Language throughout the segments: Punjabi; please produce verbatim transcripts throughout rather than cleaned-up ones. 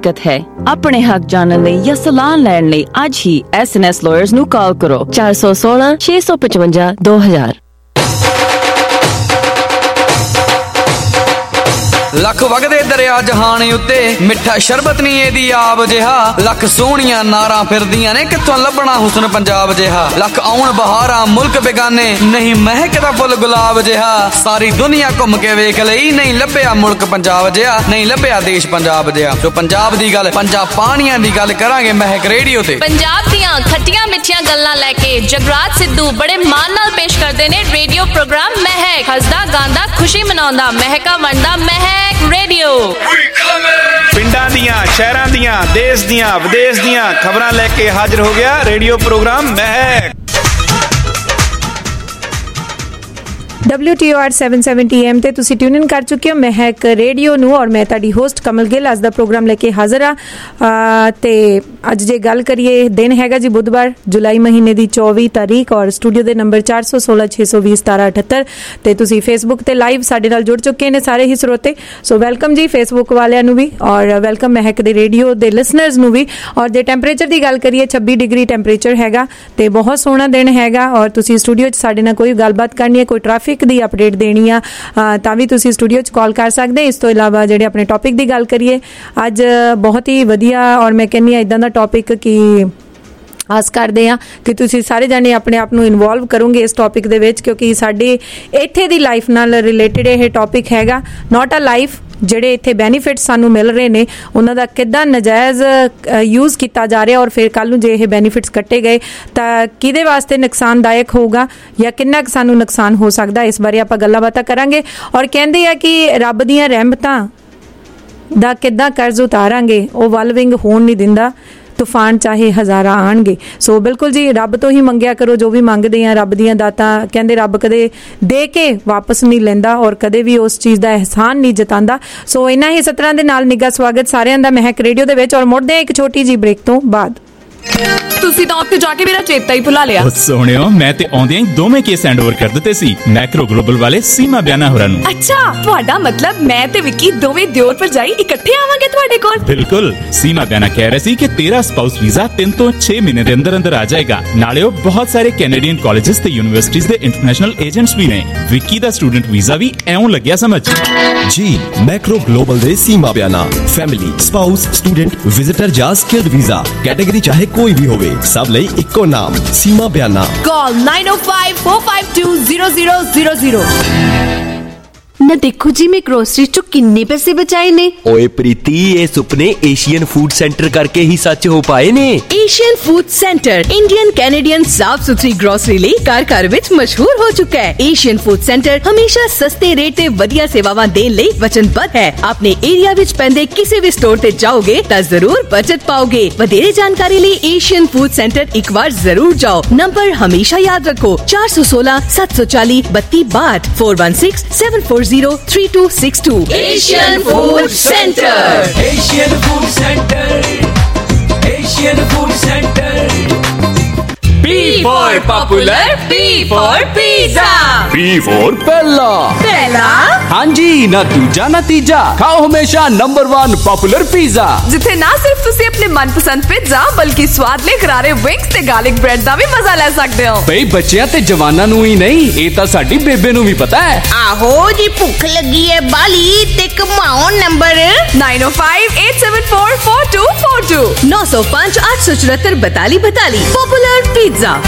दिक्कत है, अपने हक जानने लई या सलाह लैण लई आज ही एस एन एस लॉयर्स नू कॉल करो चार सौ सोलह छे सौ पचवंजा दो हजार। लख वगदे दरिया जहान उत्ते मिठा शरबत नहीं एदी आब जिहा लख सोहणियां नारां फिरदियां ने कित्थों लभना हुस्न पंजाब जिहा लख आउण बहारां मुल्क बेगाने नहीं महकदा फुल गुलाब जिहा सारी दुनिया घुम के वेख लई नहीं लभ्या मुल्क पंजाब जिहा नहीं लभ्या देश पंजाब जिहा। तो पंजाब दी गल पंजाब पानियां दी गल करांगे महक रेडियो ते। पंजाब दियां खट्टियां मिठियां गल्लां लैके जगराज सिद्धू बड़े मान नाल पेश करदे ने रेडियो प्रोग्राम महक। हसदा गांदा खुशी मनाउंदा महका वंडदा महक रेडियो। पिंडां दियां शहरां दियां देश दियां विदेश दियां खबरां लेके हाजिर हो गया radio program Mehak. W T O R seven seventy M ते तुसी ट्यून इन कर चुके हो महक रेडियो नू और मैं ताड़ी होस्ट कमल गिल अज दा प्रोग्राम लेके हाजिर हाँ। ते अज जे गल करिए दिन हैगा जी बुधवार जुलाई महीने दी चौबी तारीख और स्टूडियो दे नंबर चार सौ सोलह छे सौ बीस सतारा अठहत्तर ते तुसी फेसबुक ते लाइव साडे नाल जुड़ चुके ने सारे ही स्रोते। सो वेलकम जी फेसबुक वालियां नू भी और वेलकम महक दे रेडियो दे लिसनर्स नू भी। और जे टैंपरेचर दी गल करिए छब्बी डिग्री टैंपरेचर हैगा ते बहुत सोहना दिन हैगा और तुसी स्टूडियो च साडे नाल कोई गलबात करनी है कोई ट्रैफिक दी अपडेट देनी आ तां भी तुसी स्टूडियो च कॉल कर सकदे। इस तो इलावा जेडे अपने टॉपिक दी गल करिए अज बहुत ही वधिया और मैं कहनी इदां दा टॉपिक कि आस करते हैं कि तुसी सारे जाने अपने आप नू इनवॉल्व करोगे इस टॉपिक दे विच क्योंकि साडे इत्थे दी लाइफ नाल रिलेटेड यह टॉपिक हैगा नॉट अ लाइफ ਜਿਹੜੇ ਇੱਥੇ ਬੈਨੀਫਿਟ ਸਾਨੂੰ ਮਿਲ ਰਹੇ ਨੇ ਉਹਨਾਂ ਦਾ ਕਿੱਦਾਂ ਨਜਾਇਜ਼ ਯੂਜ਼ ਕੀਤਾ ਜਾ ਰਿਹਾ ਔਰ ਫਿਰ ਕੱਲ ਨੂੰ ਜੇ ਇਹ ਬੈਨੀਫਿਟਸ ਕੱਟੇ ਗਏ ਤਾਂ ਕਿਹਦੇ ਵਾਸਤੇ ਨੁਕਸਾਨਦਾਇਕ ਹੋਊਗਾ ਜਾਂ ਕਿੰਨਾ ਕੁ ਸਾਨੂੰ ਨੁਕਸਾਨ ਹੋ ਸਕਦਾ ਇਸ ਬਾਰੇ ਆਪਾਂ ਗੱਲਾਂ ਬਾਤਾਂ ਕਰਾਂਗੇ। ਔਰ ਕਹਿੰਦੇ ਆ ਕਿ ਰੱਬ ਦੀਆਂ ਰਹਿਮਤਾਂ ਦਾ ਕਿੱਦਾਂ ਕਰਜ਼ ਉਤਾਰਾਂਗੇ ਉਹ ਵੱਲ ਵਿੰਗ ਹੋਣ ਨਹੀਂ ਦਿੰਦਾ तूफान चाहे हज़ारा आणगे। सो बिल्कुल जी रब तो ही मंगिया करो जो भी मंगते हैं रब दियां दातां कहंदे रब कदे दे के वापस नहीं लैंदा और कदे भी उस चीज़ का एहसान नहीं जतांदा। सो इन्हां ही सतरां दे नाल निੱਘਾ स्वागत सारिਆਂ ਦਾ महक रेडियो दे विच और मुड़दे एक छोटी जी ब्रेक तो बाद। ਤੁਸੀਂ ਤਾਂ ਉੱਥੇ ਜਾ ਕੇ ਮੇਰਾ ਚੇਤਾ ਹੀ ਭੁਲਾ ਲਿਆ। ਉਹ ਸੋਹਣਿਓ ਮੈਂ ਤੇ ਆਉਂਦਿਆਂ ਹੀ ਦੋਵੇਂ ਕੇਸ ਹੈਂਡ ਓਵਰ ਕਰ ਦਿੱਤੇ ਸੀ ਮੈਕਰੋ ਗਲੋਬਲ ਵਾਲੇ ਸੀਮਾ ਬਿਆਨਾ ਹੋਰਾਂ ਨੂੰ। ਅੱਛਾ ਤੁਹਾਡਾ ਮਤਲਬ ਮੈਂ ਤੇ ਵਿੱਕੀ ਦੋਵੇਂ ਦਿਓਰ ਭਰਜਾਈ ਇਕੱਠੇ ਆਵਾਂਗੇ ਤੁਹਾਡੇ ਕੋਲ। ਬਿਲਕੁਲ ਸੀਮਾ ਬਿਆਨਾ ਕਹਿ ਰਹੀ ਸੀ ਕਿ ਤੇਰਾ ਸਪਾਊਸ ਵੀਜ਼ਾ ਤਿੰਨ ਤੋਂ ਛੇ ਮਹੀਨੇ ਦੇ ਅੰਦਰ ਅੰਦਰ ਆ ਜਾਏਗਾ। ਨਾਲੇ ਉਹ ਬਹੁਤ ਸਾਰੇ ਕੈਨੇਡੀਅਨ ਕਾਲਜਸ ਤੇ ਯੂਨੀਵਰਸਿਟੀਜ਼ ਦੇ ਇੰਟਰਨੈਸ਼ਨਲ ਏਜੰਟਸ ਵੀ ਨੇ। ਵਿੱਕੀ ਦਾ ਸਟੂਡੈਂਟ ਵੀਜ਼ਾ ਵੀ ਐਉਂ ਲੱਗਿਆ ਸਮਝ ਜੀ। ਮੈਕਰੋ ਗਲੋਬਲ ਦੇ Seema Biana family spouse student visitor ਜਾਂ ਸਕਿਲਡ ਵੀਜ਼ਾ ਕੈਟੇਗਰੀ ਚਾਹੇ ਕੋਈ ਵੀ ਹੋਵੇ ਸਭ ਲਈ ਇੱਕੋ ਨਾਮ ਸੀਮਾ ਬਿਆਨਾ। ਕਾਲ नाइन ओ five four five two zero zero zero zero. ना देखो जी मैं ग्रोसरी चो किन्ने पैसे बचाए ने। ओए प्रीति ये सुपने एशियन फूड सेंटर करके ही सच हो पाए ने। Asian food centre Indian Canadian साफ सुथरी ग्रोसरी ਲਈ ਘਰ ਘਰ ਵਿੱਚ ਮਸ਼ਹੂਰ ਹੋ ਚੁੱਕਾ ਹੈ। ਏਸ਼ੀਅਨ ਫੂਡ ਸੈਂਟਰ ਹਮੇਸ਼ਾ ਸਸਤੇ ਰੇਟ ਤੇ ਵਧੀਆ ਸੇਵਾਵਾਂ ਦੇਣ ਲਈ ਵਚਨਬੱਧ ਹੈ। ਆਪਣੇ ਏਰੀਆ ਵਿੱਚ ਪੈਂਦੇ ਕਿਸੇ ਵੀ ਸਟੋਰ ਤੇ ਜਾਓਗੇ ਤਾਂ ਜ਼ਰੂਰ ਬਚਤ ਪਾਓਗੇ। ਵਧੇਰੇ ਜਾਣਕਾਰੀ ਲਈ ਏਸ਼ੀਅਨ ਫੂਡ ਸੈਂਟਰ ਇੱਕ ਵਾਰ ਜ਼ਰੂਰ ਜਾਓ। ਨੰਬਰ ਹਮੇਸ਼ਾ ਯਾਦ ਰੱਖੋ ਚਾਰ ਸੌ सोलह सात सौ चालीस बत्ती बाट four one six seven four zero three two six two। Asian Food Center। Asian Food Center। Asian Food Center। P for popular, P for pizza, P for पहला पहला हाँ जी ना दूजा ना तीजा खाओ हमेशा नंबर वन पॉपुलर पिज़्ज़ा जिथे ना सिर्फ तुसी अपने मनपसंद पिज़्ज़ा बल्कि स्वादले करारे विंग्स ते गार्लिक ब्रेड दा भी मजा ले सकते हो। भाई बच्चियां ते जवानां नूं ही नहीं ये तां साडी बेबे नूं भी पता है। आहो जी भुख लगी है बाली ते कमाओ नंबर नाइन ओ five eight seven four four two four two नौ सौ पाँच आठ सौ चौहत्तर बताली बताली पॉपुलर पिज़्ज़ा।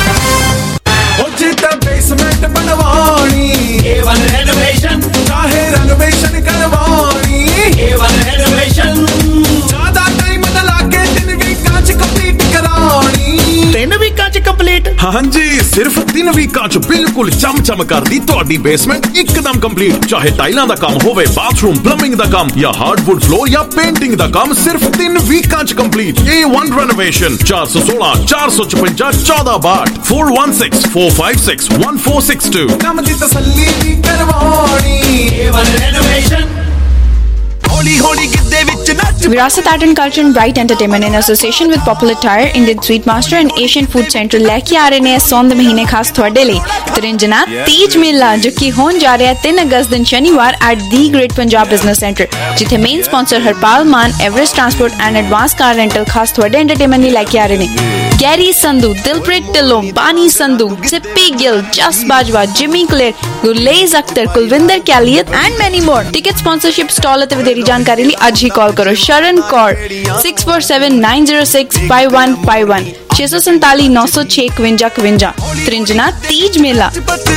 बेसमेंट बनवानी ए वन रेनोवेशन चाहे रेनोवेशन करवानी ए वन रेनोवेशन ज्यादा टाइम न लागे दिन भी कांच कंप्लीट करानी। तीन वीकां च कंप्लीट हाँ जी सिर्फ तीन वीकां च बिल्कुल चम चम कर दी तुहाडी बेसमेंट एकदम कंप्लीट। चाहे टाइलां दा काम होवे बाथरूम प्लंबिंग दा काम या हार्डवुड फ्लोर या पेंटिंग दा काम सिर्फ तीन वीकां च कंप्लीट। ए वन रेनोवेशन चार सौ सोलह चार सौ छप्पन चौदह बाट four one six four five six one four six two. काम दी तसल्ली दी करवानी ए वन रेनोवेशन ਹੌਲੀ ਹੌਲੀ ਗਿੱਧੇ ਵਿੱਚ ਨੱਚ Virasat Art and Culture and Bright Entertainment in association with Popular Tire, Indian Sweet Master and Asian Food Center ਲੈ ਕੇ ਆ ਰਹੇ ਨੇ ਸੌਣ ਦੇ ਮਹੀਨੇ ਖਾਸ ਤੁਹਾਡੇ ਲਈ ਤਰਿੰਜਨਾ ਤੀਜ ਮੇਲਾ ਜੋ ਕਿ ਹੋਣ ਜਾ ਰਿਹਾ ਤਿੰਨ ਅਗਸਤ ਦਿਨ ਸ਼ਨੀਵਾਰ at the great Punjab business centre, ਜਿੱਥੇ main sponsor Harpal Mann, Everest transport and advance car rental ਖਾਸ ਤੁਹਾਡੇ ਐਂਟਰਟੇਨਮੈਂਟ ਲਈ ਲੈ ਕੇ ਆ ਰਹੇ ਨੇ Garry Sandhu, Dilpreet Dhillon, Baani Sandhu, Sippy Gill, Jas Bajwa, Jimmy Kaler, Gurlez Akhtar, Kulwinder Kaliyat and many more. Ticket sponsorship stall ਅਤੇ ਵਧੇਰੀ ਜਾਣਕਾਰੀ ਲਈ ਅੱਜ ਹੀ ਕਾਲ ਕਰੋ ਸ਼ਰਨ Kaur six four seven nine zero six five one five one ਛੇ ਸੌ ਸੰਤਾਲੀ ਨੌ ਸੌ ਛੇ ਇਕਵੰਜਾ ਇਕਵੰਜਾ। ਤ੍ਰਿੰਜਨਾ ਤੀਜ ਮੇਲਾ।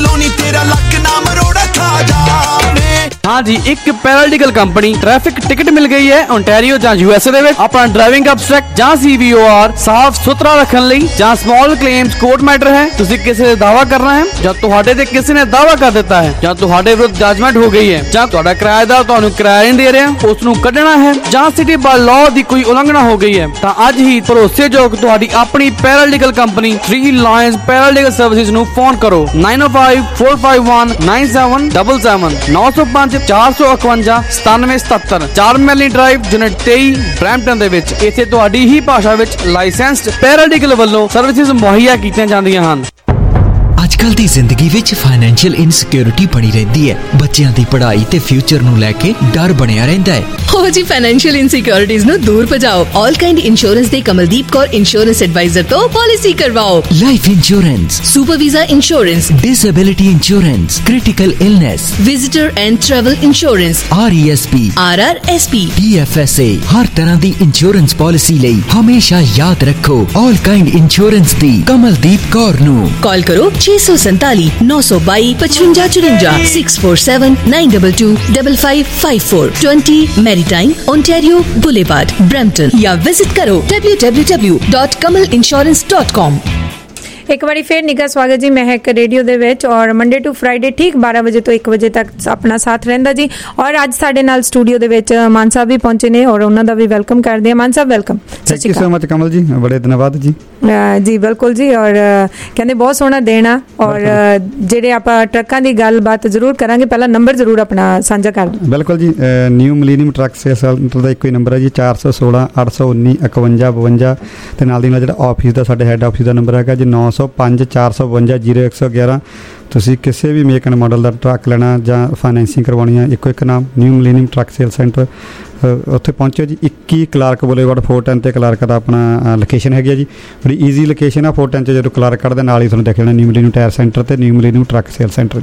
हाँ जी, एक पैरालिटिकल कंपनी ट्रैफिक टिकट मिल गई है ओंटारियो ਜਾਂ यूएसए ਦੇ ਵਿੱਚ ਆਪਣਾ ਡਰਾਈਵਿੰਗ ਅਬਸਟ੍ਰੈਕਟ ਜਾਂ ਸੀਵੀਓਆਰ ਸਾਫ਼ ਸੁਥਰਾ ਰੱਖਣ ਲਈ ਜਾਂ ਸਮਾਲ ਕਲੇਮਸ ਕੋਰਟ ਮੈਟਰ ਹੈ, ਤੁਸੀਂ ਕਿਸੇ ਦਾ ਦਾਵਾ ਕਰਨਾ ਹੈ ਜਾਂ ਤੁਹਾਡੇ ਤੇ ਕਿਸੇ ਨੇ ਦਾਵਾ ਕਰ ਦਿੱਤਾ ਹੈ ਜਾਂ ਤੁਹਾਡੇ ਵਿਰੁੱਧ ਜਜਮੈਂਟ ਹੋ ਗਈ ਹੈ ਜਾਂ ਤੁਹਾਡਾ ਕਿਰਾਏਦਾਰ ਤੁਹਾਨੂੰ ਕਿਰਾਇਆ ਨਹੀਂ ਦੇ ਰਿਹਾ, ਉਸ ਨੂੰ ਕੱਢਣਾ ਹੈ ਜਾਂ ਸਿਟੀ ਬਾਈ ਲਾਅ ਦੀ ਕੋਈ ਉਲੰਘਣਾ ਹੋ ਗਈ ਹੈ ਤਾਂ ਅੱਜ ਹੀ ਭਰੋਸੇਯੋਗ ਤੁਹਾਡੀ ਆਪਣੀ paralegal company three lions paralegal services ਨੂੰ ਫੋਨ ਕਰੋ nine oh five four five one nine seven seven seven ਨੌ ਸੌ ਪੰਜ ਚਾਰ ਸੌ ਇਕਵੰਜਾ ਸਤਾਨਵੇਂ ਸਤੱਤਰ ਚਾਰ ਮੈਲੀ ਡਰਾਈਵ ਯੂਨਿਟ ਤੇਈ ਬਰੈਂਪਟਨ ਦੇ ਵਿੱਚ। ਇੱਥੇ ਤੁਹਾਡੀ ਹੀ ਭਾਸ਼ਾ ਵਿੱਚ ਲਾਇਸੈਂਸਡ ਪੈਰਾਲੀਗਲ ਵੱਲੋਂ ਸਰਵਿਸਿਜ਼ ਮੁਹੱਈਆ ਕੀਤੀਆਂ ਜਾਂਦੀਆਂ ਹਨ। ਅੱਜਕੱਲ ਦੀ ਜ਼ਿੰਦਗੀ ਵਿੱਚ ਫਾਈਨੈਂਸ਼ੀਅਲ ਇਨਸਿਕਿਉਰਿਟੀ ਬਣੀ ਰਹਿੰਦੀ ਹੈ, ਬੱਚਿਆਂ ਦੀ ਪੜ੍ਹਾਈ ਤੇ ਫਿਊਚਰ ਨੂੰ ਲੈ ਕੇ ਡਰ ਬਣਿਆ ਰਹਿੰਦਾ ਹੈ। ਹੋ ਜੀ ਫਾਈਨੈਂਸ਼ੀਅਲ ਇਨਸਿਕਿਉਰਿਟੀਜ਼ ਨੂੰ ਦੂਰ ਭਜਾਓ। ਆਲ ਕਾਈਂਡ ਇੰਸ਼ੋਰੈਂਸ ਦੇ ਕਮਲਦੀਪ ਕੌਰ ਇੰਸ਼ੋਰੈਂਸ ਐਡਵਾਈਜ਼ਰ ਤੋਂ ਪਾਲਿਸੀ ਕਰਵਾਓ। Life insurance, super visa insurance, disability insurance, critical illness, visitor and travel insurance, R E S P, R R S P, D F S A, हर तरह दी इंश्योरेंस पॉलिसी लई हमेशा याद रखो ऑल काइंड इंश्योरेंस दी कमलदीप कौर नू कॉल करो छे सौ संताली नौ सौ बाई पचवंजा चुरंजा six four seven nine double two double five five four twenty Maritime Ontario Boulevard Brampton या विजिट करो W W W dot Kamal insurance dot com. एक बार फिर निगा स्वागत जी महक रेडियो दे विच और मंडे टू फ्राइडे ठीक बारह बजे तो एक बजे तक अपना साथ रहिंदा जी। और अज साडे नाल स्टूडियो दे विच मान साहब भी पहुंचे ने और उन्हां दा भी वेलकम करदे हां। मान साहब welcome. Thank you so much Kamal ji, बड़े दिन बाद जी। जी बिल्कुल जी, और कहंदे बहुत सोहना देना और जेडे आपां ट्रकां दी गलबात जरूर करांगे, पहला नंबर जरूर अपना साझा कर दो। बिल्कुल जी, new millennium truck sales centre दा इक्को ही नंबर है जी चार सौ सोलह अठ सौ उन्नी इकवंजा बवंजा ते नाल दी नाल जिहड़ा ऑफिस दा साडे हैड ऑफिस दा नंबर हैगा जी नौ सौ पाँच चार सौ बवंजा जीरो एक सौ ग्यारह। ਤੁਸੀਂ ਕਿਸੇ ਵੀ ਮੇਕ ਐਂਡ ਮਾਡਲ ਦਾ ਟਰੱਕ ਲੈਣਾ ਜਾਂ ਫਾਈਨੈਂਸਿੰਗ ਕਰਵਾਉਣੀ ਹੈ, ਇੱਕੋ ਇੱਕ ਨਾਮ new millennium truck sale centre, ਉੱਥੇ ਪਹੁੰਚੋ ਜੀ। ਇੱਕੀ ਕਲਾਰਕ ਬੁਲੇਵਾਰਡ ਫੋਰ ਟੈਨ 'ਤੇ ਕਲਾਰਕ ਦਾ ਆਪਣਾ ਲੋਕੇਸ਼ਨ ਹੈਗੀ ਹੈ ਜੀ, ਬੜੀ ਈਜ਼ੀ ਲੋਕੇਸ਼ਨ ਆ। ਫੋਰ ਟੈਨ 'ਚ ਜਦੋਂ ਕਲਾਰਕ ਕੱਢਦੇ ਨਾਲ ਹੀ ਤੁਹਾਨੂੰ ਦੇਖ ਲੈਣਾ ਨਿਊ ਮਿਲੇਨੀਅਮ ਟਾਇਰ ਸੈਂਟਰ ਤੇ new millennium truck sale centre.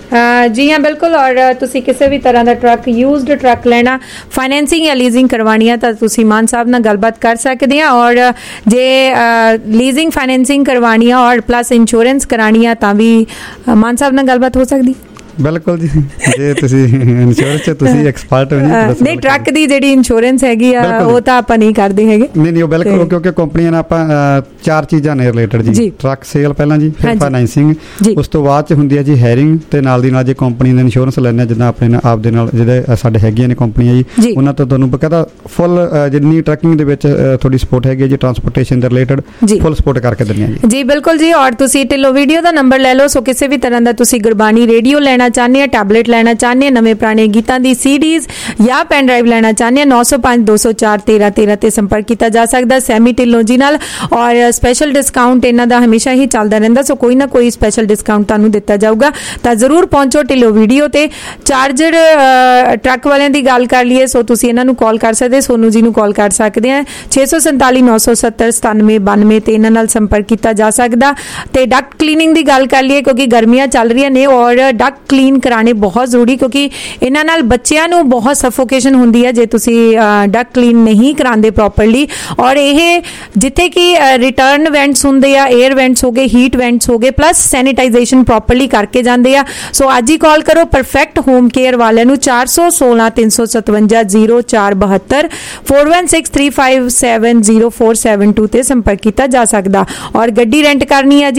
जी हाँ बिल्कुल, और तुसी किसी भी तरह का ट्रक यूज्ड ट्रक लेना, फाइनेंसिंग या लीजिंग करवानी है तो तुसी मान साहब नाल गलबात कर सकते हैं। और जे लीजिंग फाइनेंसिंग करवानी है और प्लस इंश्योरेंस करानी है तो भी मान साहब नाल गलबात हो सकती। बिल्कुल जी, जे तुसी इंश्योरेंस च तुसी एक्सपर्ट हो जी। नहीं, ट्रक दी जेडी इंश्योरेंस हैगी आ वो तो ਆਪਾਂ नहीं करते हैगे। नहीं नहीं बिल्कुल, क्योंकि कंपनियां ने ਆਪਾਂ ਚਾਰ ਚੀਜ਼ਾਂ ਨੇ ਰਿਲੇਟਡ ਜੀ। ਟਰੱਕ ਸੇਲ ਪਹਿਲਾਂ ਜੀ, ਫਿਰ ਫਾਈਨੈਂਸਿੰਗ, ਉਸ ਤੋਂ ਬਾਅਦ ਚ ਹੁੰਦੀ ਹੈ ਜੀ ਹਾਇਰਿੰਗ ਤੇ ਨਾਲ ਦੀ ਨਾਲ ਜੇ ਕੰਪਨੀ ਦਾ ਇੰਸ਼ੋਰੈਂਸ ਲੈਣਾ ਜਿੱਦਾਂ ਆਪਣੇ ਨਾਲ ਆਪ ਦੇ ਨਾਲ ਜਿਹੜੇ ਸਾਡੇ ਹੈਗੀਆਂ ਨੇ ਕੰਪਨੀਆਂ ਜੀ, ਉਹਨਾਂ ਤੋਂ ਤੁਹਾਨੂੰ ਬਕਾਇਦਾ ਫੁੱਲ ਜਿੰਨੀ ਟਰੱਕਿੰਗ ਦੇ ਵਿੱਚ ਤੁਹਾਡੀ ਸਪੋਰਟ ਹੈਗੀ ਜੀ, ਟਰਾਂਸਪੋਰਟੇਸ਼ਨ ਦੇ ਰਿਲੇਟਡ ਫੁੱਲ ਸਪੋਰਟ ਕਰਕੇ ਦਿੰਦੇ ਆ ਜੀ। ਜੀ ਬਿਲਕੁਲ ਜੀ, और ਤੁਸੀਂ ਢਿੱਲੋਂ ਵੀਡੀਓ ਦਾ ਨੰਬਰ ਲੈ ਲਓ। ਸੋ ਕਿਸੇ ਵੀ ਤਰ੍ਹਾਂ ਦਾ ਤੁਸੀਂ ਗੁਰਬਾਣੀ ਰੇਡੀਓ ਲੈਣਾ ਚਾਹੁੰਦੇ ਆ, ਟੈਬਲੇਟ ਲੈਣਾ ਚਾਹੁੰਦੇ ਆ, ਨਵੇਂ ਪੁਰਾਣੇ ਗੀਤਾਂ ਦੀ ਸੀਡੀਜ਼ ਜਾਂ ਪੈਨ ਡਰਾਈਵ ਲੈਣਾ ਚਾਹੁੰਦੇ ਆ, ਨੌ ਸੌ ਪੰਜ ਦੋ ਸੌ ਚਾਰ ਤੇਰਾਂ ਤੇਰਾਂ ਤੇ ਸੰਪਰਕ ਕੀਤਾ ਜਾ ਸਕਦਾ ਸੈਮੀ ਢਿੱਲੋਂ ਜੀ ਨਾਲ। ਔਰ ਸਪੈਸ਼ਲ ਡਿਸਕਾਊਂਟ ਇਹਨਾਂ ਦਾ ਹਮੇਸ਼ਾ ਹੀ ਚੱਲਦਾ ਰਹਿੰਦਾ, ਸੋ ਕੋਈ ਨਾ ਕੋਈ ਸਪੈਸ਼ਲ ਡਿਸਕਾਊਂਟ ਤੁਹਾਨੂੰ ਦਿੱਤਾ ਜਾਊਗਾ। ਤਾਂ ਜ਼ਰੂਰ ਪਹੁੰਚੋ ਢਿੱਲੋਂ ਵੀਡੀਓ ਤੇ। ਚਾਰਜਰ ਟਰੱਕ ਵਾਲਿਆਂ ਦੀ ਗੱਲ ਕਰ ਲਈਏ, ਸੋ ਤੁਸੀਂ ਇਹਨਾਂ ਨੂੰ ਕਾਲ ਕਰ ਸਕਦੇ, ਸੋਨੂ ਜੀ ਨੂੰ ਕਾਲ ਕਰ ਸਕਦੇ ਆ ਛੇ ਸੌ ਸੰਤਾਲੀ ਨੌ ਸੌ ਸੱਤਰ ਸਤਾਨਵੇਂ ਬਾਨਵੇਂ ਤੇ ਇਹਨਾਂ ਨਾਲ ਸੰਪਰਕ ਕੀਤਾ ਜਾ ਸਕਦਾ। ਤੇ ਡਕਟ ਕਲੀਨਿੰਗ ਦੀ ਗੱਲ ਕਰ ਲਈਏ, ਕਿਉਂਕਿ ਗਰਮੀਆਂ ਚੱਲ ਰਹੀਆਂ ਨੇ ਔਰ ਡਕਟ ਕਲੀਨ ਕਰਾਣੇ ਬਹੁਤ ਜ਼ਰੂਰੀ, ਕਿਉਂਕਿ ਇਹਨਾਂ ਨਾਲ ਬੱਚਿਆਂ ਨੂੰ ਬਹੁਤ ਸਫੋਕੇਸ਼ਨ ਹੁੰਦੀ ਹੈ ਜੇ ਤੁਸੀਂ ਡਕਟ ਕਲੀਨ ਨਹੀਂ ਕਰਾਉਂਦੇ ਪ੍ਰੋਪਰਲੀ। ਔਰ ਇਹ ਜਿੱਥੇ ਕਿ ਰਿਟਰਨ ਵੈਂਟਸ ਹੁੰਦੇ ਆ, 에ਅਰ ਵੈਂਟਸ ਹੋ ਗਏ, ਹੀਟ ਵੈਂਟਸ ਹੋ ਗਏ, ਪਲੱਸ ਸੈਨੀਟਾਈਜੇਸ਼ਨ ਪ੍ਰੋਪਰਲੀ ਕਰਕੇ ਜਾਂਦੇ ਆ। ਸੋ ਅੱਜ ਹੀ ਕਾਲ ਕਰੋ ਪਰਫੈਕਟ ਹੋਮ ਕੇਅਰ ਵਾਲਿਆਂ ਨੂੰ ਚਾਰ ਸੌ ਸੋਲਾਂ ਤਿੰਨ ਸੌ ਸਤਵੰਜਾ ਜ਼ੀਰੋ ਚਾਰ ਬਹੱਤਰ four one six three five seven zero four seven two ਤੇ ਸੰਪਰਕ ਕੀਤਾ ਜਾ ਸਕਦਾ। ਔਰ ਗੱਡੀ ਰੈਂਟ ਕਰਨੀ ਆ ਜੀ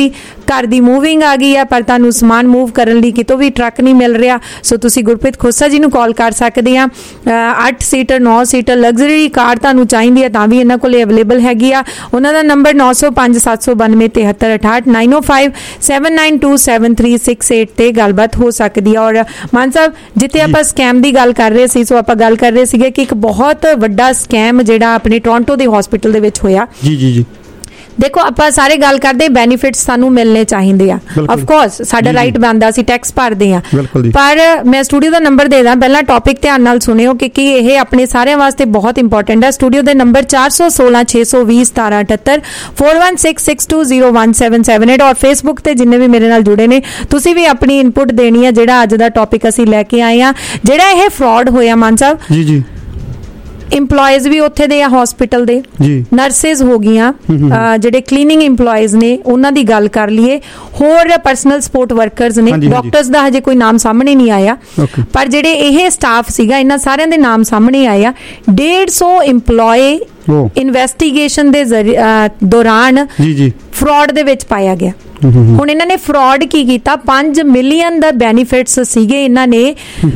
घर दी मूविंग आ गई है पर तुहानू समान मूव करन लई कितों भी ट्रक नहीं मिल रहा, सो तुसी गुरप्रीत खोसा जी नू कॉल कर सकदे आ। अठ सीटर नौ सीटर लग्जरी कार तुहानू चाहीदी है तां भी इन्हां कोले अवेलेबल हैगी आ। उन्हां दा नंबर नौ सौ पाँच सत्त सौ बानवे तिहत्तर अठाहठ नाइन ओ five seven nine two seven three six eight ते गलबात हो सकती है। और मान साहब जिथे आपां स्कैम की गल कर रहे सी, सो आपां गल कर रहे सीगे कि एक बहुत वड्डा स्कैम जिहड़ा अपने टोरंटो दे हॉस्पिटल दे विच होया। जी जी जी देखो आपां सारे गल करदे बेनीफिट्स सानू मिलने चाहिए आ, ऑफ कोर्स साडा राइट बनदा सी टैक्स भरदे आ, पर मैं स्टूडियो दा नंबर दे दा पहला टॉपिक ध्यान नाल सुनियो क्योंकि यह अपने सारे वास्ते बहुत इंपॉर्टेंट है। स्टूडियो दे नंबर चार सौ सोलह छे सौ बीस सतारा अठहत्तर four one six six two zero one seven seven eight और फेसबुक ते जिन्ने भी मेरे नाल जुड़े ने तुसी भी अपनी इनपुट देनी है। जिहड़ा अज दा टॉपिक असीं लैके आए आ, जिहड़ा यह फ्रॉड होया मान साहब, जी जी इंपलॉयज भी उत्थे दे हॉस्पिटल दे, नर्सिज हो गईयां, ਜਿਹੜੇ ਕਲੀਨਿੰਗ ਇੰਪਲॉयਜ਼ ਨੇ ਉਹਨਾਂ ਦੀ ਗੱਲ ਕਰ ਲਈਏ, ਹੋਰ ਪਰਸਨਲ ਸਪੋਰਟ ਵਰਕਰਸ ਨੇ, ਡਾਕਟਰਸ ਦਾ ਹਜੇ ਕੋਈ ਨਾਮ ਸਾਹਮਣੇ ਨਹੀਂ ਆਇਆ, ਪਰ ਜਿਹੜੇ ਇਹ ਸਟਾਫ ਸੀਗਾ ਇਹਨਾਂ ਸਾਰਿਆਂ ਦੇ ਨਾਮ ਸਾਹਮਣੇ ਆਇਆ। डेढ़ सौ ਇੰਪਲॉय ਇਨਵੈਸਟੀਗੇਸ਼ਨ ਦੇ ਦੌਰਾਨ ਫਰਾਡ ਦੇ ਵਿੱਚ ਪਾਇਆ ਗਿਆ। ਹੁਣ ਇਹਨਾਂ ਨੇ ਫਰਾਡ ਕੀ ਕੀਤਾ, पाँच ਮਿਲੀਅਨ ਦਾ ਬੈਨੀਫਿਟਸ ਸੀਗੇ, ਇਹਨਾਂ ਨੇ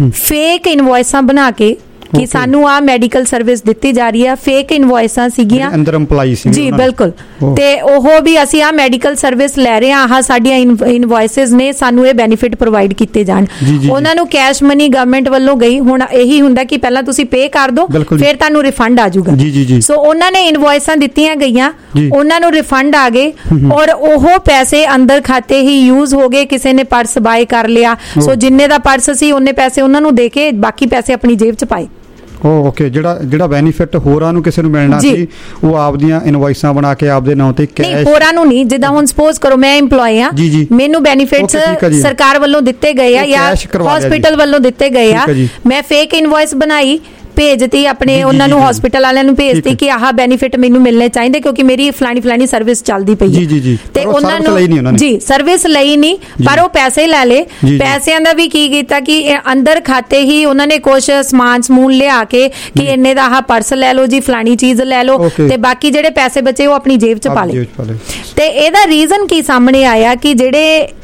ਫੇਕ ਇਨਵॉइसां ਬਣਾ ਕੇ कि सानू आ मैडिकल सर्विस दिती जा रही है, फेक इनवॉइसां सीगियां अंदर एम्प्लॉई सी जी बिल्कुल, ते ओहो भी असी आ मैडिकल सर्विस लै रहे हां, आह साडियां इनवॉइसेस ने, सानू ये बेनीफिट प्रोवाइड कीते जाण। उन्हां नू कैश मनी गवर्नमेंट वालों गई, हुण यही हुंदा कि पहला तुसी पे कर दो फिर तुहानू रिफंड आ जाऊगा। सो उन्हां ने इनवॉइसां दित्तियां गईयां, उन्हां नू रिफंड आ गए और ओहो पैसे अंदर खाते ही यूज हो गए, किसी ने पर्स बाय कर लिया, सो जिन्ने दा पर्स सी उन्ने पैसे उन्हां नू दे के बाकी पैसे अपनी जेब च पाए। ओके, ਜਿਹੜਾ ਜਿਹੜਾ ਬੈਨੀਫਿਟ ਹੋਰਾਂ ਨੂੰ ਕਿਸੇ ਨੂੰ ਮਿਲਣਾ ਸੀ ਉਹ ਆਪਦੀਆਂ ਇਨਵॉइसां ਬਣਾ ਕੇ ਆਪਦੇ ਨਾਂ ਤੇ ਕੈਸ਼, ਨਹੀਂ ਹੋਰਾਂ ਨੂੰ ਨਹੀਂ, ਜਿੱਦਾਂ ਹੁਣ ਸਪੋਜ਼ ਕਰੋ ਮੈਂ EMPLOYE ਆ, ਮੈਨੂੰ ਬੈਨੀਫਿਟਸ ਸਰਕਾਰ ਵੱਲੋਂ ਦਿੱਤੇ ਗਏ ਆ ਜਾਂ ਹਸਪੀਟਲ ਵੱਲੋਂ ਦਿੱਤੇ ਗਏ ਆ, ਮੈਂ ਫੇਕ ਇਨਵॉइस ਬਣਾਈ भेजती अपने उन्होंने हॉस्पिटल वाले भेजती कि आह बेनीफिट मैनू मिलने चाहिए क्योंकि मेरी फलानी फलानी सर्विस चलती पई है, ते उन्होंने जी सर्विस लई नहीं पर वो पैसे लै ले। पैसों का भी की कीता कि अंदर खाते ही उन्होंने कुछ समान समून लिया के कि इन्ने दा आह पर्स लै लो जी, फलानी चीज़ लै लो, ते बाकी जेडे पैसे बचे वो अपनी जेब च पा ले। ते एदा रीजन की सामने आया कि जेडे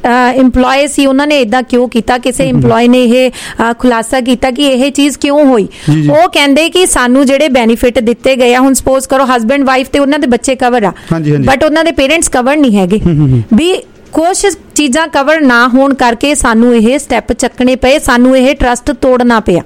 इंपलॉय सी उन्होंने इदा क्यों किया, किसी इंपलॉय ने यह खुलासा किया कि यह चीज़ क्यों हुई। ਉਹ ਕਹਿੰਦੇ ਕਿ ਸਾਨੂੰ ਜਿਹੜੇ ਬੈਨੀਫਿਟ ਦਿੱਤੇ ਗਏ ਆ, ਹੁਣ ਸਪੋਜ਼ ਕਰੋ ਹਸਬੈਂਡ ਵਾਈਫ ਤੇ ਉਹਨਾਂ ਦੇ ਬੱਚੇ ਕਵਰ ਆ, ਬਟ ਉਹਨਾਂ ਦੇ ਪੇਰੈਂਟਸ ਕਵਰ ਨਹੀਂ ਹੈਗੇ, ਵੀ ਕੁਝ ਚੀਜ਼ਾਂ ਕਵਰ ਨਾ ਹੋਣ ਕਰਕੇ ਸਾਨੂੰ ਇਹ ਸਟੈਪ ਚੱਕਣੇ ਪਏ, ਸਾਨੂੰ ਇਹ ਟਰਸਟ ਤੋੜਨਾ ਪਿਆ।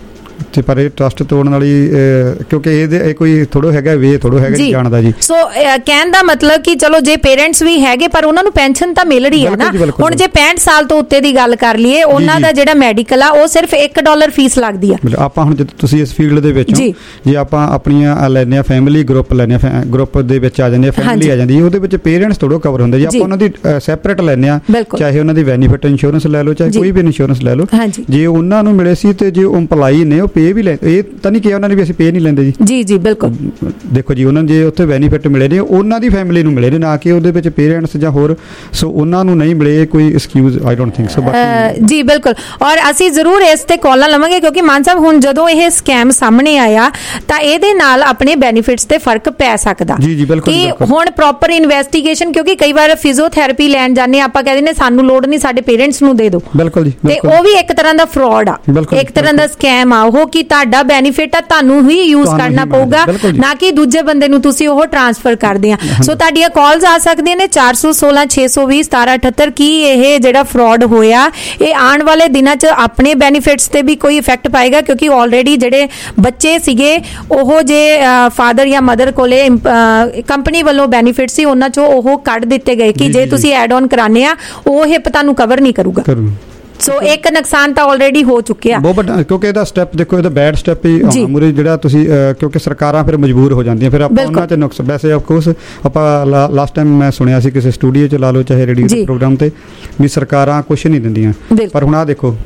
ਤੇ ਪਰ ਇਹ ਟਰਸਟ ਤੋੜਨ ਵਾਲੀ ਕਿਉਂਕਿ ਇਹਦੇ ਇਹ ਕੋਈ ਥੋੜੋ ਹੈਗਾ ਵੇ ਥੋੜੋ ਹੈਗਾ ਜਾਣਦਾ ਜੀ। ਸੋ ਕਹਿਣ ਦਾ ਮਤਲਬ ਕਿ ਚਲੋ ਜੇ ਪੇਰੈਂਟਸ ਵੀ ਹੈਗੇ ਪਰ ਉਹਨਾਂ ਨੂੰ ਪੈਨਸ਼ਨ ਤਾਂ ਮਿਲ ਰਹੀ ਹੈ ਨਾ। ਹੁਣ ਜੇ ਪੈਂਹਠ ਸਾਲ ਤੋਂ ਉੱਤੇ ਦੀ ਗੱਲ ਕਰ ਲਈਏ, ਉਹਨਾਂ ਦਾ ਜਿਹੜਾ ਮੈਡੀਕਲ ਆ ਉਹ ਸਿਰਫ ਇੱਕ ਡਾਲਰ ਫੀਸ ਲੱਗਦੀ ਆ। ਆਪਾਂ ਹੁਣ ਜਦੋਂ ਤੁਸੀਂ ਇਸ ਫੀਲਡ ਦੇ ਵਿੱਚ ਜੇ ਆਪਾਂ ਆਪਣੀਆਂ ਲੈਂਦੇ ਆ ਫੈਮਿਲੀ ਗਰੁੱਪ ਲੈਂਦੇ ਆ, ਗਰੁੱਪ ਦੇ ਵਿੱਚ ਆ ਜਾਂਦੇ ਆ, ਫੈਮਿਲੀ ਆ ਜਾਂਦੀ, ਉਹਦੇ ਵਿੱਚ ਪੇਰੈਂਟਸ ਥੋੜੋ ਕਵਰ ਹੁੰਦੇ ਜੀ। ਆਪਾਂ ਉਹਨਾਂ ਦੀ ਸੈਪਰੇਟ ਲੈਂਦੇ ਆ, ਚਾਹੇ ਉਹਨਾਂ ਦੀ ਬੈਨੀਫਿਟ ਇੰਸ਼ੋਰੈਂਸ ਲੈ ਲਓ, ਚਾਹੇ ਕੋਈ ਵੀ ਇੰਸ਼ੋਰੈਂਸ ਲੈ ਲਓ, ਜੇ ਉਹਨਾਂ ਨੂੰ ਮਿਲੇ ਸੀ ਤੇ ਜੇ ਇੰਪਲਾਈ ਨੇ ਉਹ ਪੇ ਵੀ ਲੈ, ਇਹ ਤਾਂ ਨਹੀਂ ਕਿਹਾ ਉਹਨਾਂ ਨੇ ਵੀ ਅਸੀਂ ਪੇ ਨਹੀਂ ਲੈਂਦੇ ਜੀ। ਜੀ ਜੀ ਬਿਲਕੁਲ, ਦੇਖੋ ਜੀ ਉਹਨਾਂ ਨੂੰ ਜੇ ਉੱਥੇ ਬੈਨੀਫਿਟ ਮਿਲੇ ਨੇ ਉਹਨਾਂ ਦੀ ਫੈਮਿਲੀ ਨੂੰ ਮਿਲੇ ਨੇ, ਨਾ ਕਿ ਉਹਦੇ ਵਿੱਚ ਪੇਰੈਂਟਸ ਜਾਂ ਹੋਰ, ਸੋ ਉਹਨਾਂ ਨੂੰ ਨਹੀਂ ਮਿਲੇ, ਕੋਈ excuse I don't think so. ਜੀ ਬਿਲਕੁਲ, ਔਰ ਅਸੀਂ ਜ਼ਰੂਰ ਇਸ ਤੇ ਕਾਲਾਂ ਲਵਾਂਗੇ ਕਿਉਂਕਿ ਮਾਨ ਸਾਹਿਬ ਹੁਣ ਜਦੋਂ ਇਹ ਸਕੈਮ ਸਾਹਮਣੇ ਆਇਆ ਤਾਂ ਇਹਦੇ ਨਾਲ ਆਪਣੇ ਬੈਨੀਫਿਟਸ ਤੇ ਫਰਕ ਪੈ ਸਕਦਾ। ਜੀ ਜੀ ਬਿਲਕੁਲ, ਕਿ ਹੁਣ ਪ੍ਰੋਪਰ ਇਨਵੈਸਟੀਗੇਸ਼ਨ, ਕਿਉਂਕਿ ਕਈ ਵਾਰ ਫਿਜ਼ੀਓਥੈਰੇਪੀ ਲੈਣ ਜਾਂਦੇ ਆਪਾਂ ਕਹਿੰਦੇ ਨੇ ਸਾਨੂੰ ਲੋੜ ਨਹੀਂ, ਸਾਡੇ ਪੇਰੈਂਟਸ ਨੂੰ ਦੇ ਦਿਓ। ਬਿਲਕੁਲ ਜੀ, ਤੇ ਉਹ ਵੀ ਇੱਕ ਤਰ੍ਹਾਂ ਦਾ ਫਰਾਡ ਆ, ਇੱਕ ਤਰ੍ਹਾਂ ਦਾ ਸਕੈਮ ਆ ਉਹ, ਕਿ ਤੁਹਾਡਾ ਬੈਨੀਫਿਟ ਆ ਤੁਹਾਨੂੰ ਹੀ ਯੂਜ਼ ਕਰਨਾ ਪਊਗਾ, ਨਾ ਕਿ ਦੂਜੇ ਬੰਦੇ ਨੂੰ ਤੁਸੀਂ ਉਹ ਟ੍ਰਾਂਸਫਰ ਕਰਦੇ ਆ। ਸੋ ਤੁਹਾਡੀਆਂ ਕਾਲਸ ਆ ਸਕਦੀਆਂ ਨੇ ਚਾਰ ਸੌ ਸੋਲਾਂ ਛੇ ਸੌ ਵੀਹ ਸਤਾਰਾਂ ਅਠੱਤਰ। ਕੀ ਇਹ ਜਿਹੜਾ ਫਰਾਡ ਹੋਇਆ ਇਹ ਆਉਣ ਵਾਲੇ ਦਿਨਾਂ 'ਚ ਆਪਣੇ ਬੈਨੀਫਿਟਸ ਤੇ ਵੀ ਕੋਈ ਇਫੈਕਟ ਪਾਏਗਾ? ਕਿਉਂਕਿ ਆਲਰੇਡੀ ਜਿਹੜੇ ਬੱਚੇ ਸੀਗੇ ਉਹ ਜੇ ਫਾਦਰ ਜਾਂ ਮਦਰ ਕੋਲੇ ਕੰਪਨੀ ਵੱਲੋਂ ਬੈਨੀਫਿਟ ਸੀ ਉਹਨਾਂ 'ਚੋਂ ਉਹ ਕੱਢ ਦਿੱਤੇ ਗਏ ਕਿ ਜੇ ਤੁਸੀਂ ਐਡ ਔਨ ਕਰਾਣੇ ਆ ਉਹ ਹਿੱਪ ਤੁਹਾਨੂੰ ਕਵਰ ਨਹੀਂ ਕਰੂਗਾ। ਸੋ ਇੱਕ ਨੁਕਸਾਨ ਤਾਂ ਆਲਰੇਡੀ ਹੋ ਚੁੱਕਿਆ ਬਹੁਤ ਵੱਡਾ, ਕਿਉਂਕਿ ਇਹਦਾ ਸਟੈਪ ਦੇਖੋ, ਇਹਦਾ ਬੈਡ ਸਟੈਪ ਹੀ ਮੁਰੇ ਜਿਹੜਾ ਤੁਸੀਂ, ਕਿਉਂਕਿ ਸਰਕਾਰਾਂ ਫਿਰ ਮਜਬੂਰ ਹੋ ਜਾਂਦੀਆਂ, ਫਿਰ ਆਪਾਂ ਉਹਨਾਂ 'ਚ ਨੁਕਸ। ਵੈਸੇ ਆਫ ਕੋਰਸ ਆਪਾਂ ਲਾਸਟ ਟਾਈਮ ਮੈਂ ਸੁਣਿਆ ਸੀ ਕਿਸੇ ਸਟੂਡੀਓ 'ਚ ਲਾ ਲਓ ਚਾਹੇ ਰੇਡੀਓ ਦੇ ਪ੍ਰੋਗਰਾਮ ਤੇ ਵੀ ਸਰਕਾਰਾਂ ਕੁਛ ਨਹੀਂ ਦਿੰਦੀਆਂ, ਪਰ ਹੁਣ ਆਹ ਦੇਖੋ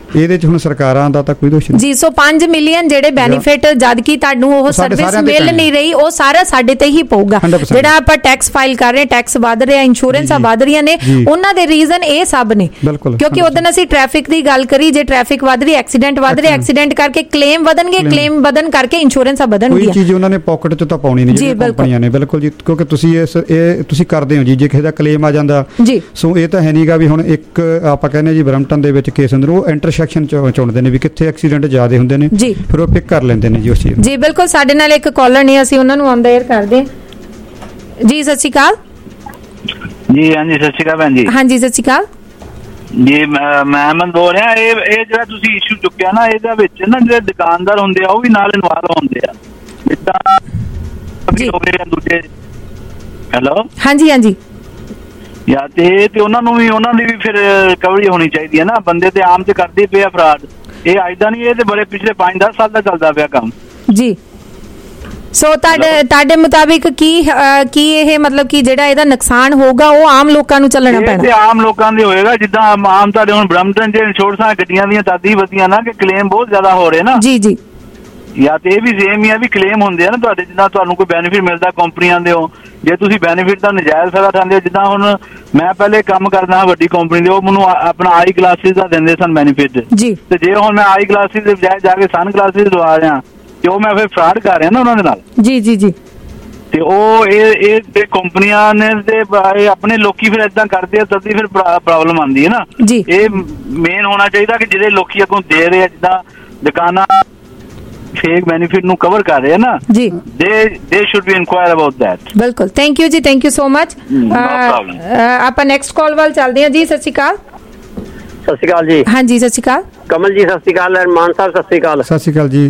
ਇਹਦੇ 'ਚ ਹੁਣ ਸਰਕਾਰਾਂ ਦਾ ਤਾਂ ਕੋਈ ਦੋਸ਼ ਨਹੀਂ ਜੀ। ਸੋ ਪੰਜ ਮਿਲੀਅਨ ਜਿਹੜੇ ਬੈਨੀਫਿਟ ਜਦ ਕਿ ਤੁਹਾਨੂੰ ਉਹ ਸਰਵਿਸ ਮਿਲ ਨਹੀਂ ਰਹੀ, ਉਹ ਸਾਰਾ ਸਾਡੇ ਤੇ ਹੀ ਪਊਗਾ। ਜਿਹੜਾ ਆਪਾਂ ਟੈਕਸ ਫਾਈਲ ਕਰ ਰਹੇ, ਟੈਕਸ ਵਧ ਰਿਹਾ, ਇੰਸ਼ੋਰੈਂਸਾਂ ਵਧ ਰਹੀਆਂ ਨੇ, ਉਹਨਾਂ ਦੇ ਰੀਜ਼ਨ ਇਹ ਸਭ ਨੇ। ਕਿਉਂਕਿ ਉਦੋਂ ਅਸੀਂ ਟ੍ਰੈਫਿਕ ਦੀ ਗੱਲ ਕਰੀ, ਜੇ ਟ੍ਰੈਫਿਕ ਵਧ ਰਹੀ, ਐਕਸੀਡੈਂਟ ਵਧ ਰਹੇ, ਐਕਸੀਡੈਂਟ ਕਰਕੇ ਕਲੇਮ ਵਧਣਗੇ, ਕਲੇਮ ਵਧਣ ਕਰਕੇ ਇੰਸ਼ੋਰੈਂਸਾਂ ਵਧਣਗੀਆਂ। ਕੋਈ ਚੀਜ਼ ਉਹਨਾਂ ਨੇ ਪਾਕਟ 'ਚ ਤਾਂ ਪਾਉਣੀ ਨਹੀਂ ਜਿਹੜੀ ਕੰਪਨੀਆਂ ਨੇ। ਬਿਲਕੁਲ ਜੀ, ਕਿਉਂਕਿ ਤੁਸੀਂ ਇਸ ਇਹ ਤੁਸੀਂ ਕਰਦੇ ਹੋ ਜੀ, ਜੇ ਕਿਸੇ ਦਾ ਕਲੇਮ ਆ ਜਾਂਦਾ ਜੀ, ਸੋ ਇਹ ਤਾਂ ਹੈ ਨਹੀਂਗਾ ਵੀ ਹੁਣ ਇੱਕ ਆਪਾਂ ਕਹਿੰਦੇ ਜੀ ਬਰਮਟਨ ਦੇ ਵਿੱਚ ਕੇਸ ਹੁੰਦੇ ਨੇ, ਉਹ ਇੰਟਰਸੈਕਸ਼ਨ ਚ ਚੁਣਦੇ ਨੇ ਵੀ ਕਿੱਥੇ ਐਕਸੀਡੈਂਟ ਜ਼ਿਆਦਾ ਹੁੰਦੇ ਨੇ, ਫਿਰ ਉਹ ਪਿਕ ਕਰ ਲੈਂਦੇ ਨੇ ਜੀ ਉਸ ਚੀਜ਼। ਜੀ ਬਿਲਕੁਲ। ਸਾਡੇ ਨਾਲ ਇੱਕ ਕਾਲਰ ਨੇ, ਅਸੀਂ ਉਹਨਾਂ ਨੂੰ ਔਨ ਦ 에ਅਰ ਕਰਦੇ ਜੀ। ਸਤਿ ਸ਼੍ਰੀ ਅਕਾਲ ਜੀ। ਹਾਂਜੀ ਸਤਿ ਸ਼੍ਰੀ ਅਕਾਲ ਭੈਣ ਜੀ। ਹਾਂਜੀ ਸਤਿ ਸ਼੍ਰੀ ਅਕਾਲ ਜੀ। ਮੈਂ ਅਮਨ ਬੋਲ ਰਿਹਾ। ਇਹ ਇਹ ਜਿਹੜਾ ਤੁਸੀਂ ਇਸ਼ੂ ਚੁੱਕਿਆ ਨਾ, ਇਹਦੇ ਵਿੱਚ ਨਾ ਜਿਹੜੇ ਦੁਕਾਨਦਾਰ ਹੁੰਦੇ ਆ ਉਹ ਵੀ ਨਾਲ ਇਨਵੋਲਵ ਹੁੰਦੇ ਆ, ਜਿੱਦਾਂ ਦੂਜੇ। ਹੈਲੋ। ਹਾਂਜੀ ਹਾਂਜੀ। ਯਾ ਤੇ ਤੇ ਉਹਨਾਂ ਨੂੰ ਵੀ ਉਹਨਾਂ ਦੀ ਵੀ ਫਿਰ ਰਿਕਵਰੀ ਹੋਣੀ ਚਾਹੀਦੀ ਹੈ ਨਾ। ਬੰਦੇ ਤੇ ਆਮ ਤੇ ਕਰਦੇ ਪਏ ਆ ਫਰਾਡ, ਇਹ ਅੱਜ ਦਾ ਨਹੀਂ, ਇਹ ਤੇ ਬੜੇ ਪਿਛਲੇ ਪੰਜ ਦਸ ਸਾਲ ਦਾ ਚੱਲਦਾ ਪਿਆ ਕੰਮ ਜੀ। ਸੋ ਤੁਹਾਡੇ ਤੁਹਾਡੇ ਮੁਤਾਬਿਕ ਕੀ ਕੀ ਇਹ ਮਤਲਬ ਕਿ ਜਿਹੜਾ ਇਹਦਾ ਨੁਕਸਾਨ ਹੋਊਗਾ ਉਹ ਆਮ ਲੋਕਾਂ ਨੂੰ ਚੱਲਣਾ ਪੈਣਾ? ਇਹ ਆਮ ਲੋਕਾਂ ਦੇ ਹੋਏਗਾ, ਜਿੱਦਾਂ ਆਮ ਤੁਹਾਡੇ ਹੁਣ ਬਰਮਟਨ ਚ ਇੰਸ਼ੋਰੈਂਸਾਂ ਗੱਡੀਆਂ ਦੀਆਂ ਦਾਦੀ ਵਧੀਆਂ ਨਾ, ਕਿ ਕਲੇਮ ਬਹੁਤ ਜ਼ਿਆਦਾ ਹੋ ਰਹੇ ਨਾ। ਜੀ ਜੀ। ਜਾਂ ਤੇ ਇਹ ਵੀ ਸੇਮ ਹੀ ਆ ਵੀ ਕਲੇਮ ਹੁੰਦੇ ਆ ਨਾ ਤੁਹਾਡੇ, ਜਿੱਦਾਂ ਤੁਹਾਨੂੰ ਕੋਈ ਬੈਨੀਫਿਟ ਮਿਲਦਾ ਕੰਪਨੀਆਂ ਦੇ ਹੋ, ਜੇ ਤੁਸੀਂ ਬੈਨੀਫਿਟ ਦਾ ਨਜਾਇਜ਼ ਫਾਇਦਾ ਉਠਾਉਂਦੇ ਹੋ। ਜਿੱਦਾਂ ਹੁਣ ਮੈਂ ਪਹਿਲੇ ਕੰਮ ਕਰਦਾ ਹਾਂ ਵੱਡੀ ਕੰਪਨੀ ਦੇ, ਉਹ ਮੈਨੂੰ ਆਪਣਾ ਆਈ ਗਲਾਸਿਸ ਦਾ ਦਿੰਦੇ ਸਨ ਬੈਨੀਫਿਟ ਜੀ, ਤੇ ਜੇ ਹੁਣ ਮੈਂ ਆਈ ਗਲਾਸਿਸ ਦੇ ਬਜਾਏ ਜਾ ਕੇ ਸਨ ਗਲਾਸਿਸ ਲਵਾ ਰਿਹਾ ਤੇ ਉਹ ਮੈਂ ਫਿਰ ਫਰਾਡ ਕਰ ਰਿਹਾ ਨਾ ਉਹਨਾਂ ਦੇ ਨਾਲ। ਜੀ ਜੀ ਜੀ। ਤੇ ਉਹ ਇਹ ਇਹ ਕੰਪਨੀਆਂ ਨੇ ਤੇ ਆਪਣੇ ਲੋਕੀ ਫਿਰ ਏਦਾਂ ਕਰਦੇ ਆ, ਤਦ ਫਿਰ ਪ੍ਰੋਬਲਮ ਆਉਂਦੀ ਹੈ ਨਾ ਜੀ। ਇਹ ਮੇਨ ਹੋਣਾ ਚਾਹੀਦਾ ਕਿ ਜਿਹੜੇ ਲੋਕੀ ਅੱਗੋਂ ਦੇ ਰਹੇ ਆ, ਜਿੱਦਾਂ ਦੁਕਾਨਾਂ ਫੇਕ ਬੈਨੀਫਿਟ ਨੂੰ ਕਵਰ ਕਰ ਰਹੇ ਆ ਨਾ ਜੀ, they they should be inquire about that. ਬਿਲਕੁਲ। ਥੈਂਕ ਯੂ ਜੀ, ਥੈਂਕ ਯੂ ਸੋ ਮਚ। ਆਪਾਂ ਨੈਕਸਟ ਕਾਲ ਵੱਲ ਚੱਲਦੇ ਹਾਂ ਜੀ। ਸਤਿ ਸ਼੍ਰੀ ਅਕਾਲ। ਸਤਿ ਸ਼੍ਰੀ ਅਕਾਲ ਜੀ। ਹਾਂਜੀ ਸਤਿ ਸ਼੍ਰੀ ਅਕਾਲ। ਕਮਲ ਜੀ ਸਤਿ ਸ਼੍ਰੀ ਅਕਾਲ। ਮਾਨ ਸਾਹਿਬ ਸਤਿ ਸ਼੍ਰੀ ਅਕਾਲ। ਸਤਿ ਸ਼੍ਰੀ ਅਕਾਲ ਜੀ।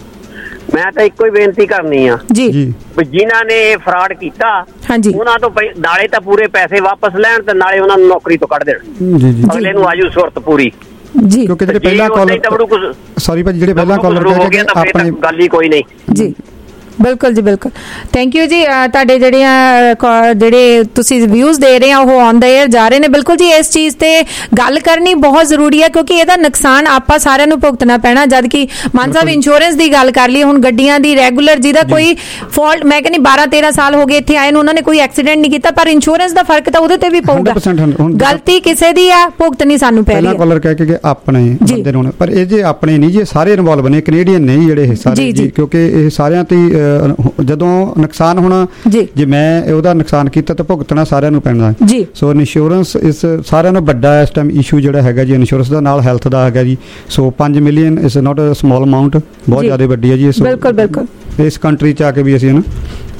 ਮੈਂ ਤਾਂ ਇੱਕੋ ਹੀ ਬੇਨਤੀ ਕਰਨੀ ਆ ਜੀ, ਜਿਨ੍ਹਾਂ ਨੇ ਇਹ ਫਰਾਡ ਕੀਤਾ ਹਾਂਜੀ ਉਹਨਾਂ ਤੋਂ ਨਾਲੇ ਤਾਂ ਪੂਰੇ ਪੈਸੇ ਵਾਪਸ ਲੈਣ ਤੇ ਨਾਲੇ ਉਹਨਾਂ ਨੂੰ ਨੌਕਰੀ ਤੋਂ ਕੱਢ ਦੇਣ ਜੀ ਜੀ। ਅਗਲੇ ਨੂੰ ਆਜੂ ਸੁਰਤ ਪੂਰੀ ਜੀ। ਕਿਉਂਕਿ ਜਿਹੜੇ ਪਹਿਲਾਂ ਕਾਲਰ ਸੌਰੀ ਭਾਜੀ ਜਿਹੜੇ ਪਹਿਲਾਂ ਕਾਲਰ ਕਹਿ ਕੇ ਆਪਣੇ ਗੱਲ ਹੀ ਕੋਈ ਨਹੀਂ ਜੀ। ਬਿਲਕੁਲ ਜੀ ਬਿਲਕੁਲ। ਥੈਂਕ ਯੂ ਜੀ। ਤੁਹਾਡੇ ਜਿਹੜੀਆਂ ਜਿਹੜੇ ਤੁਸੀਂ ਵਿਊਜ਼ ਦੇ ਰਹੇ ਆ ਉਹ ਔਨ ਦ 에ਅਰ ਜਾ ਰਹੇ ਨੇ। ਬਿਲਕੁਲ ਜੀ, ਇਸ ਚੀਜ਼ ਤੇ ਗੱਲ ਕਰਨੀ ਬਹੁਤ ਜ਼ਰੂਰੀ ਹੈ ਕਿਉਂਕਿ ਇਹਦਾ ਨੁਕਸਾਨ ਆਪਾਂ ਸਾਰਿਆਂ ਨੂੰ ਭੁਗਤਣਾ ਪੈਣਾ। ਜਦ ਕਿ ਮਾਨ ਸਾਹਿਬ ਇੰਸ਼ੋਰੈਂਸ ਦੀ ਗੱਲ ਕਰ ਲਈ, ਹੁਣ ਗੱਡੀਆਂ ਦੀ ਰੈਗੂਲਰ ਜਿਹਦਾ ਕੋਈ ਫਾਲਟ, ਮੈਂ ਕਹਿੰਦੀ ਬਾਰਾਂ ਤੇਰਾਂ ਸਾਲ ਹੋ ਗਏ ਇੱਥੇ ਆਏ ਨੂੰ, ਉਹਨਾਂ ਨੇ ਕੋਈ ਐਕਸੀਡੈਂਟ ਨਹੀਂ ਕੀਤਾ, ਪਰ ਇੰਸ਼ੋਰੈਂਸ ਦਾ ਫਰਕ ਤਾਂ ਉਹਦੇ ਤੇ ਵੀ ਪਊਗਾ। ਗਲਤੀ ਕਿਸੇ ਦੀ ਆ, ਭੁਗਤਣੀ ਸਾਨੂੰ ਪੈ ਰਹੀ ਹੈ। ਪਹਿਲਾਂ ਕਾਲਰ ਕਹਿ ਕੇ ਆਪਣੇ ਬੰਦੇ ਨੂੰ, ਪਰ ਇਹ ਜੇ ਆਪਣੇ ਨਹੀਂ, ਜੇ ਸਾਰੇ ਇਨਵੋਲਵ ਨੇ, ਕੈਨੇਡੀਅਨ ਨਹੀਂ ਜਿਹੜੇ ਸਾਰੇ ਜੀ, ਕਿਉਂਕਿ ਇਹ ਸਾਰਿਆਂ ਤੇ ਜਦੋਂ ਨੁਕਸਾਨ ਹੋਣਾ, ਜੇ ਮੈਂ ਉਹਦਾ ਨੁਕਸਾਨ ਕੀਤਾ ਤਾਂ ਭੁਗਤਣਾ ਸਾਰਿਆਂ ਨੂੰ ਪੈਣਾ ਜੀ। ਸੋ ਇੰਸ਼ੋਰੈਂਸ ਇਸ ਸਾਰਿਆਂ ਨੂੰ ਵੱਡਾ ਇਸ ਟਾਈਮ ਇਸ਼ੂ ਜਿਹੜਾ ਹੈਗਾ ਜੀ ਇੰਸ਼ੋਰੈਂਸ ਦਾ, ਨਾਲ ਹੈਲਥ ਦਾ ਹੈਗਾ ਜੀ। ਸੋ ਪੰਜ million is not a small amount, ਬਹੁਤ ਜ਼ਿਆਦਾ ਵੱਡੀ ਹੈ ਜੀ। ਬਿਲਕੁਲ ਬਿਲਕੁਲ। ਇਸ ਕੰਟਰੀ 'ਚ ਆ ਕੇ ਵੀ ਅਸੀਂ ਨਾ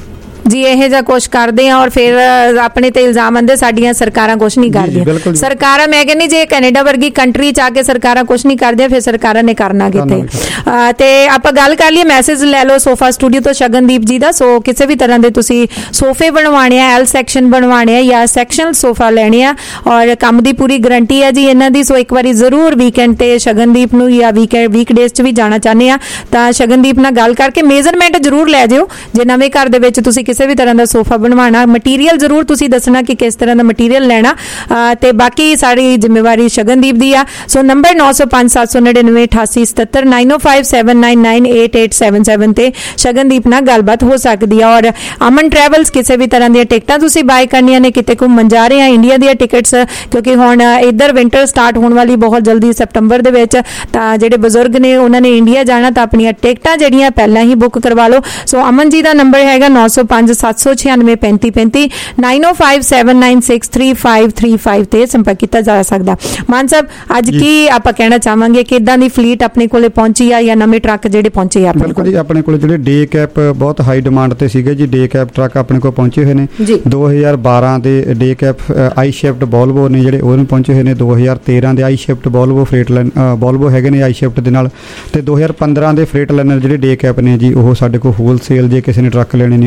ਜੀ ਇਹ ਜਿਹਾ ਕੁਛ ਕਰਦੇ ਆ ਔਰ ਫਿਰ ਆਪਣੇ ਤੇ ਇਲਜ਼ਾਮ ਆਉਂਦੇ ਸਾਡੀਆਂ ਸਰਕਾਰਾਂ ਕੁਛ ਨਹੀਂ ਕਰਦੀਆਂ। ਸਰਕਾਰਾਂ, ਮੈਂ ਕਹਿੰਦੀ ਜੇ ਕੈਨੇਡਾ ਵਰਗੀ ਕੰਟਰੀ ਚ ਆ ਕੇ ਸਰਕਾਰਾਂ ਕੁਛ ਨਹੀਂ ਕਰਦੀਆਂ, ਫਿਰ ਸਰਕਾਰਾਂ ਨੇ ਕਰਨਾ ਕਿੱਥੇ। ਤੇ ਆਪਾਂ ਗੱਲ ਕਰ ਲਈਏ, ਮੈਸੇਜ ਲੈ ਲਓ ਸੋਫਾ ਸਟੂਡੀਓ ਤੋਂ ਸ਼ਗਨਦੀਪ ਜੀ ਦਾ। ਸੋ ਕਿਸੇ ਵੀ ਤਰ੍ਹਾਂ ਦੇ ਤੁਸੀਂ ਸੋਫੇ ਬਣਵਾਣੇ ਆ, ਐਲ ਸੈਕਸ਼ਨ ਬਣਵਾਣੇ ਆ ਜਾਂ ਸੈਕਸ਼ਨਲ ਸੋਫਾ ਲੈਣੇ ਆ, ਔਰ ਕੰਮ ਦੀ ਪੂਰੀ ਗਰੰਟੀ ਹੈ ਜੀ ਇਹਨਾਂ ਦੀ। ਸੋ ਇੱਕ ਵਾਰੀ ਜ਼ਰੂਰ ਵੀਕਐਂਡ ਤੇ ਸ਼ਗਨਦੀਪ ਨੂੰ ਜਾਂ ਵੀਕ ਵੀਕਡੇਜ਼ ਚ ਵੀ ਜਾਣਾ ਚਾਹੁੰਦੇ ਆ ਤਾਂ ਸ਼ਗਨਦੀਪ ਨਾਲ ਗੱਲ ਕਰਕੇ ਮੇਜ਼ਰਮੈਂਟ ਜ਼ਰੂਰ ਲੈ ਜਿਓ। ਜੇ ਨਵੇਂ ਘਰ ਦੇ ਵਿੱਚ ਤੁਸੀਂ ਕਿਸੇ ਵੀ ਤਰ੍ਹਾਂ ਦਾ ਸੋਫਾ ਬਣਵਾਉਣਾ, ਮਟੀਰੀਅਲ ਜ਼ਰੂਰ ਤੁਸੀਂ ਦੱਸਣਾ ਕਿ ਕਿਸ ਤਰ੍ਹਾਂ ਦਾ ਮਟੀਰੀਅਲ ਲੈਣਾ, ਤੇ ਬਾਕੀ ਸਾਰੀ ਜ਼ਿੰਮੇਵਾਰੀ ਸ਼ਗਨਦੀਪ ਦੀ ਆ। ਸੋ ਨੰਬਰ ਨੌ ਸੌ ਪੰਜ ਸੱਤ ਸੌ ਨੜਿਨਵੇਂ ਅਠਾਸੀ ਸਤੱਤਰ nine oh five seven nine nine eight eight seven seven ਤੇ ਸ਼ਗਨਦੀਪ ਨਾਲ ਗੱਲਬਾਤ ਹੋ ਸਕਦੀ ਆ। ਔਰ ਅਮਨ ਟਰੈਵਲਸ, ਕਿਸੇ ਵੀ ਤਰ੍ਹਾਂ ਦੀਆਂ ਟਿਕਟਾਂ ਤੁਸੀਂ ਬਾਏ ਕਰਨੀਆਂ ਨੇ, ਕਿਤੇ ਘੁੰਮਣ ਜਾ ਰਹੇ ਆ, ਇੰਡੀਆ ਦੀਆਂ ਟਿਕਟਸ, ਕਿਉਂਕਿ ਹੁਣ ਇੱਧਰ ਵਿੰਟਰ ਸਟਾਰਟ ਹੋਣ ਵਾਲੀ ਬਹੁਤ ਜਲਦੀ ਸਤੰਬਰ ਦੇ ਵਿੱਚ, ਤਾਂ ਜਿਹੜੇ ਬਜ਼ੁਰਗ ਨੇ ਉਹਨਾਂ ਨੇ ਇੰਡੀਆ ਜਾਣਾ ਤਾਂ ਆਪਣੀਆਂ ਟਿਕਟਾਂ ਜਿਹੜੀਆਂ ਪਹਿਲਾਂ ਹੀ ਬੁੱਕ ਕਰਵਾ ਲਓ। ਸੋ ਅਮਨ ਜੀ ਦਾ ਨੰਬਰ ਹੈਗਾ ਨੌ ਸੌ ਪੰਜ ਸੱਤ ਸੌ ਛਿਆਨਵੇਂ ਪੈਂਤੀ ਪੈਂਤੀ nine oh five seven nine six three five three five ਤੇ ਸੰਪਰਕ ਕੀਤਾ ਜਾ ਸਕਦਾ। ਮਾਨ ਸਾਹਿਬ, ਅੱਜ ਕੀ ਆਪਾਂ ਕਹਿਣਾ ਚਾਹਾਂਗੇ ਕਿ ਇਦਾਂ ਦੀ ਫਲੀਟ ਆਪਣੇ ਕੋਲੇ ਪਹੁੰਚੀ ਆ ਜਾਂ ਨਵੇਂ ਟਰੱਕ ਜਿਹੜੇ ਪਹੁੰਚੇ ਆ? ਬਿਲਕੁਲ ਜੀ, ਆਪਣੇ ਕੋਲ ਜਿਹੜੇ ਡੇ ਕੈਪ ਬਹੁਤ ਹਾਈ ਡਿਮਾਂਡ ਤੇ ਸੀਗੇ ਜੀ, ਡੇ ਕੈਪ ਟਰੱਕ ਆਪਣੇ ਕੋਲ ਪਹੁੰਚੇ ਹੋਏ ਨੇ। ਦੋ ਹਜ਼ਾਰ ਬਾਰਾਂ ਦੇ day cab I shift Volvo ਨੇ ਜਿਹੜੇ ਉਹ ਪਹੁੰਚੇ ਹੋਏ ਨੇ। ਦੋ ਹਜ਼ਾਰ ਤੇਰਾਂ ਦੇ I shift Volvo Freightliner Volvo ਹੈਗੇ ਨੇ ਆਈ ਸ਼ਿਫਟ ਦੇ ਨਾਲ, ਤੇ ਦੋ ਹਜ਼ਾਰ ਪੰਦਰਾਂ ਦੇ ਫਰੇਟ ਲਾਈਨਰ ਜਿਹੜੇ ਡੇ ਕੈਪ ਨੇ ਜੀ ਉਹ ਸਾਡੇ ਕੋਲ ਹੋਲਸੇਲ, ਜੇ ਕਿਸੇ ਨੇ ਟਰੱਕ ਲੈਣੇ ਨੇ ਉਹ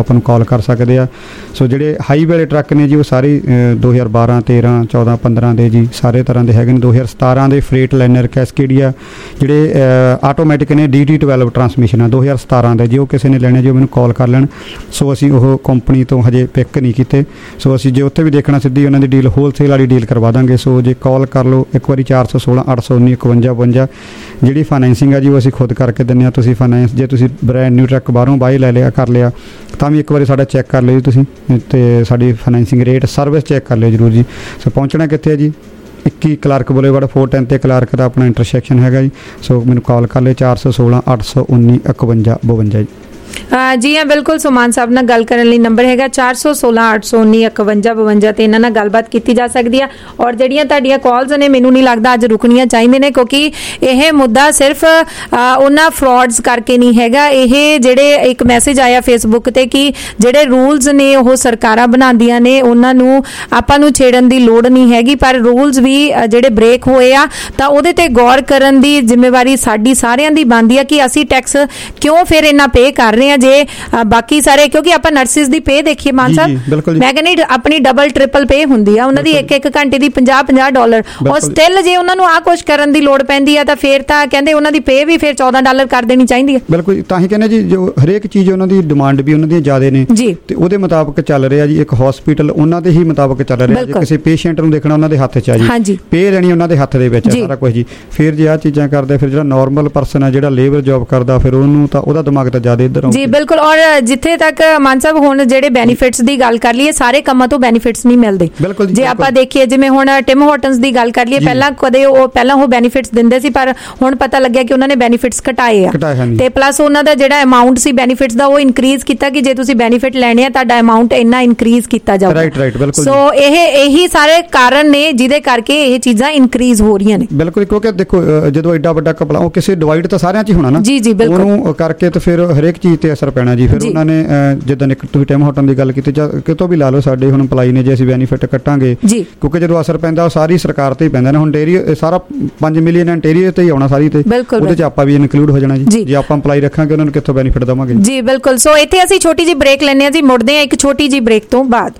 ਆਪਾਂ ਨੂੰ ਕਾਲ ਕਰ ਸਕਦੇ ਆ। ਸੋ ਜਿਹੜੇ ਹਾਈ ਵਾਲੇ ਟਰੱਕ ਨੇ ਜੀ ਉਹ ਸਾਰੇ ਦੋ ਹਜ਼ਾਰ ਬਾਰਾਂ ਤੇਰਾਂ ਚੌਦਾਂ ਪੰਦਰਾਂ ਦੇ ਜੀ ਸਾਰੇ ਤਰ੍ਹਾਂ ਦੇ ਹੈਗੇ ਨੇ। ਦੋ ਹਜ਼ਾਰ ਸਤਾਰਾਂ ਦੇ ਫਰੇਟ ਲਾਈਨਰ ਕੈਸਕੇਡੀਆ ਜਿਹੜੇ ਆਟੋਮੈਟਿਕ ਨੇ ਡੀ ਟੀ ਟਵੈਲਵ ਟਰਾਂਸਮਿਸ਼ਨ ਆ ਦੋ ਹਜ਼ਾਰ ਸਤਾਰਾਂ ਦੇ ਜੀ, ਉਹ ਕਿਸੇ ਨੇ ਲੈਣੇ ਜੀ ਉਹ ਮੈਨੂੰ ਕਾਲ ਕਰ ਲੈਣ। ਸੋ ਅਸੀਂ ਉਹ ਕੰਪਨੀ ਤੋਂ ਹਜੇ ਪਿਕ ਨਹੀਂ ਕੀਤੇ। ਸੋ ਅਸੀਂ ਜੇ ਉੱਥੇ ਵੀ ਦੇਖਣਾ ਸਿੱਧੀ ਉਹਨਾਂ ਦੀ ਡੀਲ ਹੋਲਸੇਲ ਵਾਲੀ ਡੀਲ ਕਰਵਾ ਦਾਂਗੇ। ਸੋ ਜੇ ਕਾਲ ਕਰ ਲਓ ਇੱਕ ਵਾਰੀ ਚਾਰ ਸੌ ਸੋਲਾਂ ਅੱਠ ਸੌ ਉੱਨੀ ਇਕਵੰਜਾ ਬਵੰਜਾ। ਜਿਹੜੀ ਫਾਈਨੈਂਸਿੰਗ ਆ ਜੀ ਉਹ ਅਸੀਂ ਖੁਦ ਕਰਕੇ ਦਿੰਦੇ ਹਾਂ। ਤੁਸੀਂ ਫਾਈਨੈਂਸ ਜੇ ਤੁਸੀਂ ਬ੍ਰੈਂਡ ਨਿਊ ਟਰੱਕ ਬਾਹਰੋਂ ਬਾਈ ਲੈ ਲਿਆ ਕਰ ਲਿਆ ਤਾਂ ਵੀ ਇੱਕ ਵਾਰੀ ਸਾਡਾ ਚੈੱਕ ਕਰ ਲਿਓ ਜੀ ਤੁਸੀਂ, ਅਤੇ ਸਾਡੀ ਫਾਈਨੈਂਸਿੰਗ ਰੇਟ ਸਰਵਿਸ ਚੈੱਕ ਕਰ ਲਿਓ ਜ਼ਰੂਰ ਜੀ। ਸੋ ਪਹੁੰਚਣਾ ਕਿੱਥੇ ਹੈ ਜੀ? ਇੱਕੀ ਕਲਾਰਕ ਬੁਲੇਵਾਰਡ ਫੋਰ ਟੈਨ 'ਤੇ ਕਲਾਰਕ ਦਾ ਆਪਣਾ ਇੰਟਰਸੈਕਸ਼ਨ ਹੈਗਾ ਜੀ। ਸੋ ਮੈਨੂੰ ਕਾਲ ਕਰ ਲਿਓ ਚਾਰ ਸੌ ਸੋਲਾਂ ਅੱਠ ਸੌ ਉੱਨੀ ਇਕਵੰਜਾ ਬਵੰਜਾ ਜੀ। ਜੀ ਹਾਂ ਬਿਲਕੁਲ, ਸੁਮਾਨ ਸਾਹਿਬ ਨਾਲ ਗੱਲ ਕਰਨ ਲਈ ਨੰਬਰ ਹੈਗਾ ਚਾਰ ਸੌ ਸੋਲਾਂ ਅੱਠ ਸੌ ਉੱਨੀ ਇਕਵੰਜਾ ਬਵੰਜਾ ਤੇ ਇਹਨਾਂ ਨਾਲ ਗੱਲਬਾਤ ਕੀਤੀ ਜਾ ਸਕਦੀ ਆ। ਔਰ ਜਿਹੜੀਆਂ ਤੁਹਾਡੀਆਂ ਕਾਲਸ ਨੇ ਮੈਨੂੰ ਨਹੀਂ ਲੱਗਦਾ ਅੱਜ ਰੁਕਣੀਆਂ ਚਾਹੀਦੀਆਂ ਨੇ, ਕਿਉਂਕਿ ਇਹ ਮੁੱਦਾ ਸਿਰਫ ਉਹਨਾਂ ਫਰਾਡਸ ਕਰਕੇ ਨਹੀਂ ਹੈਗਾ। ਇਹ ਜਿਹੜੇ ਇੱਕ ਮੈਸੇਜ ਆਇਆ ਫੇਸਬੁੱਕ ਤੇ ਕਿ ਜਿਹੜੇ ਰੂਲਸ ਨੇ ਉਹ ਸਰਕਾਰਾਂ ਬਣਾਉਂਦੀਆਂ ਨੇ, ਉਹਨਾਂ ਨੂੰ ਆਪਾਂ ਨੂੰ ਛੇੜਨ ਦੀ ਲੋੜ ਨਹੀਂ ਹੈਗੀ, ਪਰ ਰੂਲਸ ਵੀ ਜਿਹੜੇ ਬ੍ਰੇਕ ਹੋਏ ਆ ਤਾਂ ਉਹਦੇ ਤੇ ਗੌਰ ਕਰਨ ਦੀ ਜ਼ਿੰਮੇਵਾਰੀ ਸਾਡੀ ਸਾਰਿਆਂ ਦੀ ਬਣਦੀ ਆ ਕਿ ਅਸੀਂ ਟੈਕਸ ਕਿਉਂ ਫਿਰ ਇੰਨਾ ਪੇ ਕਰ ਰਹੇ ਆ ਜੇ ਬਾਕੀ ਸਾਰੇ, ਕਿਉਂਕਿ ਆਪਾਂ ਨਰਸਿਸ ਦੀ ਪੇ ਦੇਖੀਏ ਮਾਨ ਸਾਹਿਬ, ਮੈਂ ਕਹਿੰਦੀ ਆਪਣੀ ਡਬਲ ਟ੍ਰਿਪਲ ਪੇ ਹੁੰਦੀ ਆ ਉਹਨਾਂ ਦੀ, ਇੱਕ ਇੱਕ ਘੰਟੇ ਦੀ ਪੰਜਾਹ ਪੰਜਾਹ ਡਾਲਰ, ਔਰ ਸਟਿਲ ਜੇ ਉਹਨਾਂ ਨੂੰ ਆਹ ਕੁਛ ਕਰਨ ਦੀ ਲੋੜ ਪੈਂਦੀ ਆ ਤਾਂ ਫਿਰ ਤਾਂ ਕਹਿੰਦੇ ਉਹਨਾਂ ਦੀ ਪੇ ਵੀ ਫਿਰ ਚੌਦਾਂ ਡਾਲਰ ਕਰ ਦੇਣੀ ਚਾਹੀਦੀ ਹੈ। ਬਿਲਕੁਲ, ਤਾਂ ਹੀ ਕਹਿੰਦੇ ਜੀ ਜੋ ਹਰੇਕ ਚੀਜ਼ ਉਹਨਾਂ ਦੀ ਡਿਮਾਂਡ ਵੀ ਉਹਨਾਂ ਦੀਆਂ ਜ਼ਿਆਦਾ ਨੇ ਤੇ ਉਹਦੇ ਮੁਤਾਬਕ ਚੱਲ ਰਿਹਾ ਜੀ। ਇੱਕ ਹਸਪੀਟਲ ਉਹਨਾਂ ਦੇ ਹੀ ਮੁਤਾਬਕ ਚੱਲ ਰਿਹਾ, ਜੇ ਕਿਸੇ ਪੇਸ਼ੈਂਟ ਨੂੰ ਦੇਖਣਾ ਉਹਨਾਂ ਦੇ ਹੱਥ 'ਚ ਆ ਜੀ, ਪੇ ਲੈਣੀ ਉਹਨਾਂ ਦੇ ਹੱਥ ਦੇ ਵਿੱਚ ਸਾਰਾ ਕੁਝ ਜੀ। ਫਿਰ ਜੇ ਆਹ ਚੀਜ਼ਾਂ ਕਰਦੇ ਫਿਰ ਜਿਹੜਾ ਨੋਰਮਲ ਪਰਸਨ ਆ ਜਿਹੜਾ ਲੇਬਰ ਜੌਬ ਕਰਦਾ ਫਿਰ ਉਹਨੂੰ ਤਾਂ ਉਹਦਾ ਦਿਮਾਗ ਤਾਂ ਜ਼ਿਆਦਾ ਇੱਧਰ ਜੀ। ਬਿਲਕੁਲ, ਔਰ ਜਿੱਥੇ ਤੱਕ ਮਾਨ ਸਾਹਿਬ ਹੁਣ ਜਿਹੜੇ ਬੈਨੀਫਿਟਸ ਦੀ ਗੱਲ ਕਰ ਲਈਏ, ਸਾਰੇ ਕੰਮਾਂ ਤੋਂ ਬੈਨੀਫਿਟਸ ਨਹੀਂ ਮਿਲਦੇ। ਜੇ ਆਪਾਂ ਦੇਖੀਏ ਜਿਵੇਂ ਹੁਣ ਟਿਮ ਹਾਰਟਨਸ ਦੀ ਗੱਲ ਕਰ ਲਈਏ, ਪਹਿਲਾਂ ਕਦੇ ਉਹ ਪਹਿਲਾਂ ਉਹ ਬੈਨੀਫਿਟਸ ਦਿੰਦੇ ਸੀ, ਪਰ ਹੁਣ ਪਤਾ ਲੱਗਿਆ ਕਿ ਉਹਨਾਂ ਨੇ ਬੈਨੀਫਿਟਸ ਘਟਾਏ ਆ ਤੇ ਪਲੱਸ ਉਹਨਾਂ ਦਾ ਜਿਹੜਾ ਅਮਾਊਂਟ ਸੀ ਬੈਨੀਫਿਟਸ ਦਾ ਉਹ ਇਨਕਰੀਜ਼ ਕੀਤਾ ਕਿ ਜੇ ਤੁਸੀਂ ਬੈਨੀਫਿਟ ਲੈਣੇ ਆ ਤੁਹਾਡਾ ਅਮਾਊਂਟ ਇੰਨਾ ਇਨਕਰੀਜ਼ ਕੀਤਾ ਜਾਊਗਾ। ਰਾਈਟ ਰਾਈਟ ਬਿਲਕੁਲ। ਸੋ ਇਹ ਇਹੀ ਸਾਰੇ ਕਾਰਨ ਨੇ ਜਿਹਦੇ ਕਰਕੇ ਇਹ ਚੀਜ਼ਾਂ ਇਨਕਰੀਜ਼ ਹੋ ਰਹੀਆਂ ਨੇ। ਬਿਲਕੁਲ, ਕਿਉਂਕਿ ਦੇਖੋ ਜਦੋਂ ਐਡਾ ਵੱਡਾ ਕਪੜਾ ਉਹ ਕਿਸੇ ਡਿਵਾਈਡ ਤਾਂ ਸਾਰਿਆਂ 'ਚ ਹੀ ਹੋਣਾ ਨਾ ਜੀ ਜੀ ਬਿਲਕੁਲ, ਉਹਨੂੰ ਕਰਕੇ ਤੇ ਫਿਰ ਹਰੇਕ ਚੀਜ਼ ਤੇ ਅਸਰ ਪੈਣਾ ਜੀ। ਫਿਰ ਉਹਨਾਂ ਨੇ ਜਿੱਦਾਂ ਇੱਕ ਤੁਸੀਂ ਟਿਮ ਹਾਰਟਨ ਦੀ ਗੱਲ ਕੀਤੀ ਜਾਂ ਕਿਤੋਂ ਵੀ ਲਾ ਲਓ, ਸਾਡੇ ਹੁਣ ਅਪਲਾਈ ਨੇ ਜੇ ਅਸੀਂ ਬੈਨੀਫਿਟ ਕੱਟਾਂਗੇ ਕਿਉਂਕਿ ਜਦੋਂ ਅਸਰ ਪੈਂਦਾ ਉਹ ਸਾਰੀ ਸਰਕਾਰ ਤੇ ਹੀ ਪੈਂਦਾ ਨਾ। ਹੁਣ ਡੇਰੀ ਸਾਰਾ ਪੰਜ ਮਿਲੀਅਨ ਇੰਟੀਰੀਅਰ ਤੇ ਹੀ ਆਉਣਾ ਸਾਰੀ ਤੇ, ਉਹਦੇ 'ਚ ਆਪਾਂ ਵੀ ਇਨਕਲੂਡ ਹੋ ਜਾਣਾ ਜੀ। ਜੇ ਆਪਾਂ ਅਪਲਾਈ ਰੱਖਾਂਗੇ ਉਹਨਾਂ ਨੂੰ ਕਿੱਥੋਂ ਬੈਨੀਫਿਟ ਦੇਵਾਂਗੇ ਜੀ। ਬਿਲਕੁਲ, ਸੋ ਇੱਥੇ ਅਸੀਂ ਛੋਟੀ ਜਿਹੀ ਬ੍ਰੇਕ ਲੈਂਦੇ ਹਾਂ ਜੀ, ਮੁੜਦੇ ਹਾਂ ਇੱਕ ਛੋਟੀ ਜਿਹੀ ਬ੍ਰੇਕ ਤੋਂ ਬਾਅਦ।